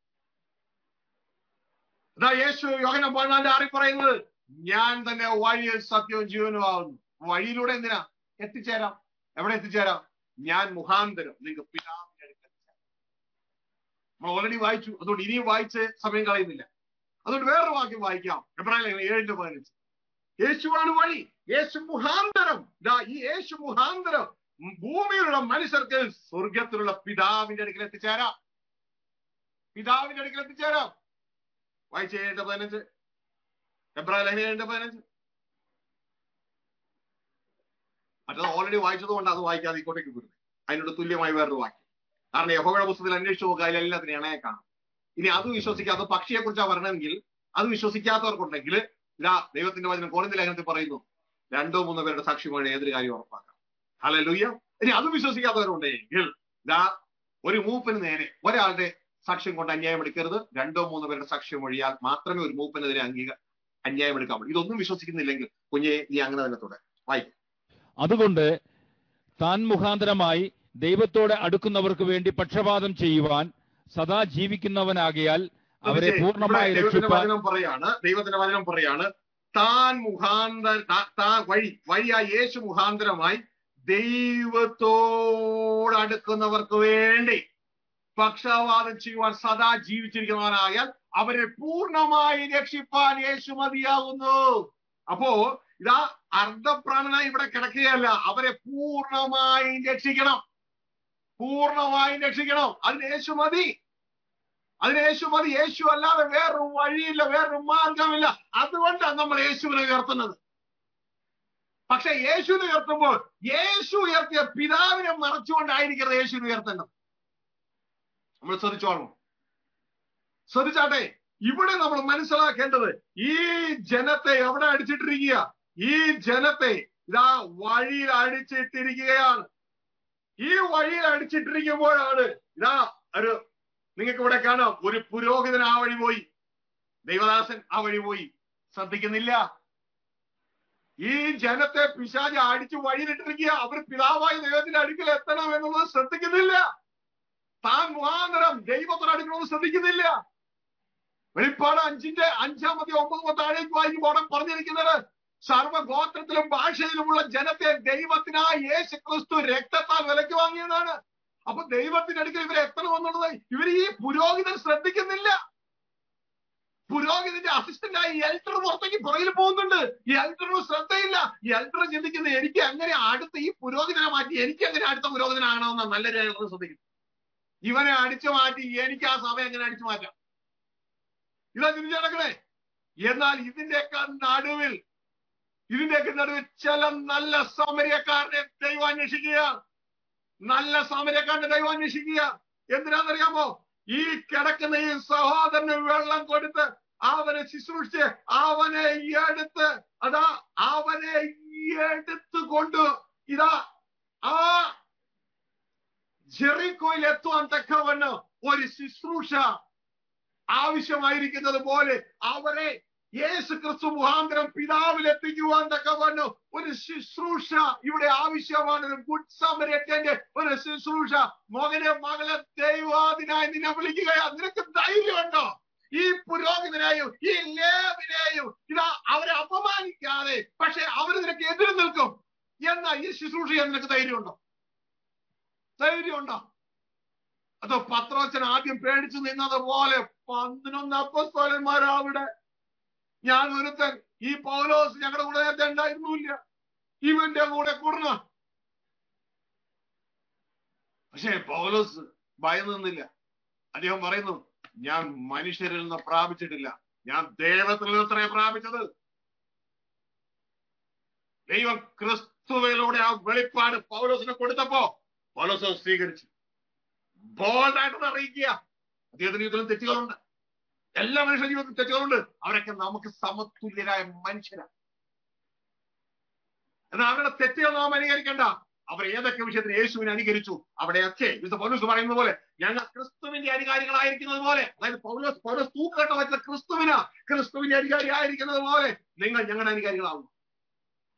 അതാ യേശു യോഹന്നാൻ പതിനാലിന്റെ ആറിൽ പറയുന്നത്, ഞാൻ തന്നെ വഴിയും സത്യവും ജീവനും ആവുന്നു. വഴിയിലൂടെ എന്തിനാ എത്തിച്ചേരാം? എവിടെ എത്തിച്ചേരാം? ഞാൻ മുഖാന്തരം നിങ്ങൾക്ക് പിതാവിന്റെ അടുക്കൽ എത്തിച്ചേരാം. നമ്മൾ ഓൾറെഡി വായിച്ചു, അതുകൊണ്ട് ഇനിയും വായിച്ച് സമയം കളയുന്നില്ല. അതുകൊണ്ട് വേറൊരു വാക്യം വായിക്കാം. എബ്രായർ ഏഴിന്റെ പതിനഞ്ച്. യേശുവാണ് വഴി, യേശു മുഖാന്തരം. ഇതാ ഈ യേശു മുഖാന്തരം ഭൂമിയിലുള്ള മനുഷ്യർക്ക് സ്വർഗത്തിലുള്ള പിതാവിന്റെ അടുക്കൽ എത്തിച്ചേരാം. പിതാവിന്റെ അടുക്കൽ എത്തിച്ചേരാം. വായിച്ച ഏഴിന്റെ പതിനഞ്ച്. എബ്രായർ ഏഴിന്റെ പതിനഞ്ച്. മറ്റത് ഓൾറെഡി വായിച്ചത് കൊണ്ട് അത് വായിക്കാതെ ഇക്കോട്ടേക്ക് വരുന്നത്. അതിനോട് തുല്യമായി വേറൊരു വാക്യം. കാരണം യഹോവയുടെ പുസ്തകത്തിൽ അന്വേഷിച്ച് നോക്കുക, അതിലെല്ലാത്തിനും ഇണയെ കാണാം. ഇനി അത് വിശ്വസിക്കാത്ത പക്ഷിയെ കുറിച്ചാണ് പറയണമെങ്കിൽ, അത് വിശ്വസിക്കാത്തവർക്കുണ്ടെങ്കിൽ ഇതാ ദൈവത്തിന്റെ വചനം കോരിന്ത്യർ ലേഖനത്തിൽ പറയുന്നു, രണ്ടോ മൂന്നോ പേരുടെ സാക്ഷ്യമാണ് ഏതൊരു കാര്യം ഉറപ്പാക്കാം. ഹല്ലേലൂയ. ഇനി അത് വിശ്വസിക്കാത്തവരുണ്ടെങ്കിൽ ഇതാ ഒരു മൂപ്പന് നേരെ ഒരാളുടെ സാക്ഷ്യം കൊണ്ട് അന്യായം എടുക്കരുത്. രണ്ടോ മൂന്നോ പേരുടെ സാക്ഷ്യം ഒഴിയാൽ മാത്രമേ ഒരു മൂപ്പനെതിരെ അംഗീക അന്യായം എടുക്കാൻ പറ്റൂ. ഇതൊന്നും വിശ്വസിക്കുന്നില്ലെങ്കിൽ കുഞ്ഞെ നീ അങ്ങനെ തന്നെ തുടരും. വായിക്കും. അതുകൊണ്ട് താൻ മുഖാന്തരമായി ദൈവത്തോടെ അടുക്കുന്നവർക്ക് വേണ്ടി പക്ഷപാതം ചെയ്യുവാൻ സദാ ജീവിക്കുന്നവനാകിയാൽ അവരെ പൂർണ്ണമായി രക്ഷിപ്പാൻ പറയാണ്. ദൈവത്തിന്റെ വചനം പറയാണ്, താൻ മുഖാന്തര താൻ വഴി വഴിയായി യേശു മുഖാന്തരമായി ദൈവത്തോട് അടുക്കുന്നവർക്ക് വേണ്ടി പക്ഷപാതം ചെയ്യുവാൻ സദാ ജീവിച്ചിരിക്കുന്നവനായാൽ അവരെ പൂർണ്ണമായി രക്ഷിപ്പാൻ യേശു മതിയാകുന്നു. അപ്പോ ഇതാ അർദ്ധപ്രാണനായി ഇവിടെ കിടക്കുകയല്ല, അവരെ പൂർണ്ണമായി രക്ഷിക്കണം. പൂർണ്ണമായും രക്ഷിക്കണം. അതിന് യേശു മതി. അതിന് യേശു മതി. യേശു അല്ലാതെ വേറൊരു വഴിയില്ല, വേറൊരു മാർഗമില്ല. അതുകൊണ്ടാണ് നമ്മൾ യേശുവിനെ ഉയർത്തുന്നത്. പക്ഷെ യേശുവിനെ ഉയർത്തുമ്പോൾ യേശു ഉയർത്തിയ പിതാവിനെ മറച്ചുകൊണ്ടായിരിക്കരുത് യേശുവിനെ ഉയർത്തേണ്ടത്. നമ്മൾ ശ്രദ്ധിച്ചോളണം. ശ്രദ്ധിച്ചാട്ടെ, ഇവിടെ നമ്മൾ മനസ്സിലാക്കേണ്ടത് ഈ ജനത്തെ എവിടെ അടിച്ചിട്ടിരിക്കുക? ഈ ജനത്തെ ഇതാ വഴിയിൽ അടിച്ചിട്ടിരിക്കുകയാണ്. ഈ വഴിയിൽ അടിച്ചിട്ടിരിക്കുമ്പോഴാണ് ഇതാ ഒരു നിങ്ങൾക്ക് ഇവിടെ കാണാം, ഒരു പുരോഹിതൻ ആ വഴി പോയി, ദൈവദാസൻ ആ വഴി പോയി, ശ്രദ്ധിക്കുന്നില്ല. ഈ ജനത്തെ പിശാച് അടിച്ച് വഴിയിലിട്ടിരിക്കുക. അവർ പിതാവായ ദൈവത്തിന്റെ അടുക്കൽ എത്തണം എന്നുള്ളത് ശ്രദ്ധിക്കുന്നില്ല. താൻ മുഖാന്തരം ദൈവത്തിന് അടുക്കണമെന്ന് ശ്രദ്ധിക്കുന്നില്ല. വെളിപ്പാട് അഞ്ചിന്റെ അഞ്ചാമത്തെ ഒമ്പത് താഴേക്ക് വായിക്കുമ്പോൾ അവിടെ പറഞ്ഞിരിക്കുന്നത്, സർവ്വഗോത്രത്തിലും ഭാഷയിലുമുള്ള ജനത്തെ ദൈവത്തിനായി യേശു ക്രിസ്തു രക്തത്താൽ വിലക്ക് വാങ്ങിയതാണ്. അപ്പൊ ദൈവത്തിന്റെ അടുക്കൽ ഇവരെ എത്തണമെന്നുള്ളത് ഇവർ ഈ പുരോഹിതൻ ശ്രദ്ധിക്കുന്നില്ല. പുരോഹിതന്റെ അസിസ്റ്റന്റായി എൽഡർ പുറത്തേക്ക് പുറകിൽ പോകുന്നുണ്ട്. ഈ എൽഡറിന് ശ്രദ്ധയില്ല. ഈ എൽഡർ ചിന്തിക്കുന്നത്, എനിക്ക് അങ്ങനെ അടുത്ത ഈ പുരോഹിതനെ മാറ്റി എനിക്ക് അങ്ങനെ അടുത്ത പുരോഹിതനാകണമെന്ന നല്ലൊരു എൽഡർ ശ്രദ്ധിക്കുന്നു. ഇവനെ അടിച്ചു മാറ്റി എനിക്ക് ആ സഭ എങ്ങനെ അടിച്ചു മാറ്റാം, ഇതാ ചിന്തിച്ചു നടക്കണേ. എന്നാൽ ഇതിന്റെയൊക്കെ നടുവിൽ ഇതിന്റെയൊക്കെ നടുവിൽ ചില നല്ല സമരക്കാരനെ ദൈവം അന്വേഷിക്കുക. നല്ല സമരക്കാരന്റെ ദൈവം അന്വേഷിക്കുക. എന്തിനാണെന്നറിയാമോ? ഈ കിടക്കുന്ന ഈ സഹോദരന് വെള്ളം കൊടുത്ത് അവനെ ശുശ്രൂഷിച്ച് അവനെ എടുത്ത് അതാ അവനെ എടുത്തുകൊണ്ട് ഇതാ ആ ജെറിക്കോയിൽ എത്തുവാൻ തക്കവണ്ണം ഒരു ശുശ്രൂഷ ആവശ്യമായിരിക്കുന്നത് പോലെ അവരെ യേശു ക്രിസ്തു മുഖാന്തരം പിതാവിലെത്തിക്കുവാൻ തക്കവണ്ണം ഒരു ശുശ്രൂഷ ഇവിടെ ആവശ്യമാണ്. ഒരു ഗുഡ് സമരത്തിന്റെ ഒരു ശുശ്രൂഷ. മകനെ മകളെ ദൈവാദിനായി നിന്നെ വിളിക്കുകയാ. നിനക്ക് ധൈര്യമുണ്ടോ? ഈ പുരോഹിതനെയും ഈ ലേവിനെയും ഇതാ അവരെ അപമാനിക്കാതെ, പക്ഷെ അവര് നിനക്ക് എതിര് നിൽക്കും എന്നാ ഈ ശുശ്രൂഷ ചെയ്യാൻ നിനക്ക് ധൈര്യമുണ്ടോ? ധൈര്യമുണ്ടോ? അതോ പത്രോച്ചൻ ആദ്യം പേടിച്ചു നിന്നത് പോലെ പതിനൊന്ന് അപ്പോസ്തലന്മാരാ അവിടെ. ഞാൻ ഒരുത്തൻ, ഈ പൗലോസ് ഞങ്ങളുടെ കൂടെ നേരത്തെ ഉണ്ടായിരുന്നില്ല, ഇവന്റെ കൂടെ കൂടണ. പക്ഷേ പൗലോസ് ഭയന്നു നിന്നില്ല. അദ്ദേഹം പറയുന്നു, ഞാൻ മനുഷ്യരിൽ നിന്ന് പ്രാപിച്ചിട്ടില്ല, ഞാൻ ദൈവത്തിൽ നിന്ന് അത്രേ പ്രാപിച്ചത്. ദൈവം ക്രിസ്തുവിലൂടെ ആ വെളിപ്പാട് പൗലോസിനെ കൊടുത്തപ്പോ പൗലോസ് സ്വീകരിച്ചു. ബോൾഡായിട്ട് അറിയിക്കുക. അദ്ദേഹത്തിന്റെ ജീവിതത്തിലും തെറ്റുകളുണ്ട്, എല്ലാ മനുഷ്യ ജീവിതത്തിൽ തെറ്റുകളുണ്ട്. അവരൊക്കെ നമുക്ക് സമതുല്യരായ മനുഷ്യരാണ്. എന്നാൽ അവരുടെ തെറ്റുകൾ നാം അനുകരിക്കണ്ട. അവർ ഏതൊക്കെ വിഷയത്തിന് യേശുവിനെ അനുകരിച്ചു അവിടെയൊക്കെ വിശുദ്ധ പൗലോസ് പറയുന്നത് പോലെ ഞങ്ങൾ ക്രിസ്തുവിന്റെ അധികാരികളായിരിക്കുന്നത് പോലെ, അതായത് പൗലോസ് പൗലോസ് തൂക്കട്ട വെച്ച ക്രിസ്തുവിനാ, ക്രിസ്തുവിന്റെ അധികാരി ആയിരിക്കുന്നത് പോലെ നിങ്ങൾ ഞങ്ങളുടെ അധികാരികളാവും.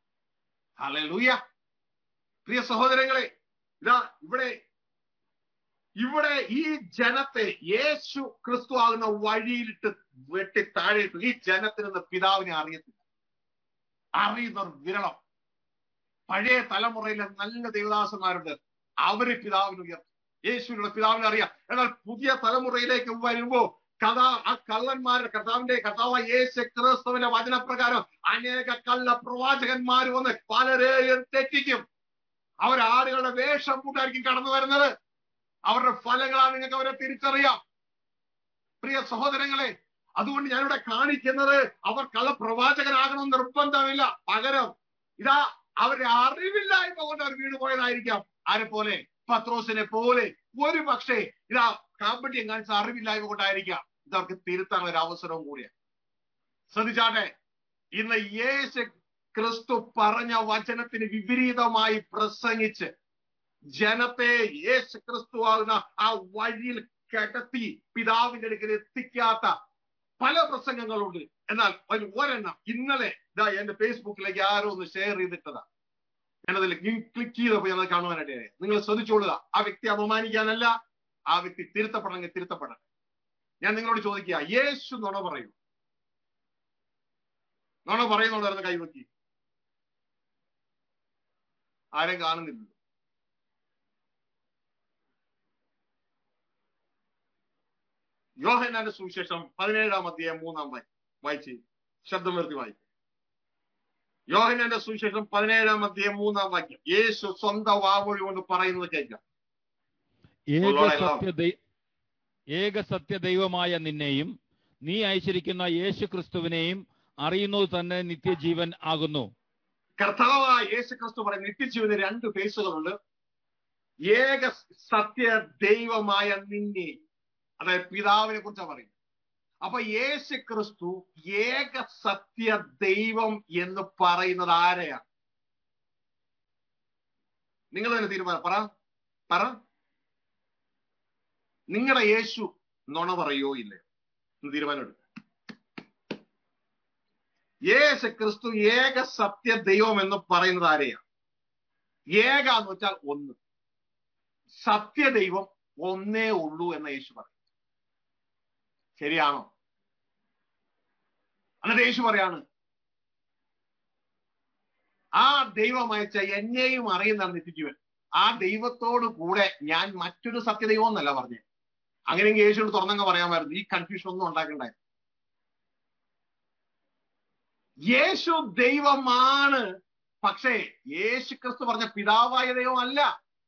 ഹല്ലേലൂയ. പ്രിയ സഹോദരങ്ങളെ, ഇതാ ഇവിടെ ഇവിടെ ഈ ജനത്തെ യേശു ക്രിസ്തു ആകുന്ന വഴിയിലിട്ട് വെട്ടി താഴെയിട്ടു. ഈ ജനത്തിന് പിതാവിനെ അറിയത്തില്ല, അറിയുന്നവർ വിരളം. പഴയ തലമുറയിലെ നല്ല ദേവദാസന്മാരുണ്ട്, അവര് പിതാവിന് ഉയർത്തും, യേശുവിനുള്ള പിതാവിനെ അറിയാം. എന്നാൽ പുതിയ തലമുറയിലേക്ക് വരുമ്പോ കഥാ ആ കള്ളന്മാരുടെ കർത്താവിന്റെ കർത്താവ് യേശു ക്രിസ്തുവിന്റെ വചനപ്രകാരം അനേക കള്ള പ്രവാചകന്മാർ വന്ന് പലരെയും തെറ്റിക്കും. അവർ ആടുകളുടെ വേഷം കൂട്ടായിരിക്കും കടന്നു വരുന്നത്. അവരുടെ ഫലങ്ങളാണ് നിങ്ങൾക്ക് അവരെ തിരിച്ചറിയാം. പ്രിയ സഹോദരങ്ങളെ, അതുകൊണ്ട് ഞാനിവിടെ കാണിക്കുന്നത് അവർ കള്ളപ്രവാചകനാകണമെന്ന് നിർബന്ധമില്ല. പകരം ഇതാ അവരുടെ അറിവില്ലായ്മ കൊണ്ട് അവർ വീണ് പോയതായിരിക്കാം. ആരെ പോലെ? പത്രോസിനെ പോലെ. ഒരു പക്ഷേ ഇതാ കാപട്യം കാണിച്ച അറിവില്ലായ്മ കൊണ്ടായിരിക്കാം. ഇതവർക്ക് തിരുത്താനുള്ള ഒരു അവസരവും കൂടിയാണ്. ശ്രദ്ധിച്ചാട്ടെ, ഇന്ന് യേശു ക്രിസ്തു പറഞ്ഞ വചനത്തിന് വിപരീതമായി പ്രസംഗിച്ച് ജനത്തെ യേശു ക്രിസ്തു ആകുന്ന ആ വഴിയിൽ കിടത്തി പിതാവിന്റെ അടുക്കൽ എത്തിക്കാത്ത പല പ്രസംഗങ്ങളുണ്ട്. എന്നാൽ അതിൽ ഒരെണ്ണം ഇന്നലെ ഇതാ എന്റെ ഫേസ്ബുക്കിലേക്ക് ആരോ ഒന്ന് ഷെയർ ചെയ്തിട്ടതാ. ഞാനതിൽ ക്ലിക്ക് ചെയ്തപ്പോ ഞങ്ങൾ കാണുവാനായിട്ട് നിങ്ങൾ ശ്രദ്ധിച്ചോളുക. ആ വ്യക്തി അപമാനിക്കാനല്ല, ആ വ്യക്തി തിരുത്തപ്പെടണമെങ്കിൽ തിരുത്തപ്പെടണം. ഞാൻ നിങ്ങളോട് ചോദിക്കുക, യേശു നുണ പറയൂ? നുണ പറയുന്നുണ്ടായിരുന്നു കൈവക്കി? ആരും കാണുന്നില്ല. യോഹന്നാന്റെ സുവിശേഷം പതിനേഴാം അധ്യായം മൂന്നാം വാക്യം വായിച്ച് ശബ്ദം ഉയർത്തി വായിക്കും. യോഹന്നാന്റെ സുവിശേഷം പതിനേഴാം അധ്യായം മൂന്നാം വാക്യം യേശു സ്വന്തം വാമൊഴി കൊണ്ട് പറയുന്നത് കേൾക്കാം. ഏക സത്യ ദൈവമായ നിന്നെയും നീ അയച്ചിരിക്കുന്ന യേശു ക്രിസ്തുവിനെയും അറിയുന്നത് തന്നെ നിത്യജീവൻ ആകുന്നു. കർത്താവായ യേശു ക്രിസ്തു പറയുന്ന നിത്യജീവന് രണ്ട് ഫേസുകളുണ്ട്. ഏക സത്യ ദൈവമായ നിന്നെ, അതായത് പിതാവിനെ കുറിച്ചാണ് പറയുന്നത്. അപ്പൊ യേശു ക്രിസ്തു ഏക സത്യ ദൈവം എന്ന് പറയുന്നത് ആരെയാണ്? നിങ്ങൾ തന്നെ തീരുമാനം പറ പറ നിങ്ങളുടെ യേശു നുണ പറയോ ഇല്ലേ എന്ന് തീരുമാനം എടുക്കുക. യേശു ക്രിസ്തു ഏക സത്യ ദൈവം എന്ന് പറയുന്നത് ആരെയാണ്? ഏക എന്ന് വെച്ചാൽ ഒന്ന്. സത്യദൈവം ഒന്നേ ഉള്ളൂ എന്ന് യേശു പറയും. ശരിയാണോ? എന്നിട്ട് യേശു പറയാണ്, ആ ദൈവം അയച്ച എന്നെയും അറിയുന്ന നിത്യജീവൻ. ആ ദൈവത്തോട് കൂടെ ഞാൻ മറ്റൊരു സത്യദൈവം എന്നല്ല പറഞ്ഞേ. അങ്ങനെയെങ്കിൽ യേശുവിനോട് തുറന്നങ്ങ് പറയാമായിരുന്നു, ഈ കൺഫ്യൂഷൻ ഒന്നും ഉണ്ടാക്കണ്ടായിരുന്നു. യേശു ദൈവമാണ്, പക്ഷേ യേശു ക്രിസ്തു പറഞ്ഞ പിതാവായ ദൈവം അല്ല.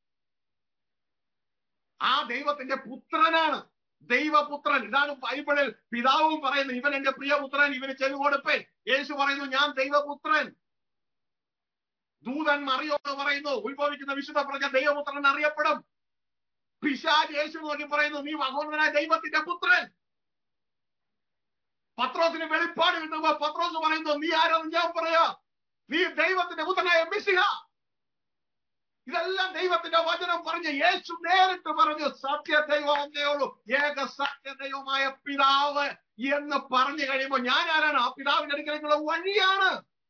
ആ ദൈവത്തിന്റെ പുത്രനാണ്, ദൈവപുത്രൻ. ഇതാണ് ബൈബിളിൽ പിതാവും പറയുന്നത്, ഇവൻ എന്റെ പ്രിയപുത്രൻ, ഇവന് ചെവി കൊടുപ്പേൻ. യേശു പറയുന്നു, ഞാൻ ദൈവപുത്രൻ. ദൂതൻ മറിയോട് പറയുന്നു, ഉത്ഭവിക്കുന്ന വിശുദ്ധ പ്രജ ദൈവപുത്രൻ അറിയപ്പെടും. പിശാച് യേശു നോക്കി പറയുന്നു, നീ മഹോന്നതനായ ദൈവത്തിന്റെ പുത്രൻ. പത്രോസിന് വെളിപ്പാട് കിട്ടുമ്പോ പത്രോസ് പറയുന്നു, നീ ആരാന്ന് ഞാൻ പറയാ, നീ ദൈവത്തിന്റെ പുത്രനായ മിശിഹ. ഇതെല്ലാം ദൈവത്തിന്റെ വചനം പറഞ്ഞ് യേശു നേരിട്ട് പറഞ്ഞു, സത്യ ദൈവം ഒന്നേ ഉള്ളൂ, ഏക സത്യ ദൈവമായ പിതാവ് എന്ന് പറഞ്ഞു കഴിയുമ്പോ ഞാൻ ആരാണ്? ആ പിതാവിന്റെ അടുക്കലേക്കുള്ള വഴിയാണ്.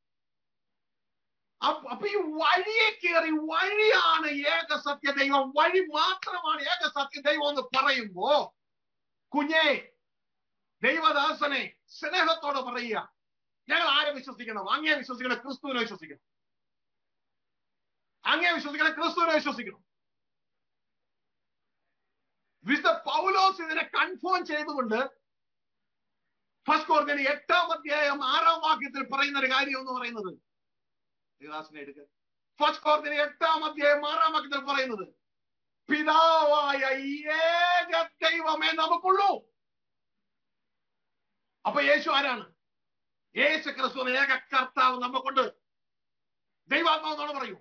അപ്പൊ ഈ വഴിയെ കയറി, വഴിയാണ് ഏക സത്യ ദൈവം, വഴി മാത്രമാണ് ഏക സത്യ ദൈവം എന്ന് പറയുമ്പോ കുഞ്ഞേ, ദൈവദാസനെ സ്നേഹത്തോടെ പറയുക, ഞങ്ങൾ ആരെ വിശ്വസിക്കണം? അങ്ങേ വിശ്വസിക്കണം, ക്രിസ്തുവിനെ വിശ്വസിക്കണം. അങ്ങേ വിശ്വസിക്കണം, ക്രിസ്തുവിനെ വിശ്വസിക്കണം. വിശുദ്ധ പൗലോസ് ഇതിനെ കൺഫേം ചെയ്തുകൊണ്ട് ഫസ്റ്റ് കൊരിന്ത്യർ എട്ടാം അധ്യായം ആറാം വാക്യത്തിൽ പറയുന്ന ഒരു കാര്യം എന്ന് പറയുന്നത്, ദേവദാസനെ എടുക്കുക, ഫസ്റ്റ് കൊരിന്ത്യർ എട്ടാം അധ്യായം ആറാം വാക്യത്തിൽ പറയുന്നത്, പിതാവായ ഏക ദൈവമേ നമുക്കുള്ളൂ. അപ്പൊ യേശു ആരാണ്? യേശു ക്രിസ്തു ഏക കർത്താവ് നമുക്കുണ്ട്. ദൈവാത്മാവെന്നാണ് പറയൂ.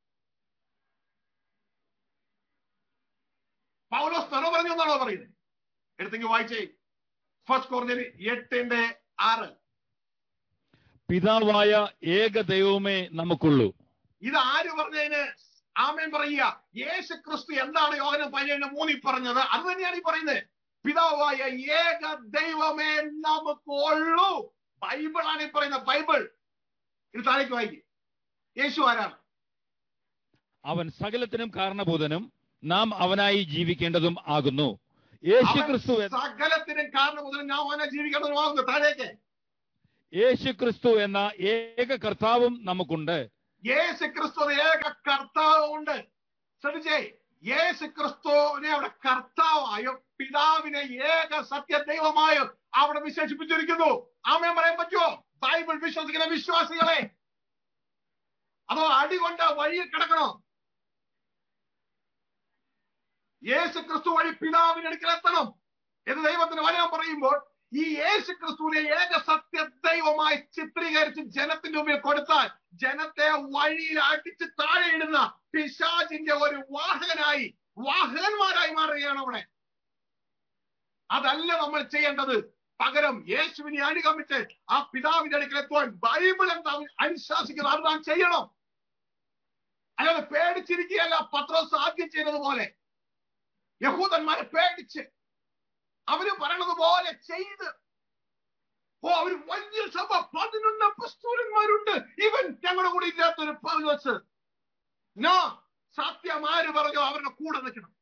പൗലോസ് നുണ പറഞ്ഞു എന്നാണോ പറയുന്നത്? എടുത്തെങ്കിൽ വായിച്ചേ, ഫസ്റ്റ് കൊരിന്ത്യർ എട്ടിന്റെ ആറ്. പിതാവായ ഏക ദൈവമേ നമുക്കുള്ളൂ. ഇത് ആര് പറഞ്ഞതിന് ആമേൻ പറയുക? യേശു ക്രിസ്തു എന്താണ് യോഹന്നാൻ പതിനേഴിന് മൂന്നിൽ പറഞ്ഞത് അത് തന്നെയാണ് ഈ പറയുന്നത്. പിതാവായ ഏക ദൈവമേ നമുക്കുള്ളൂ. ബൈബിളാണ് ഈ പറയുന്നത്, ബൈബിൾ. ഇത് താഴേക്ക് വായിക്കും. യേശു ആരാണ്? അവൻ സകലത്തിനും കാരണഭൂതനും നാം അവനായി ജീവിക്കേണ്ടതും ആകുന്നു. യേശു ക്രിസ്തു സകലത്തിനും കാരണഭൂതനും നാം അവനായി ജീവിക്കേണ്ടതുമാകുന്നു. താഴേക്ക്. യേശു ക്രിസ്തു എന്ന ഏക കർത്താവും നമുക്കുണ്ട്. യേശു ക്രിസ്തു ഏക കർത്താവുണ്ട്. ശ്രദ്ധിച്ചേ, യേശു ക്രിസ്തുവിനെ അവിടെ കർത്താവായോ പിതാവിനെ ഏക സത്യ ദൈവമായോ അവിടെ വിശേഷിപ്പിച്ചിരിക്കുന്നു. ആമേൻ പറയാൻ പറ്റുമോ? ബൈബിൾ വിശ്വസിക്കുന്ന വിശ്വാസികളെ, അതോ അടികൊണ്ട് വഴിയിൽ കിടക്കണോ? യേശു ക്രിസ്തു വഴി പിതാവിന്റെ അടുക്കൽ എത്തണം എന്ന് ദൈവത്തിന് വചനം പറയുമ്പോൾ ഈ യേശു ക്രിസ്തുവിനെ ഏക സത്യ ദൈവമായി ചിത്രീകരിച്ച് ജനത്തിന്റെ മുമ്പിൽ കൊടുത്താൽ ജനത്തെ വഴിയിൽ അടിച്ച് താഴെ ഇടുന്ന പിശാചിന്റെ ഒരു വാഹകനായി വാഹകന്മാരായി മാറുകയാണ് അവിടെ. അതല്ല നമ്മൾ ചെയ്യേണ്ടത്. പകരം യേശുവിനെ അനുഗമിച്ച് ആ പിതാവിന്റെ അടുക്കൽ എത്തുവാൻ ബൈബിൾ എന്താ അനുശാസിക്കുന്നത് അത് നാം ചെയ്യണം. അല്ലാതെ പേടിച്ചിരിക്കുകയല്ല പത്രോസ് ആദ്യം ചെയ്തതുപോലെ. യഹൂദന്മാരെ പേടിച്ച് അവര് പറയണത് പോലെ ചെയ്ത്, ഓ അവര് വലിയ സഭ പതിനൊന്ന് അപ്പോസ്തലന്മാരുണ്ട്, ഇവൻ ഞങ്ങളുടെ കൂടെ ഇല്ലാത്തൊരു പൗലോസ്. നോ, സത്യം ആര് പറഞ്ഞോ അവരുടെ കൂടെ നിൽക്കണം.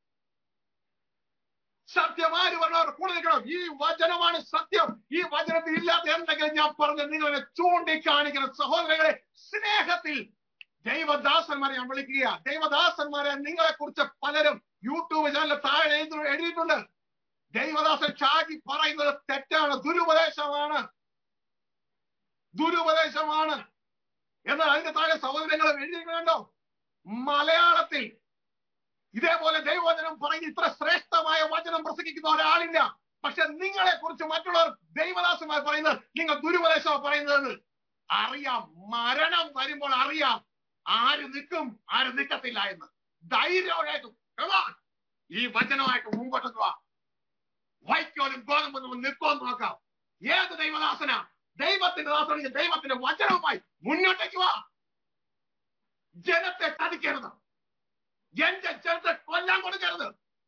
സത്യം ആര് പറഞ്ഞോ അവരുടെ കൂടെ നിൽക്കണം. ഈ വചനമാണ് സത്യം. ഈ വചനത്തിൽ ഇല്ലാത്ത എന്തെങ്കിലും ഞാൻ പറഞ്ഞ നിങ്ങളെ ചൂണ്ടിക്കാണിക്കണം. സഹോദരങ്ങളെ, സ്നേഹത്തിൽ ദൈവദാസന്മാരെ ഞാൻ വിളിക്കുക. ദൈവദാസന്മാരെ നിങ്ങളെ കുറിച്ച് പലരും യൂട്യൂബ് ചാനലിൽ താഴെ എഴുതിയിട്ടുണ്ട്. ദൈവദാസൻ ഷാജി പറയുന്നത് തെറ്റാണ്, ദുരുപദേശമാണ്, ദുരുപദേശമാണ് എന്നാൽ അതിന്റെ താഴെ സഹോദരങ്ങൾ എഴുതിയിട്ടുണ്ടോ? മലയാളത്തിൽ ഇതേപോലെ ദൈവവചനം പറയുന്ന ഇത്ര ശ്രേഷ്ഠമായ വചനം പ്രസംഗിക്കുന്ന ഒരാളില്ല. പക്ഷെ നിങ്ങളെ കുറിച്ച് മറ്റുള്ളവർ ദൈവദാസന്മാർ പറയുന്നത് നിങ്ങൾ ദുരുപദേശമാണ് പറയുന്നതെന്ന് അറിയാം. മരണം വരുമ്പോൾ അറിയാം ആര് നിൽക്കും ആര് നിൽക്കത്തില്ല എന്ന്. ധൈര്യമായിട്ടും ഈ വചനമായിട്ട് മുമ്പോട്ട് പോവാ. വൈക്കോലും ഗോതമ്പൊന്നും നിൽക്കുമെന്ന് നോക്കാം. ഏത് ദൈവദാസനാ? ദൈവത്തിന്റെ ദാസനെങ്കിൽ ദൈവത്തിന്റെ വചനവുമായി മുന്നോട്ടേക്ക് വാ. ജനത്തെ ചതിക്കരുത്, എന്റെ ജനത്തെ കൊല്ലാൻ കൊടുക്കരുത്.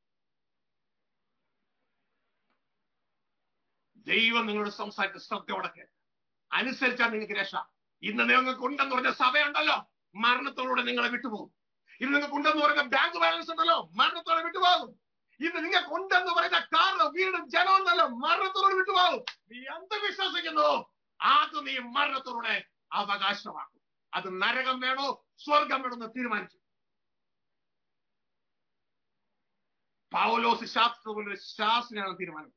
ദൈവം നിങ്ങളോട് സംസാരിച്ച് ശ്രദ്ധയോടെ അനുസരിച്ചാൽ നിങ്ങൾക്ക് രക്ഷ. ഇന്ന് നിങ്ങൾക്ക് ഉണ്ടെന്ന് പറഞ്ഞ സഭയുണ്ടല്ലോ, മരണത്തോടെ നിങ്ങളെ വിട്ടുപോകും. ഇന്ന് നിങ്ങൾക്ക് ഉണ്ടെന്ന് പറയുന്ന ബാങ്ക് ബാലൻസ് ഉണ്ടല്ലോ, മരണത്തോടെ വിട്ടുപോകും. ഇന്ന് നിങ്ങൾക്ക് ഉണ്ടെന്ന് പറയുന്ന കാറ് വീടും ജനം ഉണ്ടല്ലോ, മരണത്തോടെ വിട്ടുപോകും. നീ എന്ത് വിശ്വസിക്കുന്നു അത് നീ മരണത്തോടെ അവകാശമാക്കും. അത് നരകം വേണോ സ്വർഗം വേണോ എന്ന് തീരുമാനിച്ചു. പൗലോസ് ശാസ്ത്രത്തിന്റെ ശാസ്ത്രമാണ് തീരുമാനം.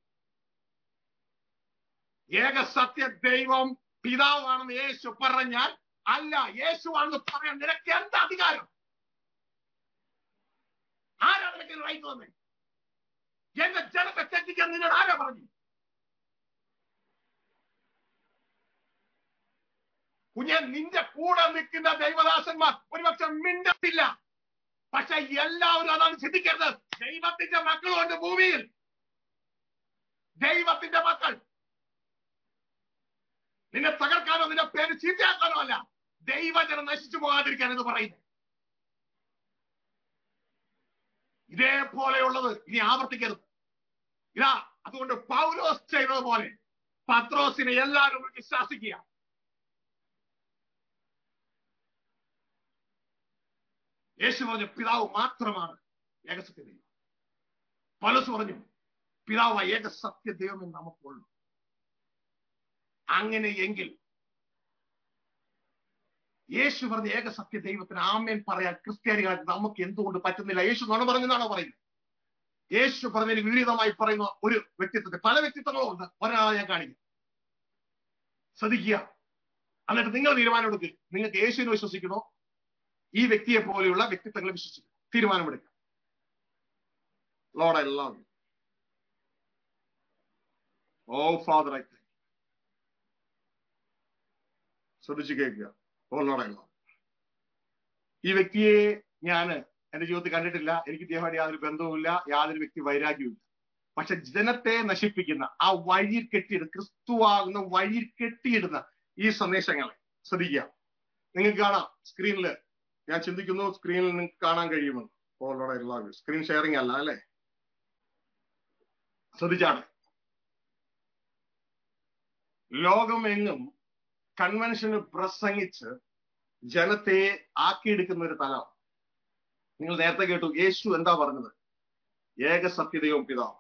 ഏക സത്യ ദൈവം പിതാവാണെന്ന് യേശു പറഞ്ഞാൽ അല്ല, യേശു ആണെന്ന് പറയാൻ നിനക്ക് എന്താ അധികാരം? ആരാ നിനക്ക് റൈറ്റ് തന്നെ? എന്റെ ജനത്തെ തെറ്റിക്കാൻ നിന്നോട് ആരാ പറഞ്ഞു? കുഞ്ഞെ, നിന്റെ കൂടെ നിൽക്കുന്ന ദൈവദാസന്മാർ ഒരുപക്ഷെ മിണ്ടത്തില്ല. പക്ഷെ എല്ലാവരും അതാണ് ചിന്തിക്കരുത്. ദൈവത്തിന്റെ മക്കളുണ്ട് ഭൂമിയിൽ, ദൈവത്തിന്റെ മക്കൾ. നിന്നെ തകർക്കാനോ നിന്റെ പേര് ചീത്തയാക്കാനോ അല്ല, ദൈവജനം നശിച്ചു പോകാതിരിക്കാൻ എന്ന് പറയുന്നത്. ഇതേപോലെയുള്ളത് ഇനി ആവർത്തിക്കരുത്. ഇതാ, അതുകൊണ്ട് പൗലോസ് ചെയ്തതുപോലെ പത്രോസിനെ എല്ലാവരും വിശ്വസിക്കുക. യേശു പറഞ്ഞു പിതാവ് മാത്രമാണ് ഏകസത്യ ദൈവം. പൗലോസ് പറഞ്ഞു പിതാവ് ഏകസത്യ ദൈവം നമുക്കുള്ളൂ. അങ്ങനെയെങ്കിൽ യേശു പറഞ്ഞ ഏകസത്യ ദൈവത്തിന് ആമേൻ പറയാൻ ക്രിസ്ത്യാനികളായിട്ട് നമുക്ക് എന്തുകൊണ്ട് പറ്റുന്നില്ല? യേശു നുണ പറഞ്ഞെന്നാണോ പറയുന്നത്? യേശു പറഞ്ഞതിന് വിപരീതമായി പറയുന്ന ഒരു വ്യക്തിത്വത്തെ, പല വ്യക്തിത്വങ്ങളും ഉണ്ട്, ഒരാളെ ഞാൻ കാണിക്കും. ശ്രദ്ധിക്കുക. എന്നിട്ട് നിങ്ങൾ തീരുമാനം എടുക്കുക. നിങ്ങൾക്ക് യേശുവിനെ വിശ്വസിക്കണോ ഈ വ്യക്തിയെ പോലെയുള്ള വ്യക്തിത്വങ്ങളെ വിശ്വസിക്കണം? തീരുമാനമെടുക്കുക. Lord I love you. Oh Father I thank you. ശ്രദ്ധിച്ചു കേൾക്കുക. Oh Lord I love you. ഈ വ്യക്തിയെ ഞാൻ എന്റെ ജീവിതത്തിൽ കണ്ടിട്ടില്ല, എനിക്ക് ഇദ്ദേഹമായിട്ട് യാതൊരു ബന്ധവുമില്ല, യാതൊരു വ്യക്തി വൈരാഗ്യവുമില്ല. പക്ഷെ ജനത്തെ നശിപ്പിക്കുന്ന ആ വഴിയിൽ കെട്ടിയിടുന്ന, ക്രിസ്തുവാകുന്ന വഴിയിൽ കെട്ടിയിടുന്ന ഈ സന്ദേശങ്ങളെ ശ്രദ്ധിക്കുക. നിങ്ങൾക്ക് കാണാം സ്ക്രീനിൽ. ഞാൻ ചിന്തിക്കുന്നു സ്ക്രീനിൽ നിങ്ങൾക്ക് കാണാൻ കഴിയുമെന്ന്. Oh Lord I love you. Screen sharing അല്ല അല്ലെ? ശ്രദ്ധിച്ചാണ്. ലോകമെങ്ങും കൺവെൻഷന് പ്രസംഗിച്ച് ജനത്തെ ആക്കിയെടുക്കുന്ന ഒരു തലം. നിങ്ങൾ നേരത്തെ കേട്ടു യേശു എന്താ പറഞ്ഞത്? ഏക സത്യദൈവം പിതാവ്.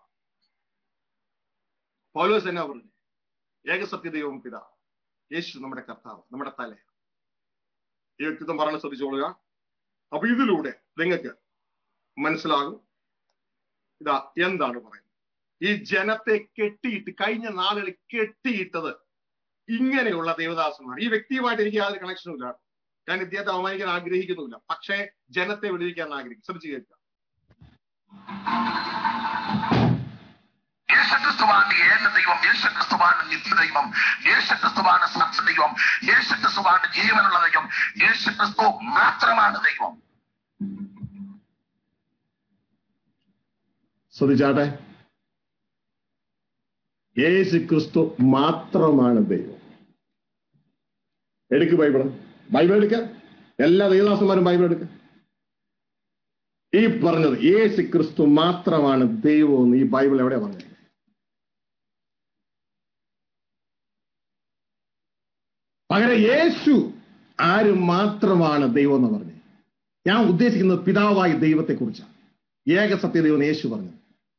പൗലോസ് എന്നാ പറഞ്ഞു? ഏക സത്യദൈവം പിതാവ്. യേശു നമ്മുടെ കർത്താവ്, നമ്മുടെ തല. ഈ വ്യക്തിത്വം പറഞ്ഞ് ശ്രദ്ധിച്ചോളുക. അപ്പൊ ഇതിലൂടെ നിങ്ങൾക്ക് മനസ്സിലാകും ഇതാ എന്താണ് പറയുന്നത്. ഈ ജനത്തെ കെട്ടിയിട്ട്, കഴിഞ്ഞ നാളുകളിൽ കെട്ടിയിട്ടത് ഇങ്ങനെയുള്ള ദേവദാസന്മാർ. ഈ വ്യക്തിയുമായിട്ട് എനിക്ക് യാതൊരു കണക്ഷനും ഇല്ല. ഞാൻ ഇദ്ദേഹത്തെ അവമാനിക്കാൻ ആഗ്രഹിക്കുന്നില്ല. പക്ഷേ ജനത്തെ വിടുവിക്കാൻ ആഗ്രഹിക്കും. ശ്രമിച്ചു കേൾക്കുക. യേശുക്രിസ്തുവാണ് ഏക ദൈവം, യേശുക്രിസ്തുവാണ് നിത്യദൈവം, യേശുക്രിസ്തുവാണ് സത്യദൈവം, യേശുക്രിസ്തുവാണ് ജീവനുള്ള ദൈവം, യേശുക്രിസ്തു മാത്രമാണ് ദൈവം. ശ്രദ്ധിച്ചാട്ടെ, യേശുക്രിസ്തു മാത്രമാണ് ദൈവം. എടുക്ക് ബൈബിൾ, ബൈബിൾ എടുക്ക. എല്ലാ ദൈവദാസന്മാരും ബൈബിൾ എടുക്ക. ഈ പറഞ്ഞത് യേശുക്രിസ്തു മാത്രമാണ് ദൈവം എന്ന് ഈ ബൈബിൾ എവിടെ പറഞ്ഞത്? പകരം യേശു ആര് മാത്രമാണ് ദൈവം എന്ന് പറഞ്ഞത്? ഞാൻ ഉദ്ദേശിക്കുന്നത് പിതാവായ ദൈവത്തെ കുറിച്ചാണ്. ഏക സത്യദൈവം എന്ന് യേശു പറഞ്ഞത്.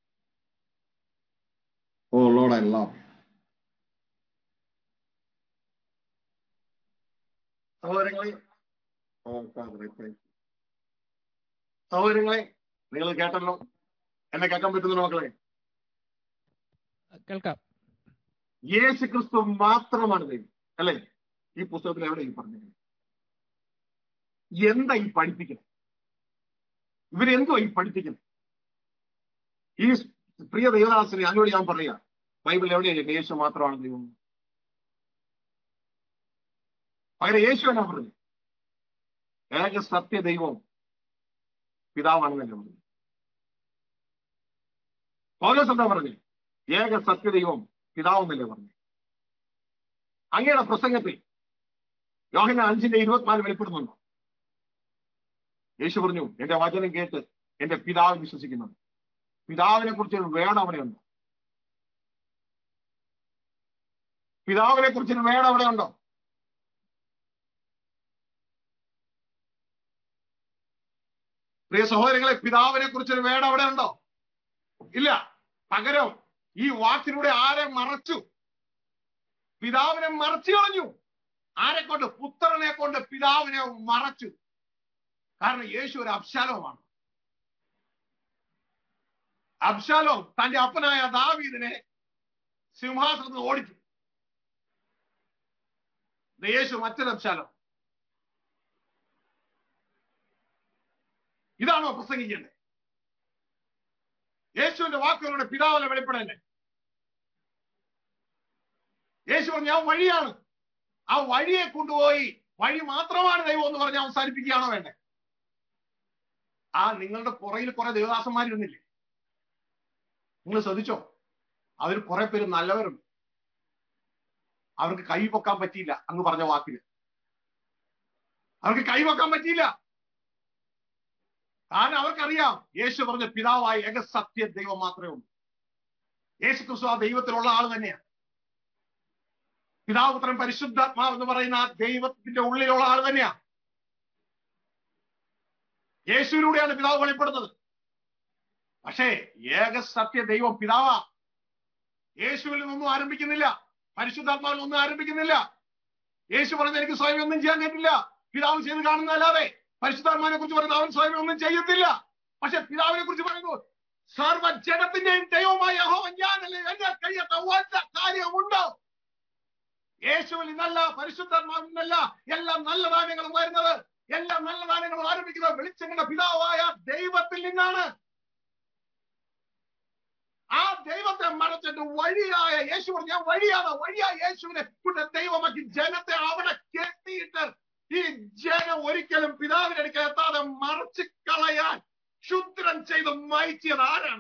Oh Lord, I love you. സഹോദരങ്ങളെ, സഹോദരങ്ങളെ നിങ്ങൾ കേട്ടല്ലോ. എന്നെ കേൾക്കാൻ പറ്റുന്നുണ്ടോ മക്കളെ? കേൾക്കാം. യേശുക്രിസ്തു മാത്രമാണ് ദൈവം അല്ലേ? ഈ പുസ്തകത്തിൽ എവിടെ ഈ പറഞ്ഞത്? എന്താ ഈ പഠിപ്പിക്കുന്നത്? ഇവരെന്തോ ഈ പഠിപ്പിക്കുന്നത്? ഈ പ്രിയ ദൈവദാസനെ അതിനോട് ഞാൻ പറയാ, ബൈബിൾ എവിടെയാണ് യേശു മാത്രമാണ് ദൈവം? പകരം യേശു എന്നാ പറഞ്ഞു? ഏക സത്യ ദൈവം പിതാവാണെന്നല്ലേ പറഞ്ഞു. പൗലോസ് എന്താ പറഞ്ഞു? ഏക സത്യ ദൈവം പിതാവെന്നല്ലേ പറഞ്ഞു. അങ്ങയുടെ പ്രസംഗത്തിൽ യോഹന്നാൻ അഞ്ചിന്റെ ഇരുപത്തിനാല് വെളിപ്പെടുന്നുണ്ടോ? യേശു പറഞ്ഞു, എന്റെ വചനം കേട്ട് എന്റെ പിതാവ് വിശ്വസിക്കുന്നത്. പിതാവിനെ കുറിച്ചൊരു വേണം അവിടെ ഉണ്ടോ? പിതാവിനെ കുറിച്ചൊരു വേണം അവിടെ ഉണ്ടോ? പ്രിയ സഹോദരങ്ങളെ, പിതാവിനെ കുറിച്ചൊരു വേണം അവിടെ ഉണ്ടോ? ഇല്ല. പകരം ഈ വാക്കിലൂടെ ആരെ മറച്ചു? പിതാവിനെ മറച്ചു കളഞ്ഞു. ആരെ കൊണ്ട്? പുത്രനെ കൊണ്ട് പിതാവിനെ മറച്ചു. കാരണം യേശു ഒരു അബ്ശാലോമാണ്. അബ്ശാലോം തന്റെ അപ്പനായ ദാവീദിനെ സിംഹാസനത്തിൽ ഓടിച്ചു. യേശു മറ്റൊരു അബ്ശാലോം. ഇതാണോ പ്രസംഗിക്കേണ്ടത്? യേശുവിന്റെ വാക്കുകളുടെ പിതാവിനെ വെളിപ്പെടേണ്ടേ? യേശു പറഞ്ഞു ഞാൻ വഴിയാണ്. ആ വഴിയെ കൊണ്ടുപോയി വഴി മാത്രമാണ് ദൈവം എന്ന് പറഞ്ഞ് അവസാനിപ്പിക്കുകയാണോ വേണ്ടേ? ആ നിങ്ങളുടെ പുറയിൽ കുറെ ദേവദാസന്മാരിരുന്നില്ലേ? നിങ്ങൾ ശ്രദ്ധിച്ചോ? അവർ കുറെ പേര് നല്ലവരുണ്ട്. അവർക്ക് കൈ പൊക്കാൻ പറ്റിയില്ല. അങ്ങ് പറഞ്ഞ വാക്കില് അവർക്ക് കൈ പൊക്കാൻ പറ്റിയില്ല. കാരണം അവർക്കറിയാം യേശു പറഞ്ഞ പിതാവായ ഏക സത്യ ദൈവം മാത്രമേ ഉള്ളൂ. യേശു ക്രിസ്തു ആ ദൈവത്തിലുള്ള ആൾ തന്നെയാണ്. പിതാവ് പുത്രൻ പരിശുദ്ധാത്മാവ് എന്ന് പറയുന്ന ആ ദൈവത്തിന്റെ ഉള്ളിലുള്ള ആൾ തന്നെയാ. യേശുവിലൂടെയാണ് പിതാവ് വെളിപ്പെടുന്നത്. പക്ഷേ ഏക സത്യ ദൈവം പിതാവാ. യേശുവിൽ നിന്നൊന്നും ആരംഭിക്കുന്നില്ല, പരിശുദ്ധാത്മാവിൽ ഒന്നും ആരംഭിക്കുന്നില്ല. യേശു പറഞ്ഞ എനിക്ക് സ്വയം ഒന്നും ചെയ്യാൻ പറ്റില്ല, പിതാവ് ചെയ്ത് കാണുന്നതല്ലാതെ. പരിശുദ്ധാത്മാവിനെ കുറിച്ച് പറയുന്നത് അവൻ സ്വയം ഒന്നും ചെയ്യത്തില്ല. പക്ഷെ പിതാവിനെ കുറിച്ച് പറയുന്നു, സർവ്വ ജഗത്തിന്റെയും ദൈവമായ യഹോവ ഞാനല്ലേ, എന്നെ കഴിയാത്ത ഒരു കാര്യമുണ്ടോ? യേശുവിൽ നിന്നല്ല, പരിശുദ്ധാത്മാവിൽ നിന്നല്ല എല്ലാ നല്ല ദാനങ്ങളും വരുന്നത്. എല്ലാ നല്ല ദാനങ്ങളും ആരംഭിക്കുന്നത് വെളിച്ചങ്ങളുടെ പിതാവായ ദൈവത്തിൽ നിന്നാണ്. ആ ദൈവത്തെ മറച്ചിട്ട് വഴിയായ യേശു പറഞ്ഞു ഞാൻ വഴിയാണ്. വഴിയായ യേശുവിനെ കൊണ്ട് ദൈവമാക്കി ജനത്തെ അവിടെ കെട്ടിയിട്ട് ഈ ജനം ഒരിക്കലും പിതാവിന്റെ അടുക്കൽ എത്താതെ മറച്ചു കളയാൻ ക്ഷുദ്രം ചെയ്ത് മയച്ചിയത് ആരാണ്?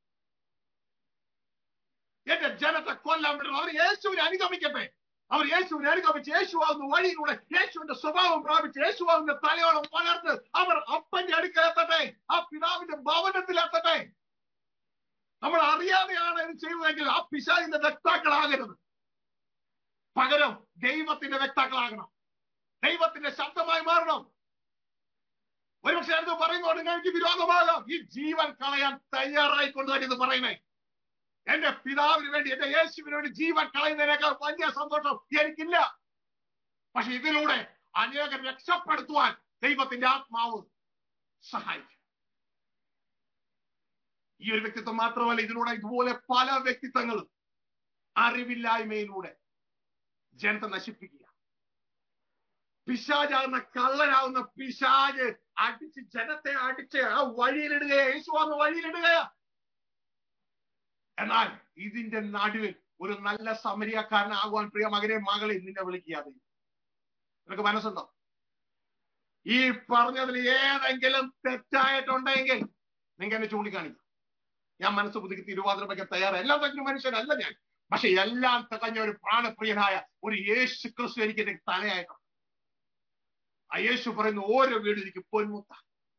എന്റെ ജനത്തെ കൊല്ലാൻ പറ്റുന്നത് അവർ യേശുവിനെ അനുഗമിക്കട്ടെ. അവർ യേശുവിനെ അനുഗമിച്ച് യേശുവാകുന്ന വഴിയിലൂടെ യേശുവിന്റെ സ്വഭാവം പ്രാപിച്ച് യേശുവാകുന്ന തലയോളം വളർന്ന് അവർ അപ്പന്റെ അടുക്കൽ എത്തട്ടെ, ആ പിതാവിന്റെ ഭവനത്തിൽ എത്തട്ടെ. നമ്മൾ അറിയാതെയാണ് ഇത് ചെയ്തതെങ്കിൽ ആ പിശാചിന്റെ വ്യക്താക്കളാകരുത്. പകരം ദൈവത്തിന്റെ വ്യക്താക്കളാകണം. ദൈവത്തിന്റെ ശബ്ദമായി മാറണം. ഒരുപക്ഷെ അടുത്ത് പറയുന്നതുകൊണ്ട് എനിക്ക് വിരോധമാകാം. ഈ ജീവൻ കളയാൻ തയ്യാറായിക്കൊണ്ട് തന്നെ ഇത് പറയുന്നേ. എന്റെ പിതാവിന് വേണ്ടി, എന്റെ യേശുവിന് വേണ്ടി ജീവൻ കളയുന്നതിനേക്കാൾ വലിയ സന്തോഷം എനിക്കില്ല. പക്ഷെ ഇതിലൂടെ അനേകം രക്ഷപ്പെടുത്തുവാൻ ദൈവത്തിന്റെ ആത്മാവ് സഹായിക്കും. ഈ ഒരു വ്യക്തിത്വം മാത്രമല്ല, ഇതിലൂടെ ഇതുപോലെ പല വ്യക്തിത്വങ്ങളും അറിവില്ലായ്മയിലൂടെ ജനത്തെ നശിപ്പിക്കുക. പിശാചാകുന്ന കള്ളനാകുന്ന പിശാച് അടിച്ച് ജനത്തെ അടിച്ച് ആ വഴിയിലിടുകയാ, യേശുവാന്ന് വഴിയിലിടുകയാ. എന്നാൽ ഇതിന്റെ നടുവിൽ ഒരു നല്ല സമരിയക്കാരനാകുവാൻ പ്രിയ മകനെ മകളെ നിന്നെ വിളിക്കാതെ. നിനക്ക് മനസ്സുണ്ടോ? ഈ പറഞ്ഞതിൽ ഏതെങ്കിലും തെറ്റായിട്ടുണ്ടെങ്കിൽ നിങ്ങൾക്ക് എന്നെ ചൂണ്ടിക്കാണിക്കാം. ഞാൻ മനസ്സ് പുതുക്കി തിരുവാതിര വയ്ക്കാൻ തയ്യാറാണ്. എല്ലാം തയ്ക്കുന്ന മനുഷ്യനല്ല ഞാൻ. പക്ഷെ എല്ലാം തികഞ്ഞ ഒരു പ്രാണപ്രിയനായ ഒരു യേശു ക്രിസ്തു എനിക്ക് എന്റെ തലയായിട്ടുണ്ട്. ആ യേശു പറയുന്ന ഓരോ വീടും എനിക്ക് പൊന്മുത്ത.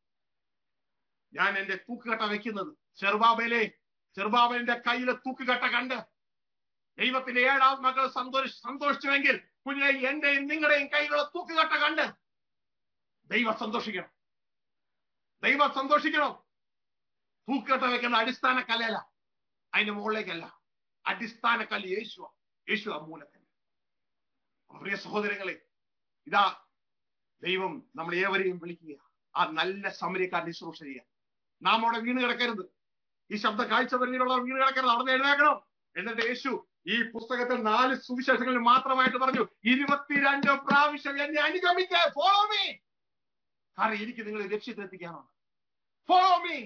ഞാൻ എന്റെ തൂക്കുകട്ട വെക്കുന്നത് ചെറുബാബയിലെ ചെറുബാബലിന്റെ കയ്യിലെ തൂക്കുകട്ട കണ്ട് ദൈവത്തിന്റെ ഏഴാം മകൾ സന്തോഷ സന്തോഷിച്ചുവെങ്കിൽ കുഞ്ഞെ എന്റെയും നിങ്ങളുടെയും കയ്യിലുള്ള തൂക്കുകട്ട കണ്ട് ദൈവം സന്തോഷിക്കണം. ദൈവം സന്തോഷിക്കണം. തൂക്കുകട്ട വെക്കുന്ന അടിസ്ഥാന കലയല്ല, അതിന്റെ മുകളിലേക്കല്ല. അടിസ്ഥാന കല്ല് യേശു. യേശു ആ മൂലക്കല്ല്. പ്രിയ സഹോദരങ്ങളെ, ഇതാ ദൈവം നമ്മൾ ഏവരെയും വിളിക്കുക ആ നല്ല സമരിയക്കാരൻ ശുശ്രൂഷ ചെയ്യാൻ. നാം അവിടെ വീണ് കിടക്കരുത്. ഈ ശബ്ദ കാഴ്ച പരിധിയിലുള്ളവർ വീണ് കിടക്കരുത്. അവിടെ എഴുന്നേക്കണം. എന്നിട്ട് യേശു ഈ പുസ്തകത്തിൽ നാല് സുവിശേഷങ്ങളിൽ മാത്രമായിട്ട് പറഞ്ഞു, ഇരുപത്തിരണ്ട് പ്രാവശ്യം എന്നെ അനുഗമിക്കുക. Follow me. കാരണം എനിക്ക് നിങ്ങളെ ലക്ഷ്യത്തിലെത്തിക്കാനാണ്. Follow me.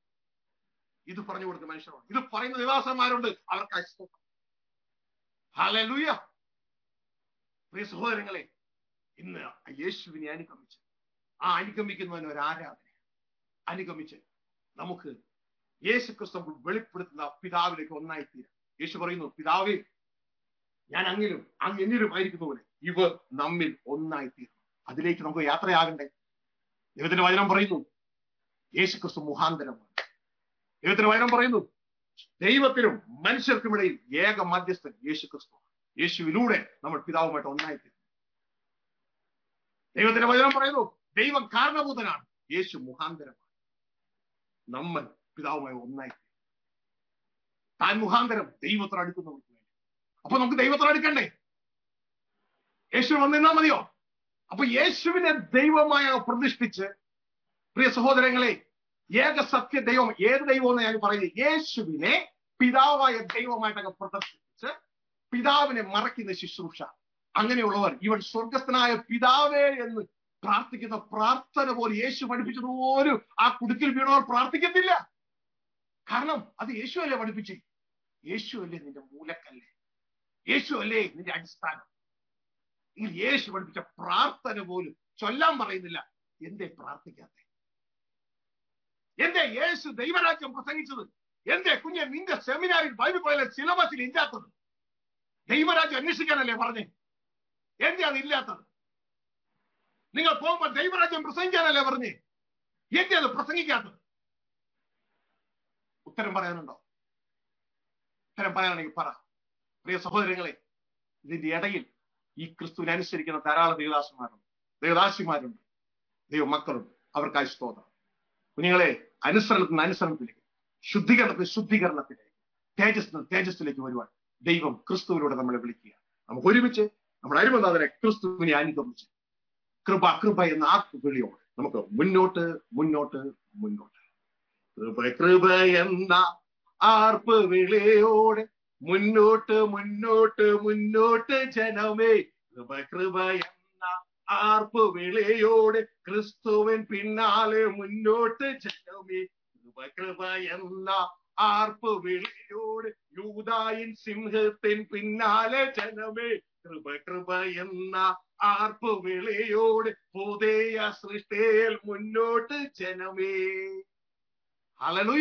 ഇത് പറഞ്ഞു കൊടുക്കുന്ന മനുഷ്യരുണ്ട്, ഇത് പറയുന്ന നിവാസന്മാരുണ്ട്. അവർക്ക് ഹല്ലേലൂയ. പ്രിയ സഹോദരങ്ങളെ, ഇന്ന് യേശുവിനെ അനുഗമിച്ച് ആ അനുഗമിക്കുന്നതിന് ഒരു ആരാധന അനുഗമിച്ച് നമുക്ക് യേശു ക്രിസ്തു വെളിപ്പെടുത്തുന്ന പിതാവിലേക്ക് ഒന്നായിത്തീരാം. യേശു പറയുന്നു, പിതാവേ ഞാൻ അങ്ങിലും അങ്ങ് എന്നിലും ആയിരിക്കുന്ന പോലെ ഇവർ നമ്മിൽ ഒന്നായിത്തീരും. അതിലേക്ക് നമുക്ക് യാത്രയാകണ്ടേ? ദൈവത്തിന്റെ വചനം പറയുന്നു യേശു ക്രിസ്തു മുഖാന്തരമാണ്. ദൈവത്തിന്റെ വചനം പറയുന്നു ദൈവത്തിനും മനുഷ്യർക്കുമിടയിൽ ഏക മധ്യസ്ഥൻ യേശു ക്രിസ്തു. യേശുവിലൂടെ നമ്മൾ പിതാവുമായിട്ട് ഒന്നായിത്തീരും. ദൈവത്തിന്റെ വചനം പറയുന്നു ദൈവം കാരണഭൂതനാണ്, യേശു മുഖാന്തരമാണ്. നമ്മൾ പിതാവുമായി ഒന്നായിത്തീരും. താൻ മുഖാന്തരം ദൈവത്തോട് അടുക്കുന്നവർക്ക് വേണ്ടി. അപ്പൊ നമുക്ക് ദൈവത്തോട് അടുക്കണ്ടേ? യേശു വന്നിരുന്നാ മതിയോ? അപ്പൊ യേശുവിനെ ദൈവമായി പ്രതിഷ്ഠിച്ച്, പ്രിയ സഹോദരങ്ങളെ, ഏക സത്യ ദൈവം, ഏത് ദൈവം എന്ന് ഞാൻ പറയുന്നത്, യേശുവിനെ പിതാവായ ദൈവമായിട്ടൊക്കെ പ്രദർശിപ്പിച്ച് പിതാവിനെ മറയ്ക്കുന്ന ശുശ്രൂഷ. അങ്ങനെയുള്ളവർ ഇവൻ സ്വർഗസ്ഥനായ പിതാവേ എന്ന് പ്രാർത്ഥിക്കുന്ന പ്രാർത്ഥന പോലെ യേശു പഠിപ്പിച്ചതുപോലും ആ കുടുക്കിൽ വീണവർ പ്രാർത്ഥിക്കത്തില്ല. കാരണം അത് യേശു അല്ലേ പഠിപ്പിച്ചേ? യേശു അല്ലേ നിന്റെ മൂലക്കല്ലേ? യേശു അല്ലേ നിന്റെ അടിസ്ഥാനം? ഈ യേശു പഠിപ്പിച്ച പ്രാർത്ഥന പോലും ചൊല്ലാൻ പറയുന്നില്ല. എന്തേ പ്രാർത്ഥിക്കാത്തെ? എന്തേ യേശു ദൈവരാജ്യം പ്രസംഗിച്ചത്? എന്തേ കുഞ്ഞെ നിന്റെ സെമിനാറിൽ ബൈബിൾ കോളേജിലെ സിലബസിൽ ഇല്ലാത്തത്? ദൈവരാജ്യം അന്വേഷിക്കാനല്ലേ പറഞ്ഞേ? എന്തേ അതില്ലാത്തത്? നിങ്ങൾ പോകുമ്പോൾ ദൈവരാജ്യം പ്രസംഗിക്കാനല്ലേ പറഞ്ഞേ? എന്തേ അത് പ്രസംഗിക്കാത്തത്? ഉത്തരം പറയാനുണ്ടോ? ഉത്തരം പറയാനാണെങ്കിൽ പറ. പ്രിയ സഹോദരങ്ങളെ, ഇതിന്റെ ഇടയിൽ ഈ ക്രിസ്തുവിനെ അനുസരിക്കുന്ന ധാരാളം ദൈവദാസന്മാരുണ്ട്, ദൈവദാസിമാരുണ്ട്, ദൈവമക്കളുണ്ട്. അവർക്കായി സ്തോത്രം. കുഞ്ഞുങ്ങളെ, അനുസരണത്തിന് അനുസരണത്തിലേക്ക്, ശുദ്ധീകരണത്തിന് ശുദ്ധീകരണത്തിലേക്ക്, തേജസ്സിന് തേജസ്സിലേക്ക് വരുവാൻ ദൈവം ക്രിസ്തുവിലൂടെ നമ്മളെ വിളിക്കുക. നമുക്ക് ഒരുമിച്ച് നമ്മുടെ അരുമനാഥനെ ക്രിസ്തുവിനെ അനുഗമിച്ച് കൃപ കൃപ എന്ന ആത്മവിളിയോടെ നമുക്ക് മുന്നോട്ട് മുന്നോട്ട് മുന്നോട്ട് കൃപ കൃപ എന്ന ആർപ്പ് വിളിയോടെ മുന്നോട്ട് മുന്നോട്ട് മുന്നോട്ട് ജനമേ. കൃപ കൃപ എന്ന ആർപ്പ് വിളിയോടെ ക്രിസ്തുവിൻ പിന്നാലെ മുന്നോട്ട് ജനമേ. കൃപ കൃപ എന്ന ആർപ്പ് വിളിയോടെ യൂദായിൻ സിംഹത്തിൻ പിന്നാലെ ജനമേ. കൃപ കൃപ എന്ന ആർപ്പ് വിളിയോടെ പുതിയ സൃഷ്ടിയിൽ മുന്നോട്ട് ജനമേ. ഹല്ലേലൂയ.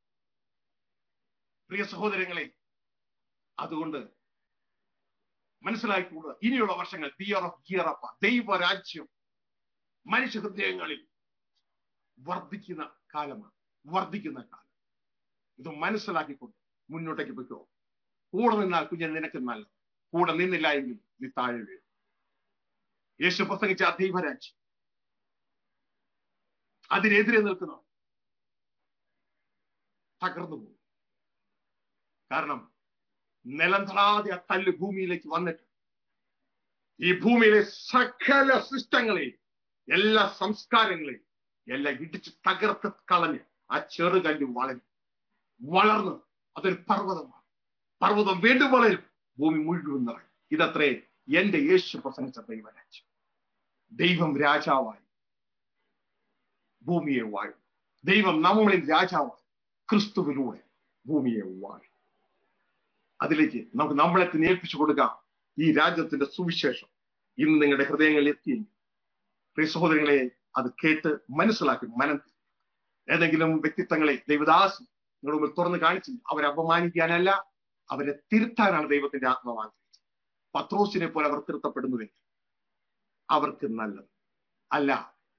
പ്രിയ സഹോദരങ്ങളെ, അതുകൊണ്ട് മനസ്സിലാക്കിക്കൂടുക, ഇനിയുള്ള വർഷങ്ങൾ ദിയർ ഓഫ് ഗിയർ അപ്പ്, ദൈവരാജ്യം മനുഷ്യ ഹൃദയങ്ങളിൽ വർദ്ധിക്കുന്ന കാലമാണ്, വർദ്ധിക്കുന്ന കാലം. ഇത് മനസ്സിലാക്കിക്കൊണ്ട് മുന്നോട്ടേക്ക് പോയിക്കോ. കൂടെ നിന്നാൽ കുഞ്ഞൻ നിനക്ക് നല്ലത്, കൂടെ നിന്നില്ല എങ്കിൽ നീ താഴെ വീഴും. യേശു പ്രസംഗിച്ച ആ ദൈവരാജ്യം അതിനെതിരെ നിൽക്കുന്നവർ തകർന്നു പോകും. കാരണം നിലംതളാതെ ആ കല്ല് ഭൂമിയിലേക്ക് വന്നിട്ട് ഈ ഭൂമിയിലെ സകല സിസ്റ്റങ്ങളെയും എല്ലാ സംസ്കാരങ്ങളെയും എല്ലാം ഇടിച്ച് തകർത്ത് കളഞ്ഞ് ആ ചെറുകല്ല് വളരും. വളർന്ന് അതൊരു പർവ്വതമാണ്. പർവ്വതം വീണ്ടും വളരും, ഭൂമി മുഴുവൻ നിറയും. ഇതത്രേ എന്റെ യേശു പ്രസംഗിച്ച ദൈവരാജ്യം. ദൈവം രാജാവായി ഭൂമിയെ വാഴും. ദൈവം നമ്മളിൽ രാജാവായി ക്രിസ്തുവിലൂടെ ഭൂമിയെ വാഴും. അതിലേക്ക് നമുക്ക് നമ്മളെ ഏൽപ്പിച്ചു കൊടുക്കാം. ഈ രാജ്യത്തിന്റെ സുവിശേഷം ഇന്ന് നിങ്ങളുടെ ഹൃദയങ്ങളിൽ എത്തി. പ്രിയ സഹോദരങ്ങളെ, അത് കേട്ട് മനസ്സിലാക്കി മനം ഏതെങ്കിലും വ്യക്തിത്വങ്ങളെ ദൈവദാസ് നിങ്ങളുടെ മുമ്പിൽ തുറന്ന് കാണിച്ചു അവരെ അപമാനിക്കാനല്ല, അവരെ തിരുത്താനാണ് ദൈവത്തിന്റെ ആത്മാവ് ആഗ്രഹിച്ചത്. പത്രോസിനെ പോലെ അവർ തിരുത്തപ്പെടുന്നുവെങ്കിൽ അവർക്ക് നല്ലത്. അല്ല,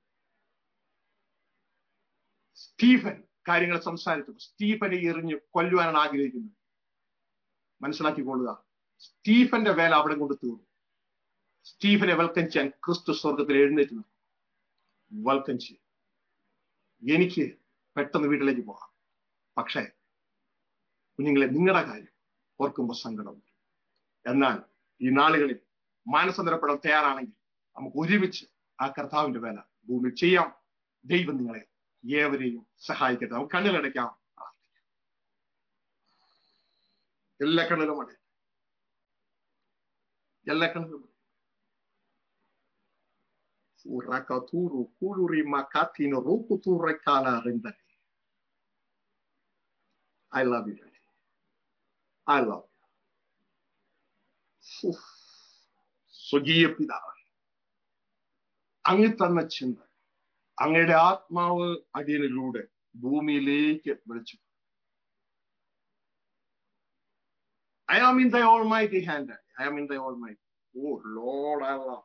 സ്റ്റീഫൻ കാര്യങ്ങൾ സംസാരിച്ചപ്പോൾ സ്റ്റീഫനെ എറിഞ്ഞ് കൊല്ലുവാനാണ് ആഗ്രഹിക്കുന്നത്. മനസ്സിലാക്കിക്കൊള്ളുക, സ്റ്റീഫന്റെ വേല അവിടെ കൊണ്ട് തീർന്നു. സ്റ്റീഫനെ വെൽക്കം ചെയ്യാൻ ക്രിസ്തു സ്വർഗത്തിൽ എഴുന്നേറ്റ് നിൽക്കും. വെൽക്കം ചെയ്യും. എനിക്ക് പെട്ടെന്ന് വീട്ടിലേക്ക് പോകാം, പക്ഷേ കുഞ്ഞുങ്ങളെ നിങ്ങളുടെ കാര്യം ഓർക്കുമ്പോൾ സങ്കടം. എന്നാൽ ഈ നാളുകളിൽ മാനസാന്തരപ്പെടാൻ തയ്യാറാണെങ്കിൽ നമുക്ക് ഒരുമിച്ച് ആ കർത്താവിന്റെ വേല ഭൂമിയിൽ ചെയ്യാം. ദൈവം നിങ്ങളെ ഏവരെയും സഹായിക്കട്ടെ. നമുക്ക് കണ്ണിലടയ്ക്കാം. എല്ലാ കണ്ണിലും അടയ്ക്കാം. എല്ലാ കണ്ണിലും I love you, Daddy. I love you. സ്വകീയ പിതാവ്, അങ്ങ് തന്ന ചിന്ത, അങ്ങയുടെ ആത്മാവ് അടിയനിലൂടെ ഭൂമിയിലേക്ക് വിളിച്ചു. I am in thy almighty hand. I am in thy almighty. Oh Lord, I love.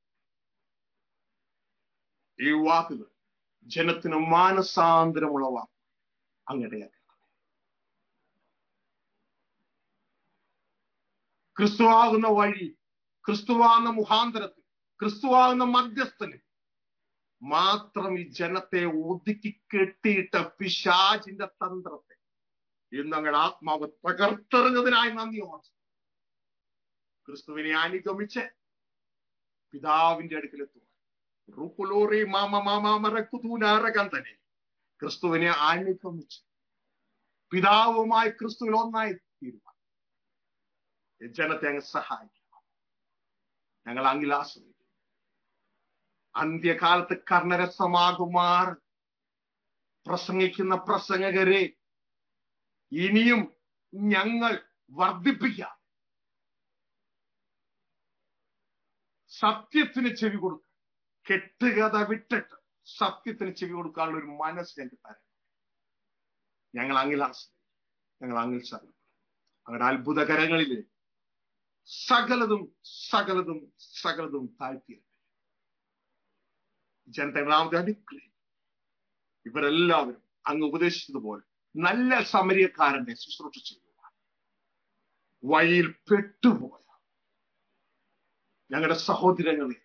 ഈ വാക്കുകൾ ജനത്തിന് മാനസാന്തരമുള്ള വാക്ക് അങ്ങയുടെ ക്രിസ്തുവാകുന്ന വഴി, ക്രിസ്തുവാകുന്ന മുഖാന്തരത്തിൽ, ക്രിസ്തുവാകുന്ന മധ്യസ്ഥന് മാത്രം ഈ ജനത്തെ ഒതുക്കി കെട്ടിയിട്ട പിശാചിന്റെ തന്ത്രത്തെ ഇന്ന് അങ്ങയുടെ ആത്മാവ് തകർത്തെറിഞ്ഞതിനായി നന്ദി ഓർച്ചു. ക്രിസ്തുവിനെ അനുഗമിച്ച് പിതാവിന്റെ അടുക്കലെത്തുവാൻ റുക്കുലോറി മാമ മാമാമറക്കുതൂനാറകന്തനെ ക്രിസ്തുവിനെ അനുഗമിച്ച് പിതാവുമായി ക്രിസ്തുവിൽ ഒന്നായി തീരുവാൻ ജനത്തെ അങ്ങ് സഹായിക്കണം. ഞങ്ങൾ അങ്ങിൽ ആശ്രയിക്കും. അന്ത്യകാലത്ത് കർണരസമാകുമാർ പ്രസംഗിക്കുന്ന പ്രസംഗകരെ ഇനിയും ഞങ്ങൾ വർദ്ധിപ്പിക്കാം. സത്യത്തിന് ചെവി കൊടുക്കുക, കെട്ടുകഥ വിട്ടിട്ട് സത്യത്തിന് ചെവി കൊടുക്കാനുള്ള ഒരു മനസ്സ് ഞങ്ങൾക്ക് തരാം. ഞങ്ങൾ അങ്ങിൽ ആശ്രയിക്കും. ഞങ്ങൾ അങ്ങിൽ ശരണം. അവരുടെ അത്ഭുതകരങ്ങളിലെ സകലതും സകലതും സകലതും താഴ്ത്തിയ ജനതകളാമത്തെ അനുഗ്രഹിക്കും. ഇവരെല്ലാവരും അങ്ങ് ഉപദേശിച്ചതുപോലെ നല്ല സമരിയക്കാരന്റെ ശുശ്രൂഷ ചെയ്യുക. വഴിയിൽ പെട്ടുപോയ ഞങ്ങളുടെ സഹോദരങ്ങളെ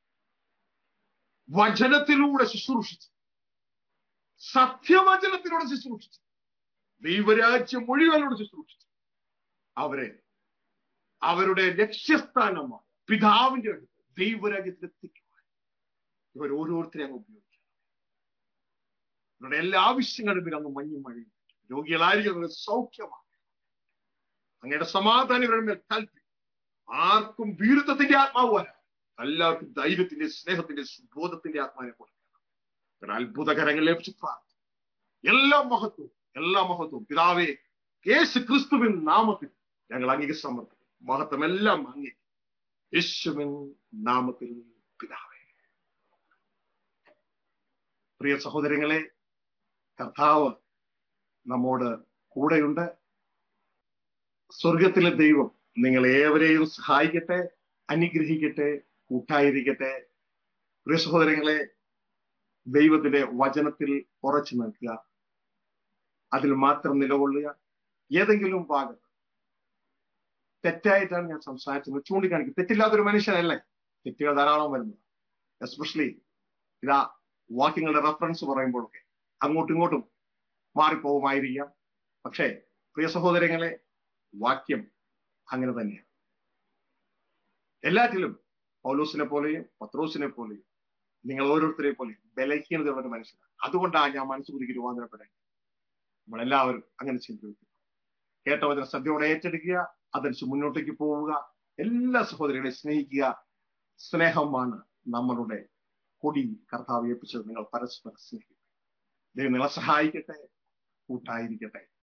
വചനത്തിലൂടെ ശുശ്രൂഷിച്ച്, സത്യവചനത്തിലൂടെ ശുശ്രൂഷിച്ച്, ദൈവരാജ്യം മുഴുവനോട് ശുശ്രൂഷിച്ച് അവരെ അവരുടെ ലക്ഷ്യസ്ഥാനമാണ് പിതാവിന്റെ അടുത്ത് ദൈവരാജ്യത്തിൽ എത്തിക്കുവാൻ ഇവർ ഓരോരുത്തരെയും അങ്ങ് ഉപയോഗിക്കണം. ഇവരുടെ എല്ലാ ആവശ്യങ്ങളും അങ്ങ് മഞ്ഞും മഴയും, രോഗികളായിരിക്കും അവരുടെ സൗഖ്യമാണ്. അങ്ങയുടെ സമാധാനം ഇവരുടെ മേൽ കൽപ്പി. ആർക്കും വീരത്വത്തിന്റെ ആത്മാവ് വരാം, എല്ലാവർക്കും ധൈര്യത്തിന്റെ, സ്നേഹത്തിന്റെ, സുബോധത്തിന്റെ ആത്മാവിനെ കൊടുക്കണം. അത്ഭുതകരങ്ങൾ ലഭിച്ചു പ്രാർത്ഥന. എല്ലാ മഹത്വവും എല്ലാ മഹത്വവും പിതാവേ യേശു ക്രിസ്തുവിൻ നാമത്തിൽ ഞങ്ങൾ അങ്ങേക്ക് സമർപ്പിക്കും. മഹത്വം എല്ലാം അങ്ങേ യേശുവിൻ നാമത്തിൽ പിതാവേ. പ്രിയ സഹോദരങ്ങളെ, കർത്താവ് നമ്മോട് കൂടെയുണ്ട്. സ്വർഗത്തിലെ ദൈവം നിങ്ങൾ ഏവരെയും സഹായിക്കട്ടെ, അനുഗ്രഹിക്കട്ടെ, കൂട്ടായിരിക്കട്ടെ. പ്രിയ സഹോദരങ്ങളെ, ദൈവത്തിന്റെ വചനത്തിൽ ഉറച്ചു നിൽക്കുക, അതിൽ മാത്രം നിലകൊള്ളുക. ഏതെങ്കിലും ഭാഗത്ത് തെറ്റായിട്ടാണ് ഞാൻ സംസാരിച്ചത് ചൂണ്ടിക്കാണിക്കുക. തെറ്റില്ലാത്തൊരു മനുഷ്യനല്ലേ, തെറ്റുകൾ ധാരാളം വരുന്നത്. എസ്പെഷ്യലി ഇതാ വാക്യങ്ങളുടെ റെഫറൻസ് പറയുമ്പോഴൊക്കെ അങ്ങോട്ടും ഇങ്ങോട്ടും മാറിപ്പോവുമായിരിക്കാം. പക്ഷേ പ്രിയ സഹോദരങ്ങളെ, വാക്യം അങ്ങനെ തന്നെയാണ്. എല്ലാറ്റിലും പൗലോസിനെ പോലെയും പത്രോസിനെ പോലെയും നിങ്ങൾ ഓരോരുത്തരെ പോലെയും ബലഹീനതയുള്ള ഒരു മനുഷ്യനാണ്. അതുകൊണ്ടാണ് ഞാൻ മനസ്സ് പുതുക്കി രൂപാന്തരപ്പെടാൻ. നമ്മളെല്ലാവരും അങ്ങനെ ചിന്തിക്കുക. കേട്ടവചനം ശ്രദ്ധയോടെ ഏറ്റെടുക്കുക, അതനുസരിച്ച് മുന്നോട്ടേക്ക് പോവുക. എല്ലാ സഹോദരികളെ സ്നേഹിക്കുക. സ്നേഹമാണ് നമ്മളുടെ കൊടി. കർത്താവ് ഏൽപ്പിച്ചത് നിങ്ങൾ പരസ്പരം സ്നേഹിക്കുക. ദൈവം നിങ്ങളെ സഹായിക്കട്ടെ, കൂട്ടായിരിക്കട്ടെ.